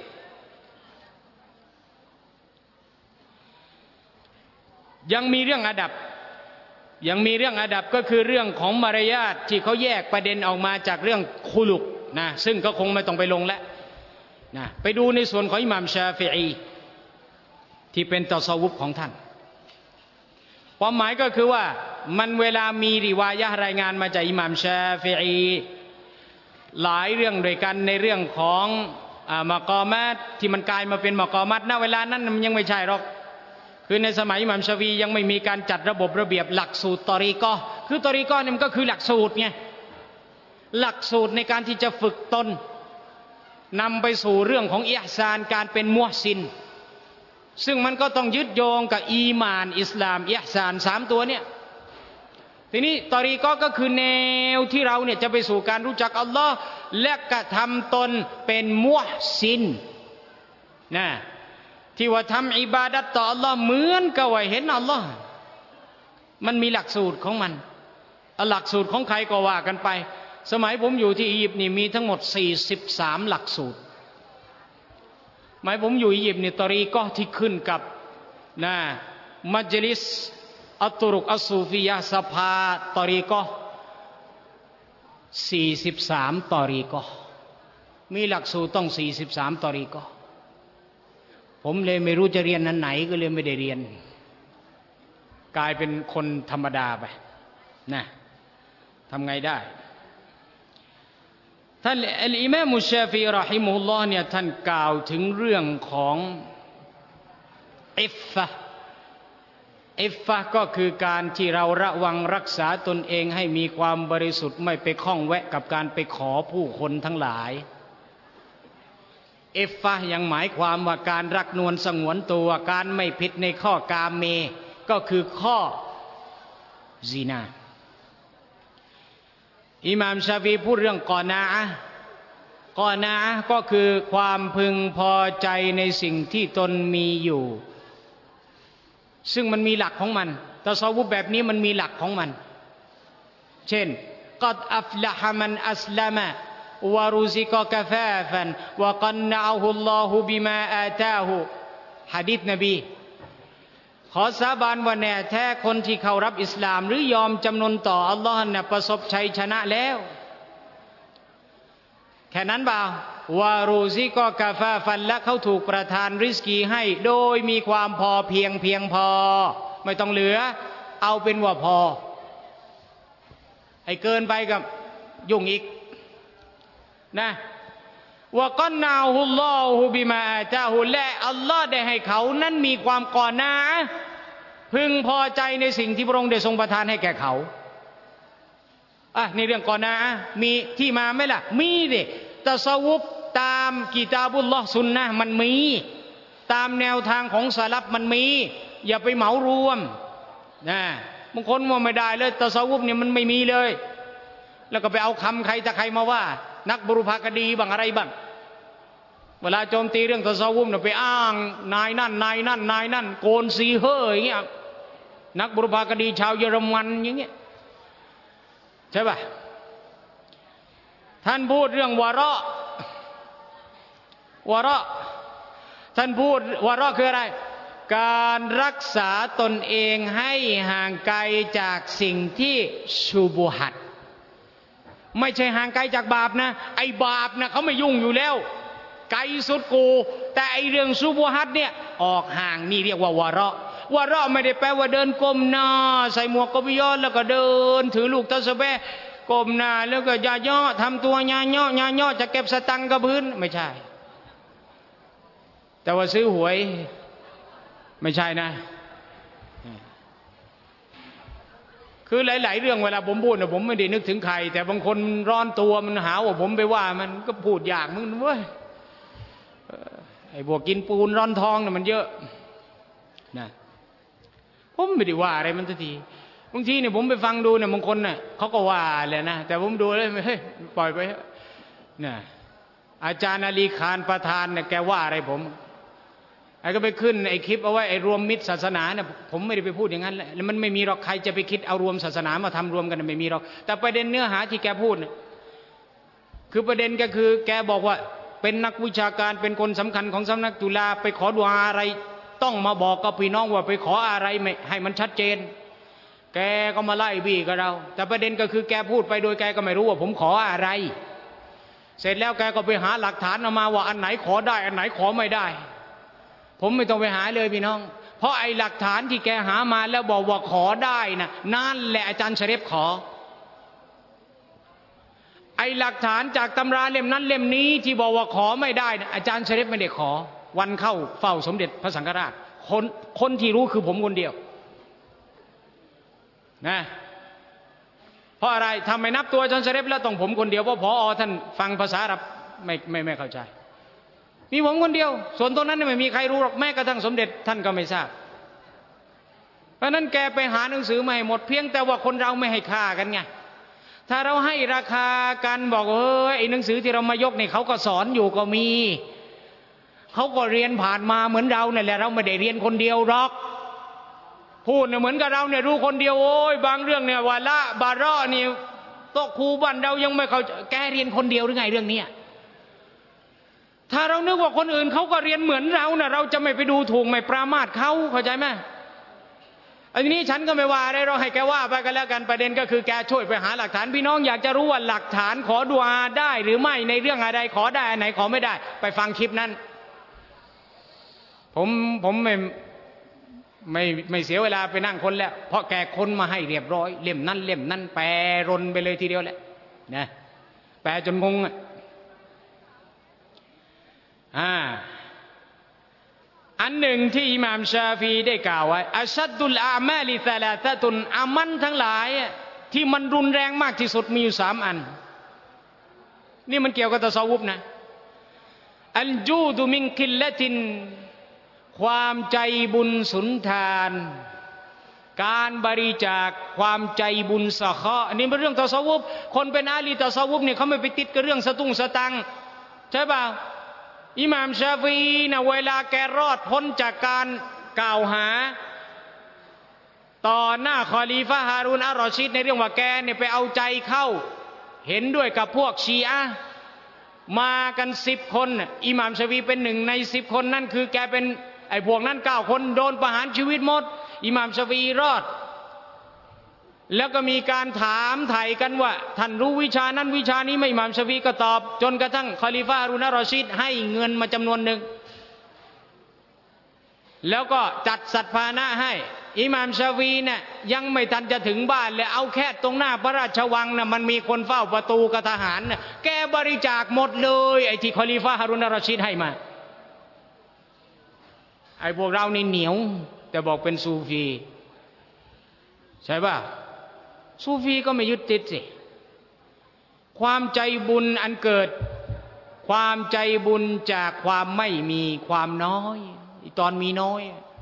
Speaker 1: ยังมีเรื่องอาดับยังมีเรื่องอาดับก็คือเรื่องของมารยาทที่เขาแยกประเด็นออกมาจากเรื่องคุลุกนะซึ่งก็คงไม่ต้องไปลงแล้วนะไปดูในส่วนของอิหม่ามชาฟิอีที่เป็นตัซอวุฟของท่านความหมายก็คือว่ามันเวลามีริวายะห์รายงานมาจากอิหม่ามชาฟิอีหลายเรื่องด้วยกันในเรื่องของอ่ามะกอมัตที่มันกลายมาเป็นมะกอมัตณเวลานั้นมันยังไม่ใช่หรอกคือในสมัยอิหม่ามชาฟิอียังไม่มีการจัดระบบระเบียบหลักสูตรตอรีกอคือตอรีกอเนี่ยมันก็คือหลักสูตรไงหลักสูตรในการที่จะฝึกตนนำไปสู่เรื่องของอิห์ซานการเป็นมุฮซินซึ่งมันก็ต้องยึดโยงกับอีมานอิสลามอิห์ซานสามตัวเนี่ยทีนี้ตอรีกอก็คือแนวที่เราเนี่ยจะไปสู่การรู้จักอัลลอฮ์และกระทำตนเป็นมุฮซินนะที่ว่าทำอิบาดัตต่ออัลลอฮ์เหมือนกับว่าเห็นอัลลอฮ์มันมีหลักสูตรของมันหลักสูตรของใครก็ว่ากันไปสมัยผมอยู่ที่อียิปต์นี่มีทั้งหมดสี่สิบสามหลักสูตรหมายผมอยู่อียิปต์นี่ตอรีกอที่ขึ้นกับนะมัจลิสอัตตุรุกอัสซูฟียะสภาตอรีกอสี่สิบสามตอรีกอมีหลักสูตรต้องสี่สิบสามตอรีกอผมเลยไม่รู้จะเรียนอันไหนก็เลยไม่ได้เรียนกลายเป็นคนธรรมดาไปนะทำไงได้ท่านอัลอิมามมุชชาฟิอีเราะฮิมะฮุลลอฮ์เนี่ยท่านกล่าวถึงเรื่องของอิฟฟะห์อิฟฟะห์ก็คือการที่เราระวังรักษาตนเองให้มีความบริสุทธิ์ไม่ไปข้องแวะกับการไปขอผู้คนทั้งหลายอิฟฟะห์ยังหมายความว่าการรักนวลสงวนตัวการไม่ผิดในข้อกาเมก็คือข้อซินาอิหม่ามชาฟีพูดเรื่องกอนาอะห์กอนาอะห์ก็คือความพึงพอใจในสิ่งที่ตนมีอยู่ซึ่งมันมีหลักของมันตัซอวุฟแบบนี้มันมีหลักของมันเช่นกัดอัฟละฮะมันอัสลามะวะรุซิกะกะฟาฟันวะกันะอะฮุลลอฮุบิมาอาตาฮุหะดีษนบีขอสาบานว่าแน่แท้คนที่เข้ารับอิสลามหรือยอมจำนนต่ออัลลอฮ์เนี่ยประสบชัยชนะแล้วแค่นั้นเปล่าวารูซิกอกาฟาฟันและเขาถูกประทานริสกีให้โดยมีความพอเพียงเพียงพอไม่ต้องเหลือเอาเป็นว่าพอไอ้เกินไปกับยุ่งอีกนะวะกันะฮุลลอฮุบิมาอาตาฮุและอัลลอฮ์ได้ให้เขานั้นมีความก่อนาพึงพอใจในสิ่งที่พระองค์ได้ทรงประทานให้แก่เขาอ่ะในเรื่องก่อนามีที่มาไหมล่ะมีดิตัซอวุฟตามกิตาบุลลอฮ์ซุนนะห์มันมีตามแนวทางของสลัฟมันมีอย่าไปเหมารวมนะบางคนว่าไม่ได้เลยตัซอวุฟเนี่ยมันไม่มีเลยแล้วก็ไปเอาคำใครแต่ใครมาว่านักบุรพคดีบางอะไรบ้างเวลาโจมตีเรื่องตัซอวุฟเนี่ยไปอ้างนายนั่นนายนั่นนายนั่นโกนซีเฮออย่างเงี้ยนักบุรพคดีชาวเยอรมันอย่างเงี้ยใช่ป่ะท่านพูดเรื่องวะเราะห์วะเราะห์ท่านพูดวะเราะห์คืออะไรการรักษาตนเองให้ห่างไกลจากสิ่งที่ชุบุฮัตไม่ใช่ห่างไกลจากบาปนะไอ้บาปนะเขาไม่ยุ่งอยู่แล้วไกลสุดกูแต่ไอ้เรื่องชุบุฮัตเนี่ยออกห่างนี่เรียกว่าวะเราะห์วะเราะห์ไม่ได้แปลว่าเดินก้มหน้าใส่หมวกกบย้อนแล้วก็เดินถือลูกตะสะเบะก้มหน้าแล้วก็ยาย่อทำตัวยาย่อยาย่อจะเก็บสตังค์กับพื้นไม่ใช่แต่ว่าซื้อหวยไม่ใช่นะคือหลายๆเรื่องเวลาผมพูดนะผมไม่ได้นึกถึงใครแต่บางคนร้อนตัวมันหาว่าผมไปว่ามันก็พูดอย่างมึงเว้ยไอ้พวกกินปูนร้อนทองน่ะมันเยอะนะผมไม่ได้ว่าอะไรมันสักทีบางทีเนี่ยผมไปฟังดูเนี่ยบางคนเนี่ยเขาก็ว่าแหละนะแต่ผมดูแล้วเฮ้ยปล่อยไปนะอาจารย์อาลีคานประธานเนี่ยแกว่าอะไรผมไอ้ก็ไปขึ้นไอ้คลิปเอาไว้ไอ้รวมมิตรศาสนาเนี่ยผมไม่ได้ไปพูดอย่างนั้นแล้วมันไม่มีหรอกใครจะไปคิดเอารวมศาสนามาทำรวมกันไม่มีหรอกแต่ประเด็นเนื้อหาที่แกพูดเนี่ยคือประเด็นก็คือแกบอกว่าเป็นนักวิชาการเป็นคนสำคัญของสำนักจุฬาไปขอดุอาอะไรต้องมาบอกกับพี่น้องว่าไปขออะไรไม่ให้มันชัดเจนแกก็มาไล่บี้กับเราแต่ประเด็นก็คือแกพูดไปโดยแกก็ไม่รู้ว่าผมขออะไรเสร็จแล้วแกก็ไปหาหลักฐานออกมาว่าอันไหนขอได้อันไหนขอไม่ได้ผมไม่ต้องไปหาเลยพี่น้องเพราะไอ้หลักฐานที่แกหามาแล้วบอกว่าขอได้นะนั่นแหละอาจารย์ชะเรฟขอไอ้หลักฐานจากตำราเล่มนั้นเล่มนี้ที่บอกว่าขอไม่ได้นะอาจารย์ชะเรฟไม่ได้ขอวันเข้าเฝ้าสมเด็จพระสังฆราชคนคนที่รู้คือผมคนเดียวนะเพราะอะไรทำไมนับตัวอาจารย์ชะเรฟแล้วต้องผมคนเดียวเพราะพอท่านฟังภาษาอาหรับไม่ไม่ไม่เข้าใจมีผมคนเดียวส่วนตรงนั้นไม่มีใครรู้หรอกแม้กระทั่งสมเด็จท่านก็ไม่ทราบเพราะนั้นแกไปหาหนังสือมาให้หมดเพียงแต่ว่าคนเราไม่ให้ค่ากันไงถ้าเราให้ราคากันบอกเออไอ้หนังสือที่เรามายกนี่เขาก็สอนอยู่ก็มีเขาก็เรียนผ่านมาเหมือนเราเนี่ยแหละเราไม่ได้เรียนคนเดียวหรอกพูดเนี่ยเหมือนกับเราเนี่ยรู้คนเดียวโอ้ยบางเรื่องเนี่ยวาละบาระนี่โต๊ะครูบ้านเรายังไม่เข้าแกเรียนคนเดียวหรือไงเรื่องนี้ถ้าเรานึกว่าคนอื่นเขาก็เรียนเหมือนเราเนี่ยเราจะไม่ไปดูถูกไม่ปรามาสเขาเข้าใจไหมอันนี้ฉันก็ไม่ว่าอะไรเราให้แกว่าไปกันแล้วกันประเด็นก็คือแกช่วยไปหาหลักฐานพี่น้องอยากจะรู้ว่าหลักฐานขอดุอาได้หรือไม่ในเรื่องอะไรขอได้อันไหนขอไม่ได้ไปฟังคลิปนั้นผมผมไม่ไม่ไม่เสียเวลาไปนั่งคนแล้วเพราะแกคนมาให้เรียบร้อยเล่มนั้นเล่มนั้นแปลรนไปเลยทีเดียวแหละนะแปลจนงงอ่ะอ่าอันหนึ่งที่อิหม่ามชาฟีได้กล่าวไว้อัชัดดุลอามาลิซาลาซะตุนอามันทั้งหลายที่มันรุนแรงมากที่สุดมีอยู่สามอันนี่มันเกี่ยวกับตะซอวุฟนะอัลจูดุมินกิลละตินความใจบุญสุนทานการบริจาคความใจบุญสะเคาะอันนี้เป็นเรื่องตะซอวุฟคนเป็นอาลีตะซอวุฟเนี่ยเขาไม่ไปติดกับเรื่องสตุ้งสตังใช่ป่าวอิหม่ามชาฟีนะเวลาแกรอดพ้นจากการกล่าวหาต่อหน้าคอลีฟะฮารุนอัลรอชีดในเรื่องว่าแกเนี่ยไปเอาใจเข้าเห็นด้วยกับพวกชีอะห์มากันสิบคนอิหม่ามชาฟีเป็นหนึ่งในสิบคนนั่นคือแกเป็นไอ้พวกนั้นเก้าคนโดนประหารชีวิตหมดอิหม่ามชาฟีรอดแล้วก็มีการถามไถ่กันว่าท่านรู้วิชานั้นวิชานี้ไหมอิหม่ามชาฟีก็ตอบจนกระทั่งคอลิฟะฮารุนอัลรอชีดให้เงินมาจำนวนหนึ่งแล้วก็จัดสัตว์พาหนะให้อิหม่ามชาฟีเนี่ยยังไม่ทันจะถึงบ้านเลยเอาแค่ตรงหน้าพระราชวังน่ะมันมีคนเฝ้าประตูกับทหารน่ะแกบริจาคหมดเลยไอ้ที่คอลิฟะฮารุนอัลรอชีดให้มาไอ้พวกเรานี่เหนียวแต่บอกเป็นซูฟีใช่ป่ะซูฟีก็ไม่ยึดติดสิความใจบุญอันเกิดความใจบุญจากความไม่มีความน้อยตอนมีน้อย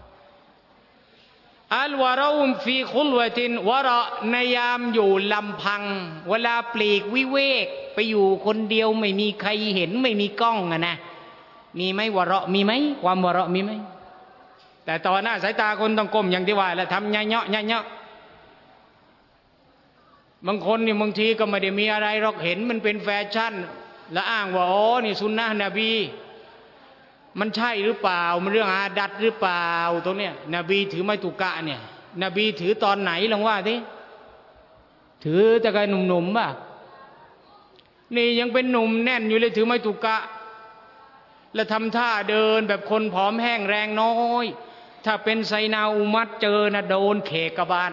Speaker 1: อัลวะเรามฟีคุลวะตินวะระในยามอยู่ลำพังเวลาปลีกวิเวกไปอยู่คนเดียวไม่มีใครเห็นไม่มีกล้องอะนะมีไหมวะระมีไหมความวะระมีไหมแต่ต่อหน้าสายตาคนต้องก้มอย่างที่ว่าแล้วทำเงาะเงาะบางคนนี่บางทีก็ไม่ได้มีอะไรหรอกเห็นมันเป็นแฟชั่นแล้วอ้างว่าอ๋อนี่สุนนะนบีมันใช่หรือเปล่ามันเรื่องอาดัดหรือเปล่าตรงเนี้ยนบีถือไม้ตุกะเนี่ยนบีถือตอนไหนลองว่าดิถือแต่กับหนุ่มๆป่ะนี่ยังเป็นหนุ่มแน่นอยู่เลยถือไม้ตุกะแล้วทำท่าเดินแบบคนผอมแห้งแรงน้อยถ้าเป็นไซนาอุมัดเจอนะโดนเขกกระบาล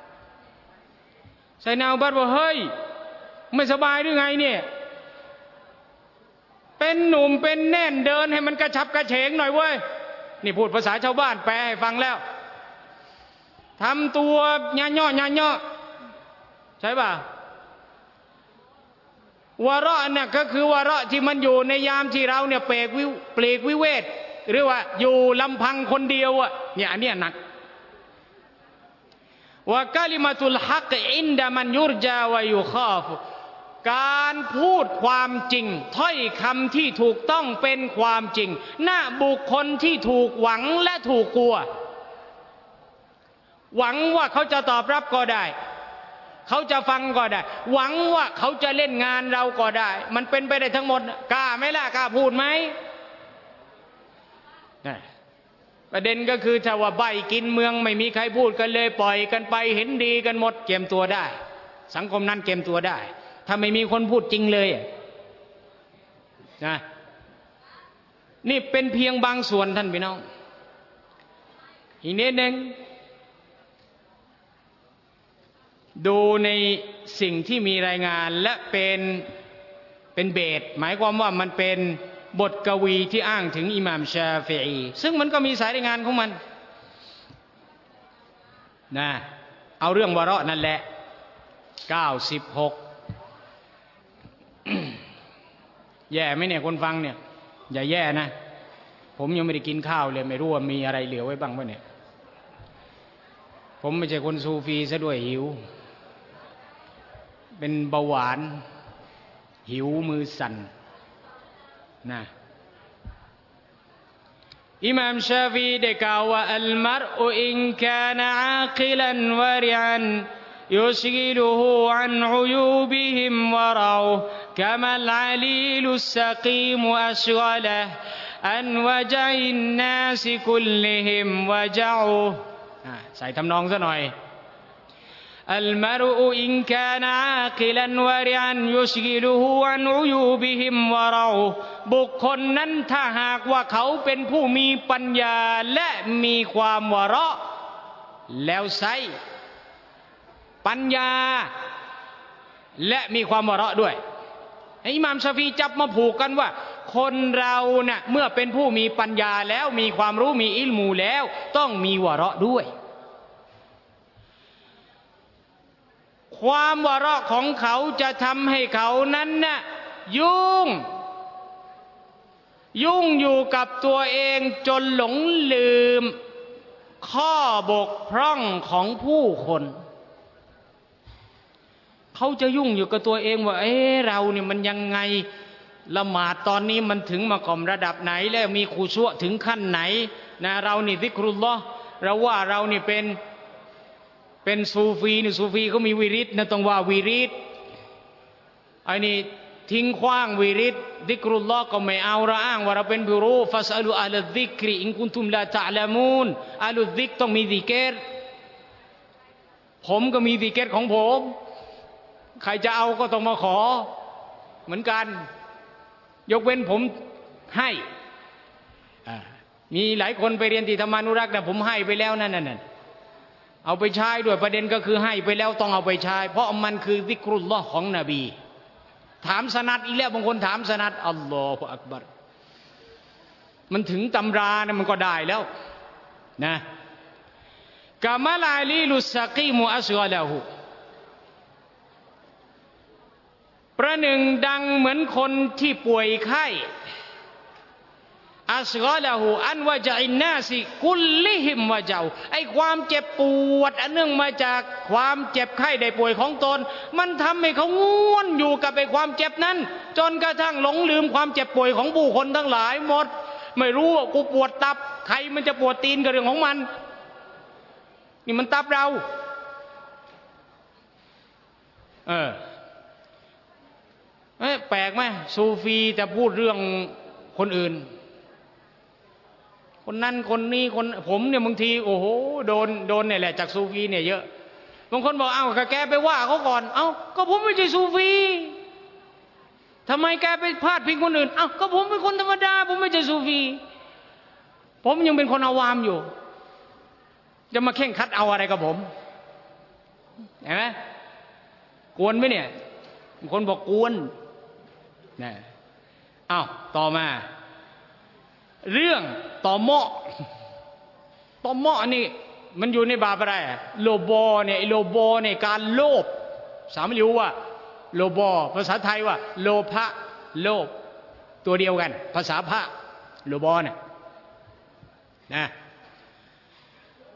Speaker 1: ไซนาอุมัดบอกเฮ้ยไม่สบายหรือไงเนี่ยเป็นหนุ่มเป็นแน่นเดินให้มันกระฉับกระเฉงหน่อยเว้ยนี่พูดภาษาชาวบ้านแปลให้ฟังแล้วทำตัวญาเนาะญาเนาะใช่ป่ะวาระเนี่ยก็คือวาระที่มันอยู่ในยามที่เราเนี่ยเปรกวิเปรกวิเวทหรือว่าอยู่ลำพังคนเดียวอ่ะเนี่ยอันเนี้ยหนักว่ากะลิมะตุลฮักอินดะมันยุรจาวะยุคาฟการพูดความจริงถ้อยคำที่ถูกต้องเป็นความจริงณบุคคลที่ถูกหวังและถูกกลัวหวังว่าเขาจะตอบรับก็ได้เขาจะฟังก็ได้หวังว่าเขาจะเล่นงานเราก็ได้มันเป็นไปได้ทั้งหมดกล้าไหมล่ะกล้าพูดไหมประเด็นก็คือถ้าว่าใบกินเมืองไม่มีใครพูดกันเลยปล่อยกันไปเห็นดีกันหมดเกมตัวได้สังคมนั้นเกมตัวได้ถ้าไม่มีคนพูดจริงเลยนะนี่เป็นเพียงบางส่วนท่านพี่น้องอีกนิดนึงดูในสิ่งที่มีรายงานและเป็นเป็นเบสหมายความว่ามันเป็นบทกวีที่อ้างถึงอิหม่ามชาฟิอีซึ่งมันก็มีสายรายงานของมันนะเอาเรื่องวะเราะนั่นแหละเก้าสิบหก แย่ไหมเนี่ยคนฟังเนี่ยอย่าแย่นะผมยังไม่ได้กินข้าวเลยไม่รู้ว่ามีอะไรเหลือไว้บ้างป่ะเนี่ยผมไม่ใช่คนซูฟีซะด้วยหิวเป็นเบาหวานหิวมือสั่นนะอิหม่ามชาฟีได้กล่าวว่าอัลมัรอุอินกานะอากิลันวะริอันยุชกิลุฮุอันอุยูบิฮิมวะเรากะมัลอาลีลุสซะกีมอัชกะละอันวะจัยนนาสคุลลิฮิมวะจะอูใส่ทำนองซะหน่อยالمرء إن كان عاقلا ورعا يشغله عن عيوبهم ورعه บุคคลนั้นถ้าหากว่าเขาเป็นผู้มีปัญญาและมีความวะเราะแล้วใช้ปัญญาและมีความวะเราะด้วยอิหม่ามชาฟีจับมาผูกกันว่าคนเราเนี่ยเมื่อเป็นผู้มีปัญญาแล้วมีความรู้มีอิลมูแล้วต้องมีวะเราะด้วยความวะเราะของเขาจะทำให้เขานั้นน่ะยุ่งยุ่งอยู่กับตัวเองจนหลงลืมข้อบกพร่องของผู้คนเขาจะยุ่งอยู่กับตัวเองว่าเอ๊ะเราเนี่ยมันยังไงละหมาดตอนนี้มันถึงมากอมระดับไหนแล้วมีคุชัวถึงขั้นไหนนะเรานี่ซิกรุลลอฮ์เราว่าเรานี่เป็นเป็นซูฟีนี่ซูฟีเขามีวิริตนะต้องว่าวิริตไอ้นี่ทิ้งขว้างวิริตซิกรุลลอฮ์ก็ไม่เอาเราอ้างว่าเราเป็นผู้รู้ฟัสอัลุอัลซิกริอินกุนตุมลาตะละมูนอัลซิกต้องมีซิกเกตผมก็มีซิกเกตของผมใครจะเอาก็ต้องมาขอเหมือนกันยกเว้นผมให้มีหลายคนไปเรียนที่ธรรมานุรักษ์แต่ผมให้ไปแล้วนั่นนั่นเอาไปใช้ด้วยประเด็นก็คือให้ไปแล้วต้องเอาไปใช้เพราะมันคือซิกรุลลอฮ์ของนบีถามสนัดอีกแล้วบางคนถามสนัดอัลลอฮฺอักบัรมันถึงตำรานะมันก็ได้แล้วนะกะมาลาลีลุสกีมุอัสกอละหูประหนึ่งดังเหมือนคนที่ป่วยไข้อัสกอละหูอันวะจะอินนาสิกุลลิฮิมวะเจ้าไอความเจ็บปวดอันเนื่องมาจากความเจ็บไข้ได้ป่วยของตนมันทำให้เขาง่วนอยู่กับไอความเจ็บนั้นจนกระทั่งหลงลืมความเจ็บป่วยของผู้คนทั้งหลายหมดไม่รู้ว่ากูปวดตับใครมันจะปวดตีนก็เรื่องของมันนี่มันตับเราเออแปลกไหมซูฟีแต่พูดเรื่องคนอื่นคนนั้นคนนี้คนผมเนี่ยบางทีโอ้โหโดนโดนเนี่ยแหละจากซูฟีเนี่ยเยอะบางคนบอกเอ้าแกไปว่าเขาก่อนเอ้าก็ผมไม่ใช่ซูฟีทำไมแกไปพาดพิงคนอื่นเอ้าก็ผมเป็นคนธรรมดาผมไม่ใช่ซูฟีผมยังเป็นคนอาวามอยู่จะมาเข่งคัดเอาอะไรกับผมเห็นไหมกวนไหมเนี่ยบางคนบอกกวนนะอ้าวต่อมาเรื่องต่อหม้อต่อหม้อนี่มันอยู่ในบาปอะไรโลโบเนี่ยโลโบเนี่ยการโลภสามริ้วว่าโลโบภาษาไทยว่าโลภะโลภตัวเดียวกันภาษาพระโลโบเนี่ยนะ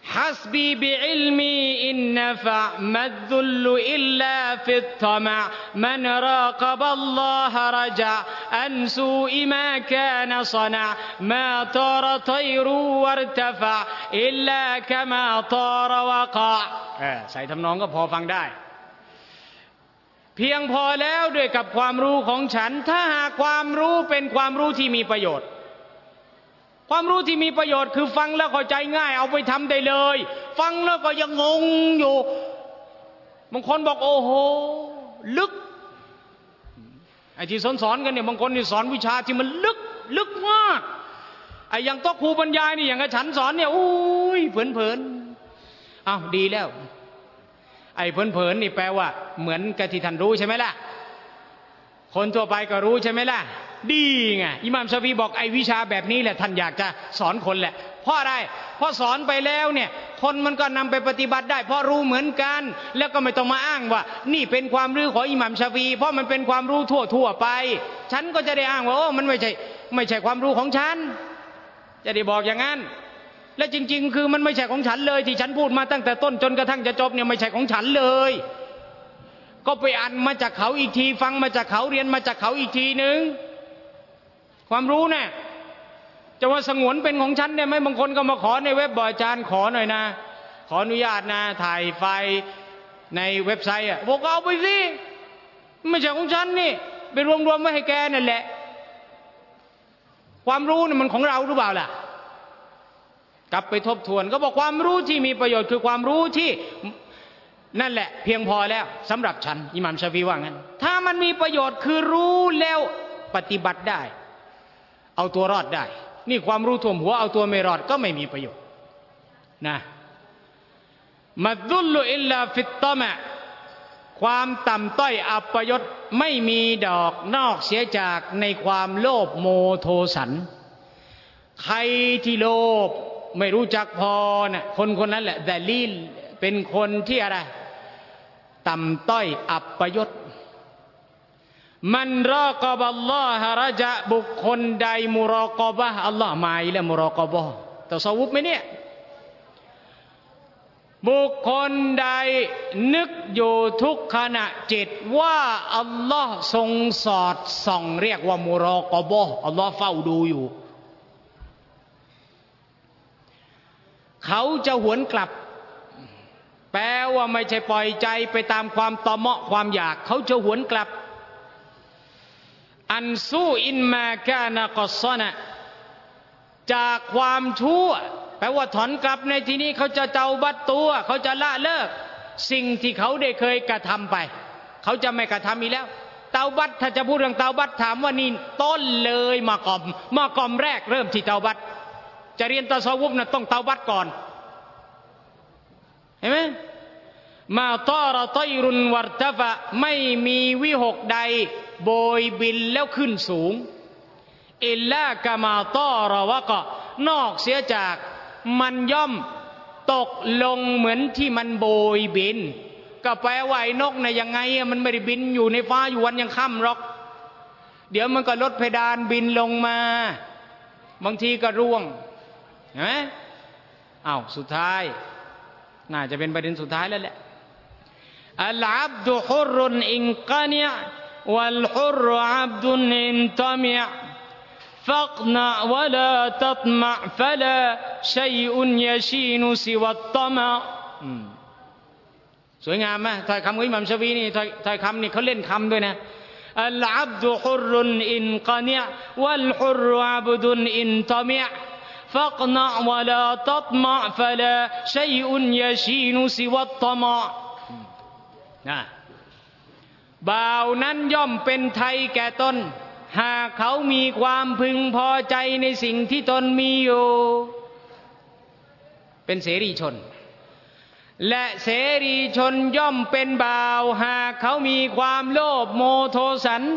Speaker 1: حسبي بعلمي إن نفع ما الذل إلا في الطمع من راقب الله رجع عن سوء ما كان صنع ما طار طير وارتفع إلا كما طار وقع ใส่ทำนองก็พอฟังได้เพียงพอแล้วด้วยกับความรู้ของฉันถ้าหากความรู้เป็นความรู้ที่มีประโยชน์ความรู้ที่มีประโยชน์คือฟังแล้วเข้าใจง่ายเอาไปทำได้เลยฟังแล้วก็ยังงงอยู่บางคนบอกโอ้โหลึกไอ้ที่สอนสอนกันเนี่ยบางคนนี่สอนวิชาที่มันลึกลึกมากไอ้อย่างโต๊ะครูบรรยายนี่อย่างกับฉันสอนเนี่ยอุ้ยเผินๆอ้าวดีแล้วไอ้เผินๆนี่แปลว่าเหมือนกับที่ท่านรู้ใช่ไหมล่ะคนทั่วไปก็รู้ใช่ไหมล่ะดีไงอิหม่ามชาฟีบอกไอ้วิชาแบบนี้แหละท่านอยากจะสอนคนแหละเพราะอะไรเพราะสอนไปแล้วเนี่ยคนมันก็นำไปปฏิบัติได้เพราะรู้เหมือนกันแล้วก็ไม่ต้องมาอ้างว่านี่เป็นความรู้ของอิหม่ามชาฟีเพราะมันเป็นความรู้ทั่วทั่วไปฉันก็จะได้อ้างว่าโอ้มันไม่ใช่ไม่ใช่ความรู้ของฉันจะได้บอกอย่างนั้นและจริงๆคือมันไม่ใช่ของฉันเลยที่ฉันพูดมาตั้งแต่ต้นจนกระทั่งจะจบเนี่ยไม่ใช่ของฉันเลยก็ไปอ่านมาจากเขาอีกทีฟังมาจากเขาเรียนมาจากเขาอีกทีนึงความรู้เนี่ยจะว่าสงวนเป็นของฉันได้ไหมบางคนก็มาขอในเว็บบอกอาจารย์ขอหน่อยนะขออนุญาตนะถ่ายไฟล์ในเว็บไซต์อ่ะบอกเอาไปสิไม่ใช่ของฉันนี่ไปรวมๆไว้ให้แกนั่นแหละความรู้เนี่ยมันของเราหรือเปล่าล่ะกลับไปทบทวนก็บอกความรู้ที่มีประโยชน์คือความรู้ที่นั่นแหละเพียงพอแล้วสำหรับฉันอิหม่ามชาฟีว่างั้นถ้ามันมีประโยชน์คือรู้แล้วปฏิบัติได้เอาตัวรอดได้นี่ความรู้ท่วมหัวเอาตัวไม่รอดก็ไม่มีประโยชน์นะมัดดุลลุอิลลาฟิตตะมะความต่ำต้อยอัปยศไม่มีดอกนอกเสียจากในความโลภโมโทสันใครที่โลภไม่รู้จักพอนะคนคนนั้นแหละดะลีลเป็นคนที่อะไรต่ำต้อยอัปยศมันรอกอบอัลลอฮะระจะบุคคลใดมุรอกอบะอัลลอฮ์มาอีแล้วมุรอกอบะตะซาวุฟไหมเนี่ยบุคคลใดนึกอยู่ทุกขณะจิตว่าอัลลอฮ์ทรงสอดส่องเรียกว่ามุรอกอบะอัลลอฮ์เฝ้าดูอยู่เขาจะหวนกลับแปลว่าไม่ใช่ปล่อยใจไปตามความตอเหมาะความอยากเขาจะหวนกลับอันสู้อินมากานะกอซนะจากความชั่วแปลว่าถอนกลับในที่นี้เขาจะเตาบัตตัวเขาจะละเลิกสิ่งที่เขาได้เคยกระทำไปเขาจะไม่กระทำอีกแล้วเตาบัตถ้าจะพูดเรื่องเตาบัตถามว่านี่ต้นเลยมากอมมากอมแรกเริ่มที่เตาบัตจะเรียนตะซาวุฟนะต้องเตาบัตก่อนเห็นไหมมาตอรตอยรุนวัรตฟะไม่มีวิหกใดโบยบินแล้วขึ้นสูงอิลลากะมาตอรวะกะนอกเสียจากมันย่อมตกลงเหมือนที่มันโบยบินก็แปลว่าไอ้นกเนี่ยยังไงมันไม่ได้บินอยู่ในฟ้าอยู่วันยังค่ำหรอกเดี๋ยวมันก็ลดเพดานบินลงมาบางทีก็ร่วงเห็นไหมอ้าวสุดท้ายน่าจะเป็นประเด็นสุดท้ายแล้วแหละอัลอับดุฮุรุนอินกานิยวัลฮุรอับดุนอินตามิยฟักนะวะลาตัตมะฟะลาชัยอุนยะชีนุซิวัตตมะสวยงามไหมถ้อยคำของอิหม่ามชาฟีนี่ถ้อยคำนี่เขาเล่นคำด้วยนะอัลอับดุฮุรุนอินกานิยวัลฮุรอับดุนอินตามิยفاقنع ولا تطمع فلا شيء يشين سوى الطمع นะบ่าวนั้นย่อมเป็นไทยแก่ตนหากเขามีความพึงพอใจในสิ่งที่ตนมีอยู่เป็นเสรีชนและเสรีชนย่อมเป็นบ่าวหากเขามีความโลภโมโทสัน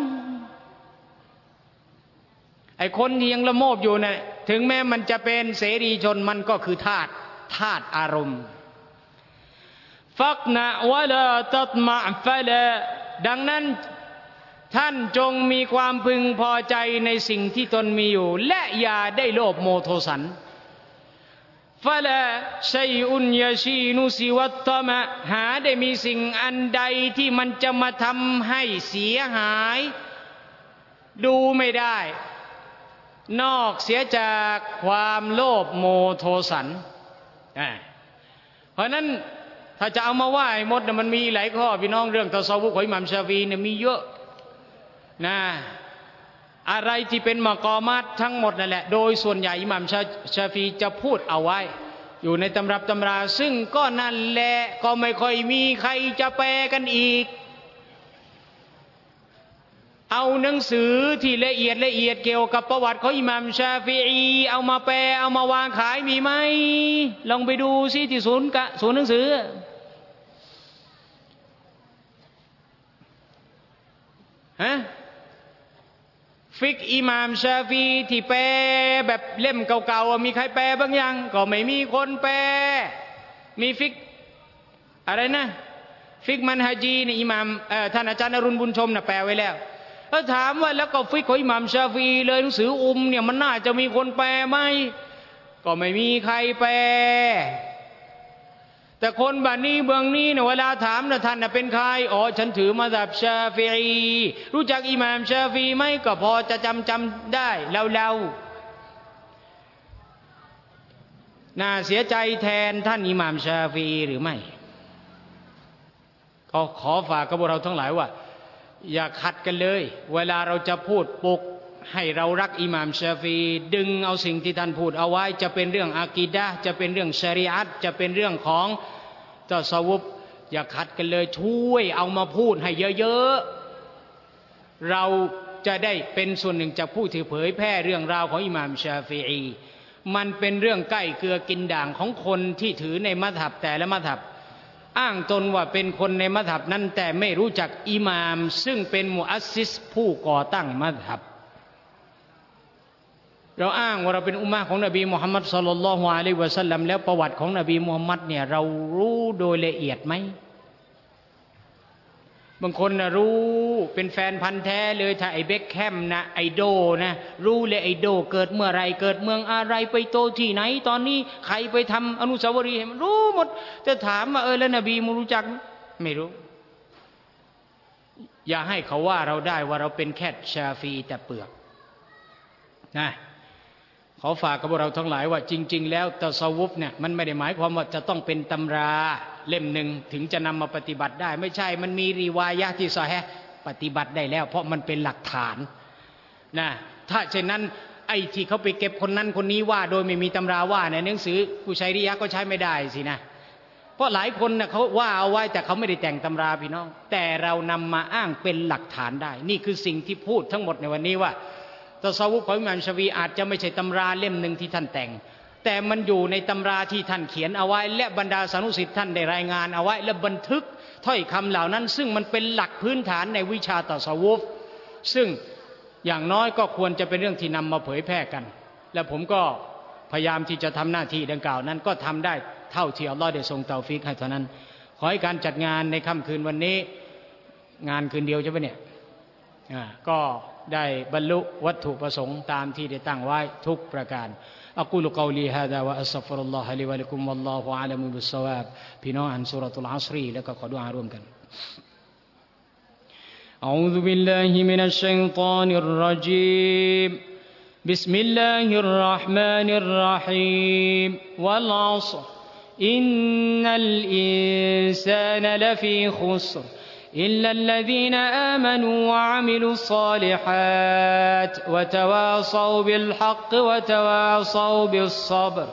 Speaker 1: ไอ้คนที่ยังละโมบอยู่นะ่ะถึงแม้มันจะเป็นเสรีชนมันก็คือธาตุธาตุอารมณ์ฟักนะวะลาตัตมะฟะลาดังนั้นท่านจงมีความพึงพอใจในสิ่งที่ตนมีอยู่และอย่าได้โลภโมโทสันฟะลาชัยอุนยาชีนุสิวัตตมะหาได้มีสิ่งอันใดที่มันจะมาทำให้เสียหายดูไม่ได้นอกเสียจากความโลภโมโทสันเพราะนั้นถ้าจะเอามาว่าให้หมดมันมีหลายข้อพี่น้องเรื่องตะซอวุฟของอิหม่ามชาฟีเนี่ยมีเยอะนะอะไรที่เป็นมะกอมัตทั้งหมดนั่นแหละโดยส่วนใหญ่อิหม่ามชาฟีจะพูดเอาไว้อยู่ในตำรับตำราซึ่งก็นั่นแหละก็ไม่ค่อยมีใครจะแปลกันอีกเอาหนังสือที่ละเอียดละเอียดเกี่ยวกับประวัติของอิหม่ามชาฟีอีเอามาแปลเอามาวางขายมีไหมลองไปดูซิที่ศูนย์กะศูนย์หนังสือฮะฟิกอิหม่ามชาฟีที่แปลแบบเล่มเก่าๆมีใครแปลบ้างยังก็ไม่มีคนแปลมีฟิกอะไรนะฟิกมันฮะจีนี่อิหม่ามท่านอาจารย์อรุณบุญชมน่ะแปลไว้แล้วถ้าถามว่าแล้วก็ฟิกของอิหม่ามชาฟีเลยหนังสืออุมเนี่ยมันน่าจะมีคนแปลไหมก็ไม่มีใครแปลแต่คนบ้านนี้เมืองนี้เนี่ยเวลาถามนะท่านน่ะเป็นใครอ๋อฉันถือมัซฮับชาฟีอีรู้จักอิหม่ามชาฟีไหมก็พอจะจำจำได้แล้วๆน่าเสียใจแทนท่านอิหม่ามชาฟีหรือไม่ก็ขอฝากกับพวกเราทั้งหลายว่าอย่าขัดกันเลยเวลาเราจะพูดปลุกให้เรารักอิหม่ามชาฟีดึงเอาสิ่งที่ท่านพูดเอาไว้จะเป็นเรื่องอากีดะห์จะเป็นเรื่องชะรีอะห์จะเป็นเรื่องของตะซอวุฟอย่าขัดกันเลยช่วยเอามาพูดให้เยอะๆเราจะได้เป็นส่วนหนึ่งจากผู้ที่เผยแพร่เรื่องราวของอิหม่ามชาฟีอีมันเป็นเรื่องใกล้เกลือกินด่างของคนที่ถือในมัซฮับแต่ละมัซฮับอ้างตนว่าเป็นคนในมัซฮับนั้นแต่ไม่รู้จักอิหม่ามซึ่งเป็นมุอัสซิสผู้ก่อตั้งมัซฮับเราอ้างว่าเราเป็นอุมมะห์ของนบีมุฮัมมัดศ็อลลัลลอฮุอะลัยฮิวะซัลลัมแล้วประวัติของนบีมุฮัมมัดเนี่ยเรารู้โดยละเอียดไหมบางคนนะรู้เป็นแฟนพันธ์แท้เลยถ้าไอ้เบ็คแฮมนะไอโดนะรู้เลยไอโดเกิดเมื่อไรเกิดเมืองอะไรไปโตที่ไหนตอนนี้ใครไปทำอนุสาวรีย์ให้มันรู้หมดจะถามว่าเออแล้วนบีมุรู้จักไม่รู้อย่าให้เขาว่าเราได้ว่าเราเป็นแค่ชาฟีแต่เปลือกนะขอฝากกับพวกเราทั้งหลายว่าจริงๆแล้วตะซอวุฟเนี่ยมันไม่ได้หมายความว่าจะต้องเป็นตำราเล่มหนึ่งถึงจะนำมาปฏิบัติได้ไม่ใช่มันมีรีวายะห์ที่ซอฮีฮ์ปฏิบัติได้แล้วเพราะมันเป็นหลักฐานนะถ้าเช่นนั้นไอ้ที่เขาไปเก็บคนนั้นคนนี้ว่าโดยไม่มีตำราว่าในหนังสือกุชัยริยะห์ก็ใช้ไม่ได้สินะเพราะหลายคนน่ะเขาว่าเอาไว้แต่เขาไม่ได้แต่งตำราพี่น้องแต่เรานำมาอ้างเป็นหลักฐานได้นี่คือสิ่งที่พูดทั้งหมดในวันนี้ว่าตะซอวุฟของอิหม่ามชาฟีอาจจะไม่ใช่ตำราเล่มหนึ่งที่ท่านแต่งแต่มันอยู่ในตำราที่ท่านเขียนเอาไว้และบรรดาสานุสิทธิ์ท่านได้รายงานเอาไว้และบันทึกถ้อยคำเหล่านั้นซึ่งมันเป็นหลักพื้นฐานในวิชาตะซอวุฟซึ่งอย่างน้อยก็ควรจะเป็นเรื่องที่นำมาเผยแพร่กันและผมก็พยายามที่จะทำหน้าที่ดังกล่าวนั้นก็ทำได้เท่าที่อัลลอฮ์ได้ทรงเตาฟีกให้เท่านั้นขอให้การจัดงานในค่ำคืนวันนี้งานคืนเดียวใช่ไหมเนี่ยก็ได้บรรลุวัตถุประสงค์ตามที่ได้ตั้งไว้ทุกประการอักูลุกอลีฮาดา วะอัสตัฆฟิรุลลอฮะลิวะลิกุมวัลลอฮุอะลัมบิศศอวาบพี่น้องอ่านซูเราะตุลอัศรีแล้วก็ขอดุอาร่วมกันอะอูซุบิลลาฮิมินัชชัยฏอนิรเราะญีมบิสมิลลาฮิรเราะห์มานิรเราะฮีมวัลอัศรอินนัลอินซานลฟีขุศรإلا الذين آمنوا وعملوا الصالحات وتواصوا بالحق وتواصوا بالصبر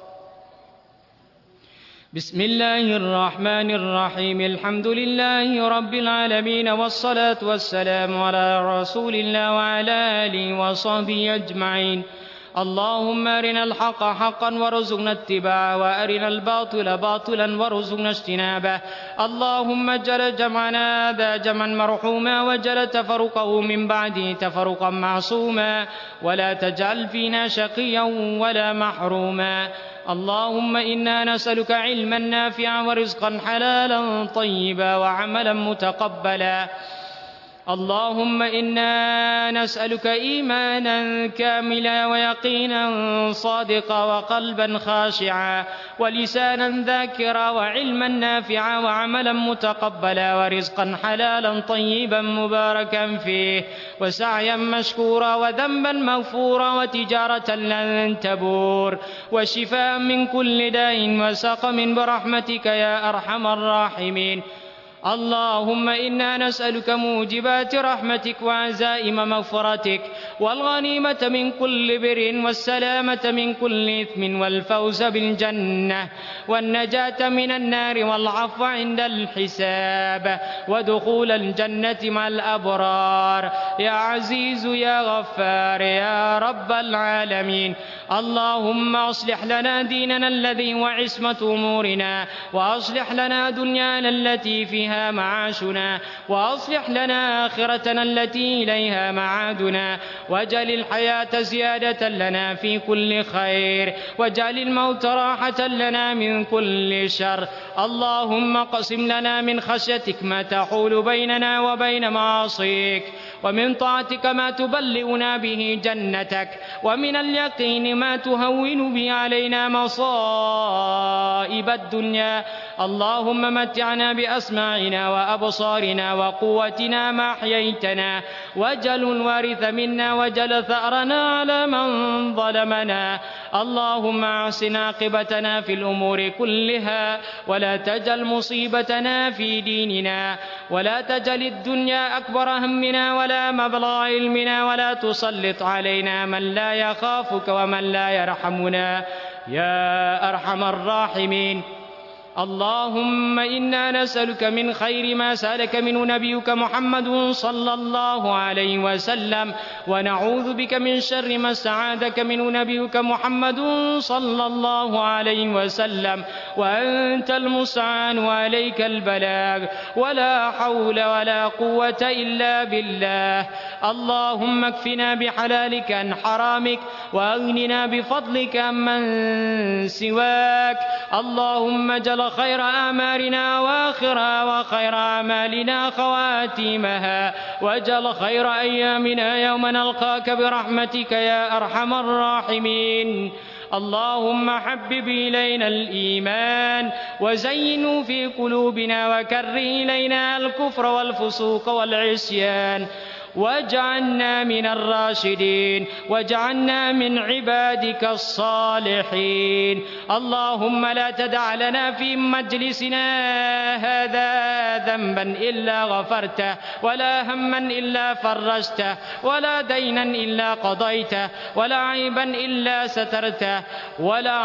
Speaker 1: بسم الله الرحمن الرحيم الحمد لله رب العالمين والصلاة والسلام على رسول الله وعلى آله وصحبه أجمعين اللهم أرنا الحق حقا وارزقنا اتباعه وأرنا الباطل باطلا وارزقنا اجتنابه اللهم اجعل جمعنا هذا جمعا مرحوما واجعل تفرقه من بعده تفرقا معصوما ولا تجعل فينا شقيا ولا محروما اللهم إنا نسألك علما نافعا ورزقا حلالا طيبا وعملا متقبلا اللهم إنا نسألك إيمانا كاملا ويقينا صادقا وقلبا خاشعا ولسانا ذاكرا وعلما نافعا وعملا متقبلا ورزقا حلالا طيبا مباركا فيه وسعيا مشكورا وذنبا مغفورا وتجارة لن تبور وشفاء من كل داء وسقم برحمتك يا أرحم الراحمين. اللهم إنا نسألك موجبات رحمتك وعزائم مغفرتك والغنيمة من كل بر والسلامة من كل إثم والفوز بالجنة والنجاة من النار والعفو عند الحساب ودخول الجنة مع الأبرار يا عزيز يا غفار يا رب العالمين. اللهم أصلح لنا ديننا الذي هو عصمة أمورنا وأصلح لنا دنيانا التي فيها معاشنا وأصلح لنا آخرتنا التي إليها معادنا واجعل الحياة زيادة لنا في كل خير واجعل الموت راحة لنا من كل شر. اللهم اقسم لنا من خشيتك ما تحول بيننا وبين معاصيك ومن طاعتك ما تبلغنا به جنتك ومن اليقين ما تهون به علينا مصائب الدنيا. اللهم متعنا بأسماعنا وأبصارنا وقوتنا ما أحييتنا واجعل الوارث منا واجعل ثأرنا على من ظلمنا. اللهم أحسن عاقبتنا في الأمور كلها ولا تجعل مصيبتنا في ديننا ولا تجعل الدنيا أكبر همنا ولا مبلغ علمنا ولا تسلط علينا من لا يخافك ومن لا يرحمنا يا أرحم الراحمين. اللهم إنا نسألك من خير ما سألك منه نبيك محمد صلى الله عليه وسلم ونعوذ بك من شر ما استعاذك منه نبيك محمد صلى الله عليه وسلم وأنت المستعان وعليك البلاغ ولا حول ولا قوة إلا بالله. اللهم اكفنا بحلالك عن حرامك وأغننا بفضلك عمن سواك. اللهم اجعل خير آمالنا وآخرها وخير أعمالنا خواتيمها واجعل خير أيامنا يوم نلقاك برحمتك يا أرحم الراحمين. اللهم حبب إلينا الإيمان وزينه في قلوبنا وكره إلينا الكفر والفسوق والعصيان واجعلنا من الراشدين واجعلنا من عبادك الصالحين. اللهم لا تدع لنا في مجلسنا هذا ذنبا إلا غفرته ولا هما إلا فرجته ولا دينا إلا قضيته ولا عيبا إلا سترته ولا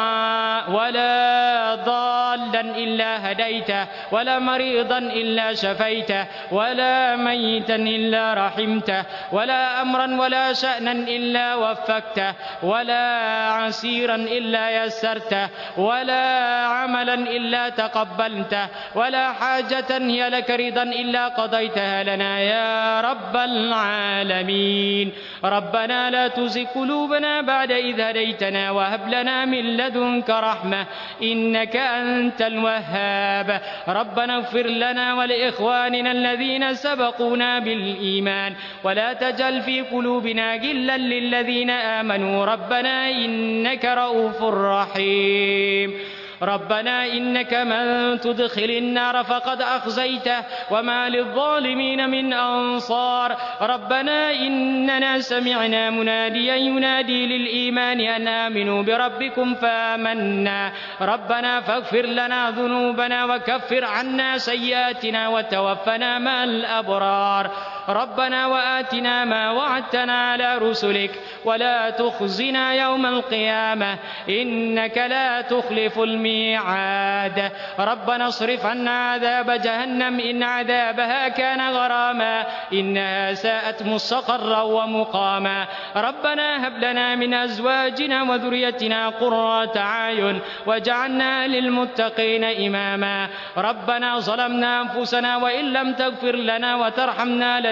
Speaker 1: ولا ضالا إلا هديته ولا مريضا إلا شفيته ولا ميتا إلا رحمته ولا أمرا ولا شأنا إلا وفقته ولا عسيرا إلا يسرته ولا عملا إلا تقبلته ولا حاجة هي لك رضا إلا قضيتها لنا يا رب العالمين. ربنا لا تزغ قلوبنا بعد إذ هديتنا وهب لنا من لدنك رحمة إنك أنت الوهاب. ربنا اغفر لنا ولإخواننا الذين سبقونا بالإيمان ولا تجعل في قلوبنا غلا للذين آمنوا ربنا إنك رؤوف رحيم. ربنا إنك من تدخل النار فقد أخزيته وما للظالمين من أنصار. ربنا إننا سمعنا مناديا ينادي للإيمان أن آمنوا بربكم فآمنا. ربنا فاغفر لنا ذنوبنا وكفر عنا سيئاتنا وتوفنا مع الأبرار. ربنا وآتنا ما وعدتنا على رسلك ولا تخزنا يوم القيامة إنك لا تخلف الميعاد. ربنا اصرف عنا عذاب جهنم إن عذابها كان غراما إنها ساءت مستقرا ومقاما. ربنا هب لنا من أزواجنا وذريتنا قرة أعين واجعلنا للمتقين إماما. ربنا ظلمنا أنفسنا وإن لم تغفر لنا وترحمنا لنا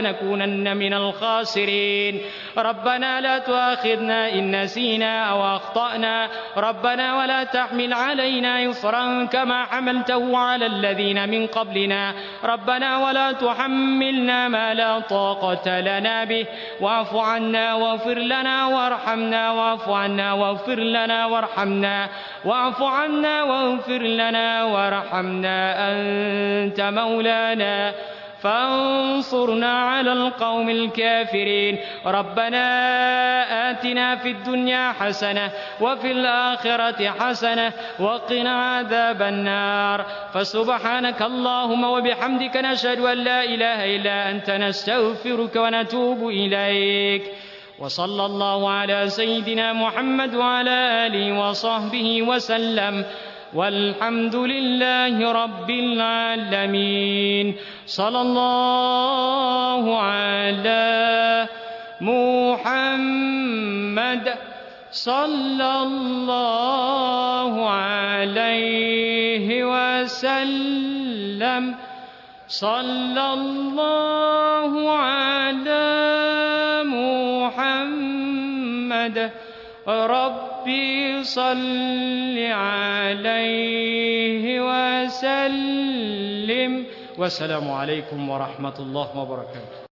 Speaker 1: لنكونن من الخاسرين. ربنا لا تؤاخذنا إن نسينا أو أخطأنا، ربنا ولا تحمل علينا إصرا كما حملته على الذين من قبلنا، ربنا ولا تحملنا ما لا طاقة لنا به، واعف عنا واغفر لنا وارحمنا، واعف عنا واغفر لنا وارحمنا، واعف عنا واغفر لنا وارحمنا، أنت مولانا فانصرنا على القوم الكافرين. ربنا آتنا في الدنيا حسنة وفي الآخرة حسنة وقنا عذاب النار. فسبحانك اللهم وبحمدك نشهد أن لا إله إلا أنت نستغفرك ونتوب إليك. وصلى الله على سيدنا محمد وعلى آله وصحبه وسلم، والحمد لله رب العالمين. صلى الله على محمد صلى الله عليه وسلم، صلى الله على محمد ربي صل عليه وسلم. والسلام عليكم ورحمة الله وبركاته.